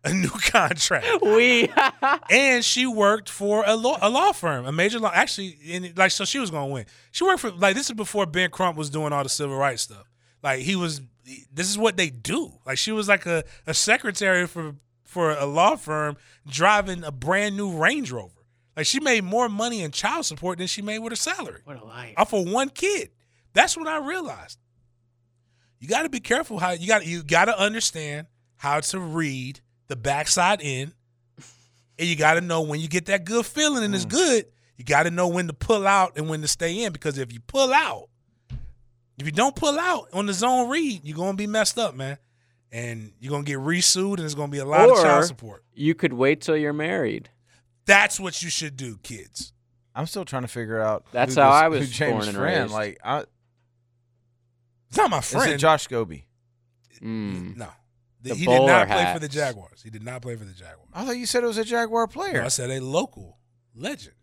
Speaker 3: a new contract.
Speaker 4: We
Speaker 3: And she worked for a law, a law firm, a major law. Actually, in, like, so she was going to win. She worked for, like, this is before Ben Crump was doing all the civil rights stuff. Like, he was, this is what they do. Like, she was like a, a secretary for, for a law firm driving a brand new Range Rover. Like, she made more money in child support than she made with her salary.
Speaker 4: What a life.
Speaker 3: Off of one kid. That's what I realized. You got to be careful how you got you got to understand how to read the backside in, and you got to know when you get that good feeling and it's good. You got to know when to pull out and when to stay in, because if you pull out, if you don't pull out on the zone read, you're gonna be messed up, man, and you're gonna get resued, and it's gonna be a lot
Speaker 4: or
Speaker 3: of child support.
Speaker 4: You could wait till you're married.
Speaker 3: That's what you should do, kids.
Speaker 2: I'm still trying to figure out.
Speaker 4: That's
Speaker 2: who
Speaker 4: how
Speaker 2: this-
Speaker 4: I was
Speaker 2: who James
Speaker 4: born and
Speaker 2: Friend.
Speaker 4: raised.
Speaker 2: Like, I,
Speaker 3: It's not my
Speaker 2: is
Speaker 3: friend.
Speaker 2: it Josh Scobie?
Speaker 4: Mm.
Speaker 3: No,
Speaker 4: The
Speaker 3: he did
Speaker 4: bowler
Speaker 3: not play for the
Speaker 4: hats.
Speaker 3: Jaguars. He did not play for the Jaguars.
Speaker 2: I thought you said it was a Jaguar player.
Speaker 3: No, I said a local legend,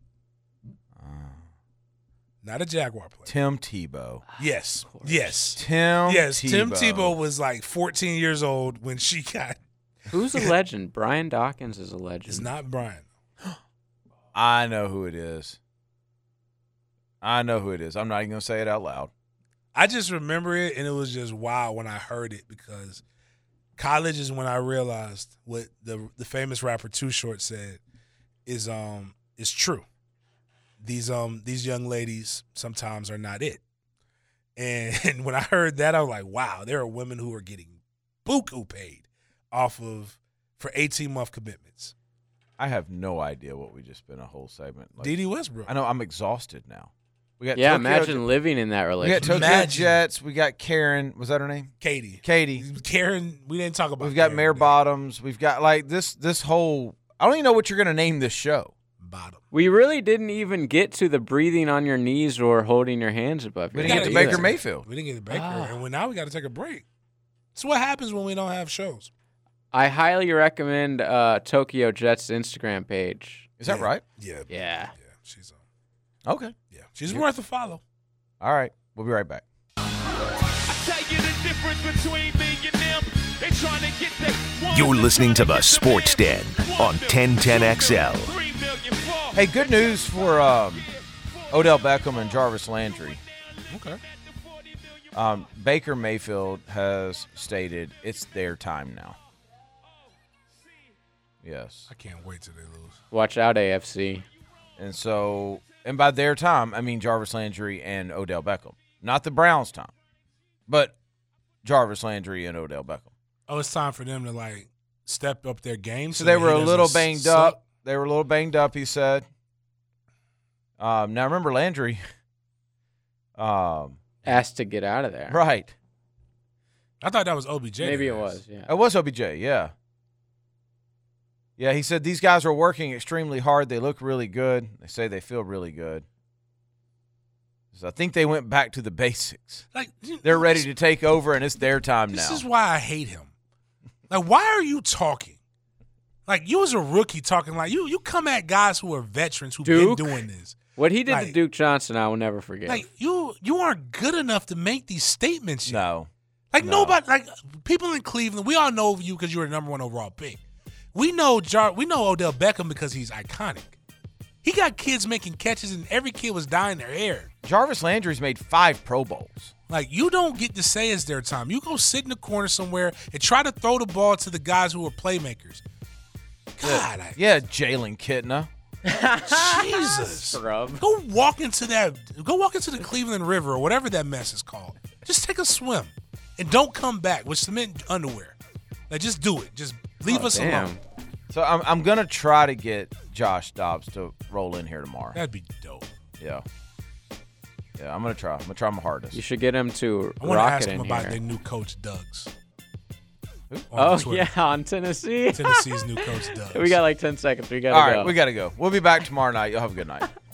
Speaker 3: not a Jaguar player.
Speaker 2: Tim Tebow.
Speaker 3: Yes, yes,
Speaker 2: Tim.
Speaker 3: yes.
Speaker 2: Tebow.
Speaker 3: Tim Tebow was like fourteen years old when she got.
Speaker 4: Who's a legend? Brian Dawkins is a legend.
Speaker 3: It's not Brian.
Speaker 2: I know who it is. I know who it is. I'm not even gonna say it out loud.
Speaker 3: I just remember it, and it was just wow when I heard it, because college is when I realized what the the famous rapper Too Short said is um is true. These um these young ladies sometimes are not it, and, and when I heard that, I was like, wow, there are women who are getting buku paid off of for eighteen month commitments.
Speaker 2: I have no idea what we just spent a whole segment. Like,
Speaker 3: D D Westbrook.
Speaker 2: I know I'm exhausted now. We got
Speaker 4: Yeah,
Speaker 2: Tokyo,
Speaker 4: imagine living in that
Speaker 2: We got
Speaker 4: relationship.
Speaker 2: Tokyo
Speaker 3: Imagine.
Speaker 2: Jets. We got Karen. Was that her name?
Speaker 3: Katie.
Speaker 2: Katie.
Speaker 3: Karen, we didn't talk about
Speaker 2: We've got
Speaker 3: Karen
Speaker 2: Mayor
Speaker 3: today.
Speaker 2: Bottoms. We've got like this. This whole. I don't even know what you're gonna name this show.
Speaker 3: Bottom.
Speaker 4: We really didn't even get to the breathing on your knees or holding your hands above
Speaker 2: We
Speaker 4: your
Speaker 2: didn't
Speaker 4: head
Speaker 2: get to
Speaker 4: either.
Speaker 2: Baker Mayfield.
Speaker 3: We didn't get to Baker,
Speaker 4: Ah.
Speaker 3: and when, now we got to take a break. That's what happens when we don't have shows.
Speaker 4: I highly recommend uh, Tokyo Jets' Instagram page.
Speaker 2: Is that
Speaker 3: Yeah.
Speaker 2: right?
Speaker 3: Yeah.
Speaker 4: Yeah.
Speaker 3: Yeah. She's uh,
Speaker 2: Okay.
Speaker 3: yeah. She's worth a follow.
Speaker 2: All right. We'll be right back.
Speaker 1: You're listening to the Sports Den on ten ten X L.
Speaker 2: Hey, good news for um, Odell Beckham and Jarvis Landry.
Speaker 3: Okay.
Speaker 2: Um, Baker Mayfield has stated it's their time now. Yes.
Speaker 3: I can't wait till they lose.
Speaker 4: Watch out, A F C.
Speaker 2: And so, and by their time, I mean Jarvis Landry and Odell Beckham. Not the Browns' time, but Jarvis Landry and Odell Beckham.
Speaker 3: Oh, it's time for them to like step up their game.
Speaker 2: So they were
Speaker 3: he
Speaker 2: a little
Speaker 3: doesn't
Speaker 2: banged
Speaker 3: suck.
Speaker 2: up. They were a little banged up, he said. Um, now, remember Landry. Um,
Speaker 4: Asked to get out of there.
Speaker 2: right.
Speaker 3: I thought that was O B J.
Speaker 4: Maybe it
Speaker 3: that
Speaker 4: was,
Speaker 3: asked.
Speaker 4: yeah.
Speaker 2: It was O B J, yeah. Yeah, he said these guys are working extremely hard. They look really good. They say they feel really good. So I think they went back to the basics.
Speaker 3: Like
Speaker 2: They're ready to take over, and it's their time
Speaker 3: This
Speaker 2: now.
Speaker 3: is why I hate him. Like, why are you talking? Like, you as a rookie talking like you. You come at guys who are veterans who've
Speaker 4: Duke?
Speaker 3: been doing this.
Speaker 4: What he did
Speaker 3: Like-
Speaker 4: to Duke Johnson, I will never forget.
Speaker 3: Like you, you aren't good enough to make these statements. Yet.
Speaker 2: no.
Speaker 3: Like
Speaker 2: No.
Speaker 3: nobody, like people in Cleveland, we all know you because you were the number one overall pick. We know Jar, we know Odell Beckham because he's iconic. He got kids making catches, and every kid was dyeing their hair.
Speaker 2: Jarvis Landry's made five Pro Bowls.
Speaker 3: Like, you don't get to say it's their time. You go sit in the corner somewhere and try to throw the ball to the guys who are playmakers. God, I,
Speaker 2: Yeah, Jalen Kitna.
Speaker 3: Jesus.
Speaker 4: Scrub.
Speaker 3: Go walk into that. Go walk into the Cleveland River or whatever that mess is called. Just take a swim and don't come back with cement underwear. Like, just do it. Just leave
Speaker 4: Oh,
Speaker 3: us
Speaker 4: damn.
Speaker 3: alone.
Speaker 2: So I'm I'm gonna try to get Josh Dobbs to roll in here tomorrow.
Speaker 3: That'd be dope.
Speaker 2: Yeah. Yeah, I'm gonna try. I'm gonna try my hardest.
Speaker 4: You should get him to
Speaker 3: I want to
Speaker 4: rock
Speaker 3: ask
Speaker 4: it
Speaker 3: him
Speaker 4: in
Speaker 3: about
Speaker 4: here.
Speaker 3: their new coach, Doug's. On
Speaker 4: Oh,
Speaker 3: Twitter.
Speaker 4: yeah, on Tennessee.
Speaker 3: Tennessee's new coach, Doug's.
Speaker 4: We got like ten seconds. We got to
Speaker 2: All
Speaker 4: go.
Speaker 2: right, we gotta go. We'll be back tomorrow night. Y'all have a good night.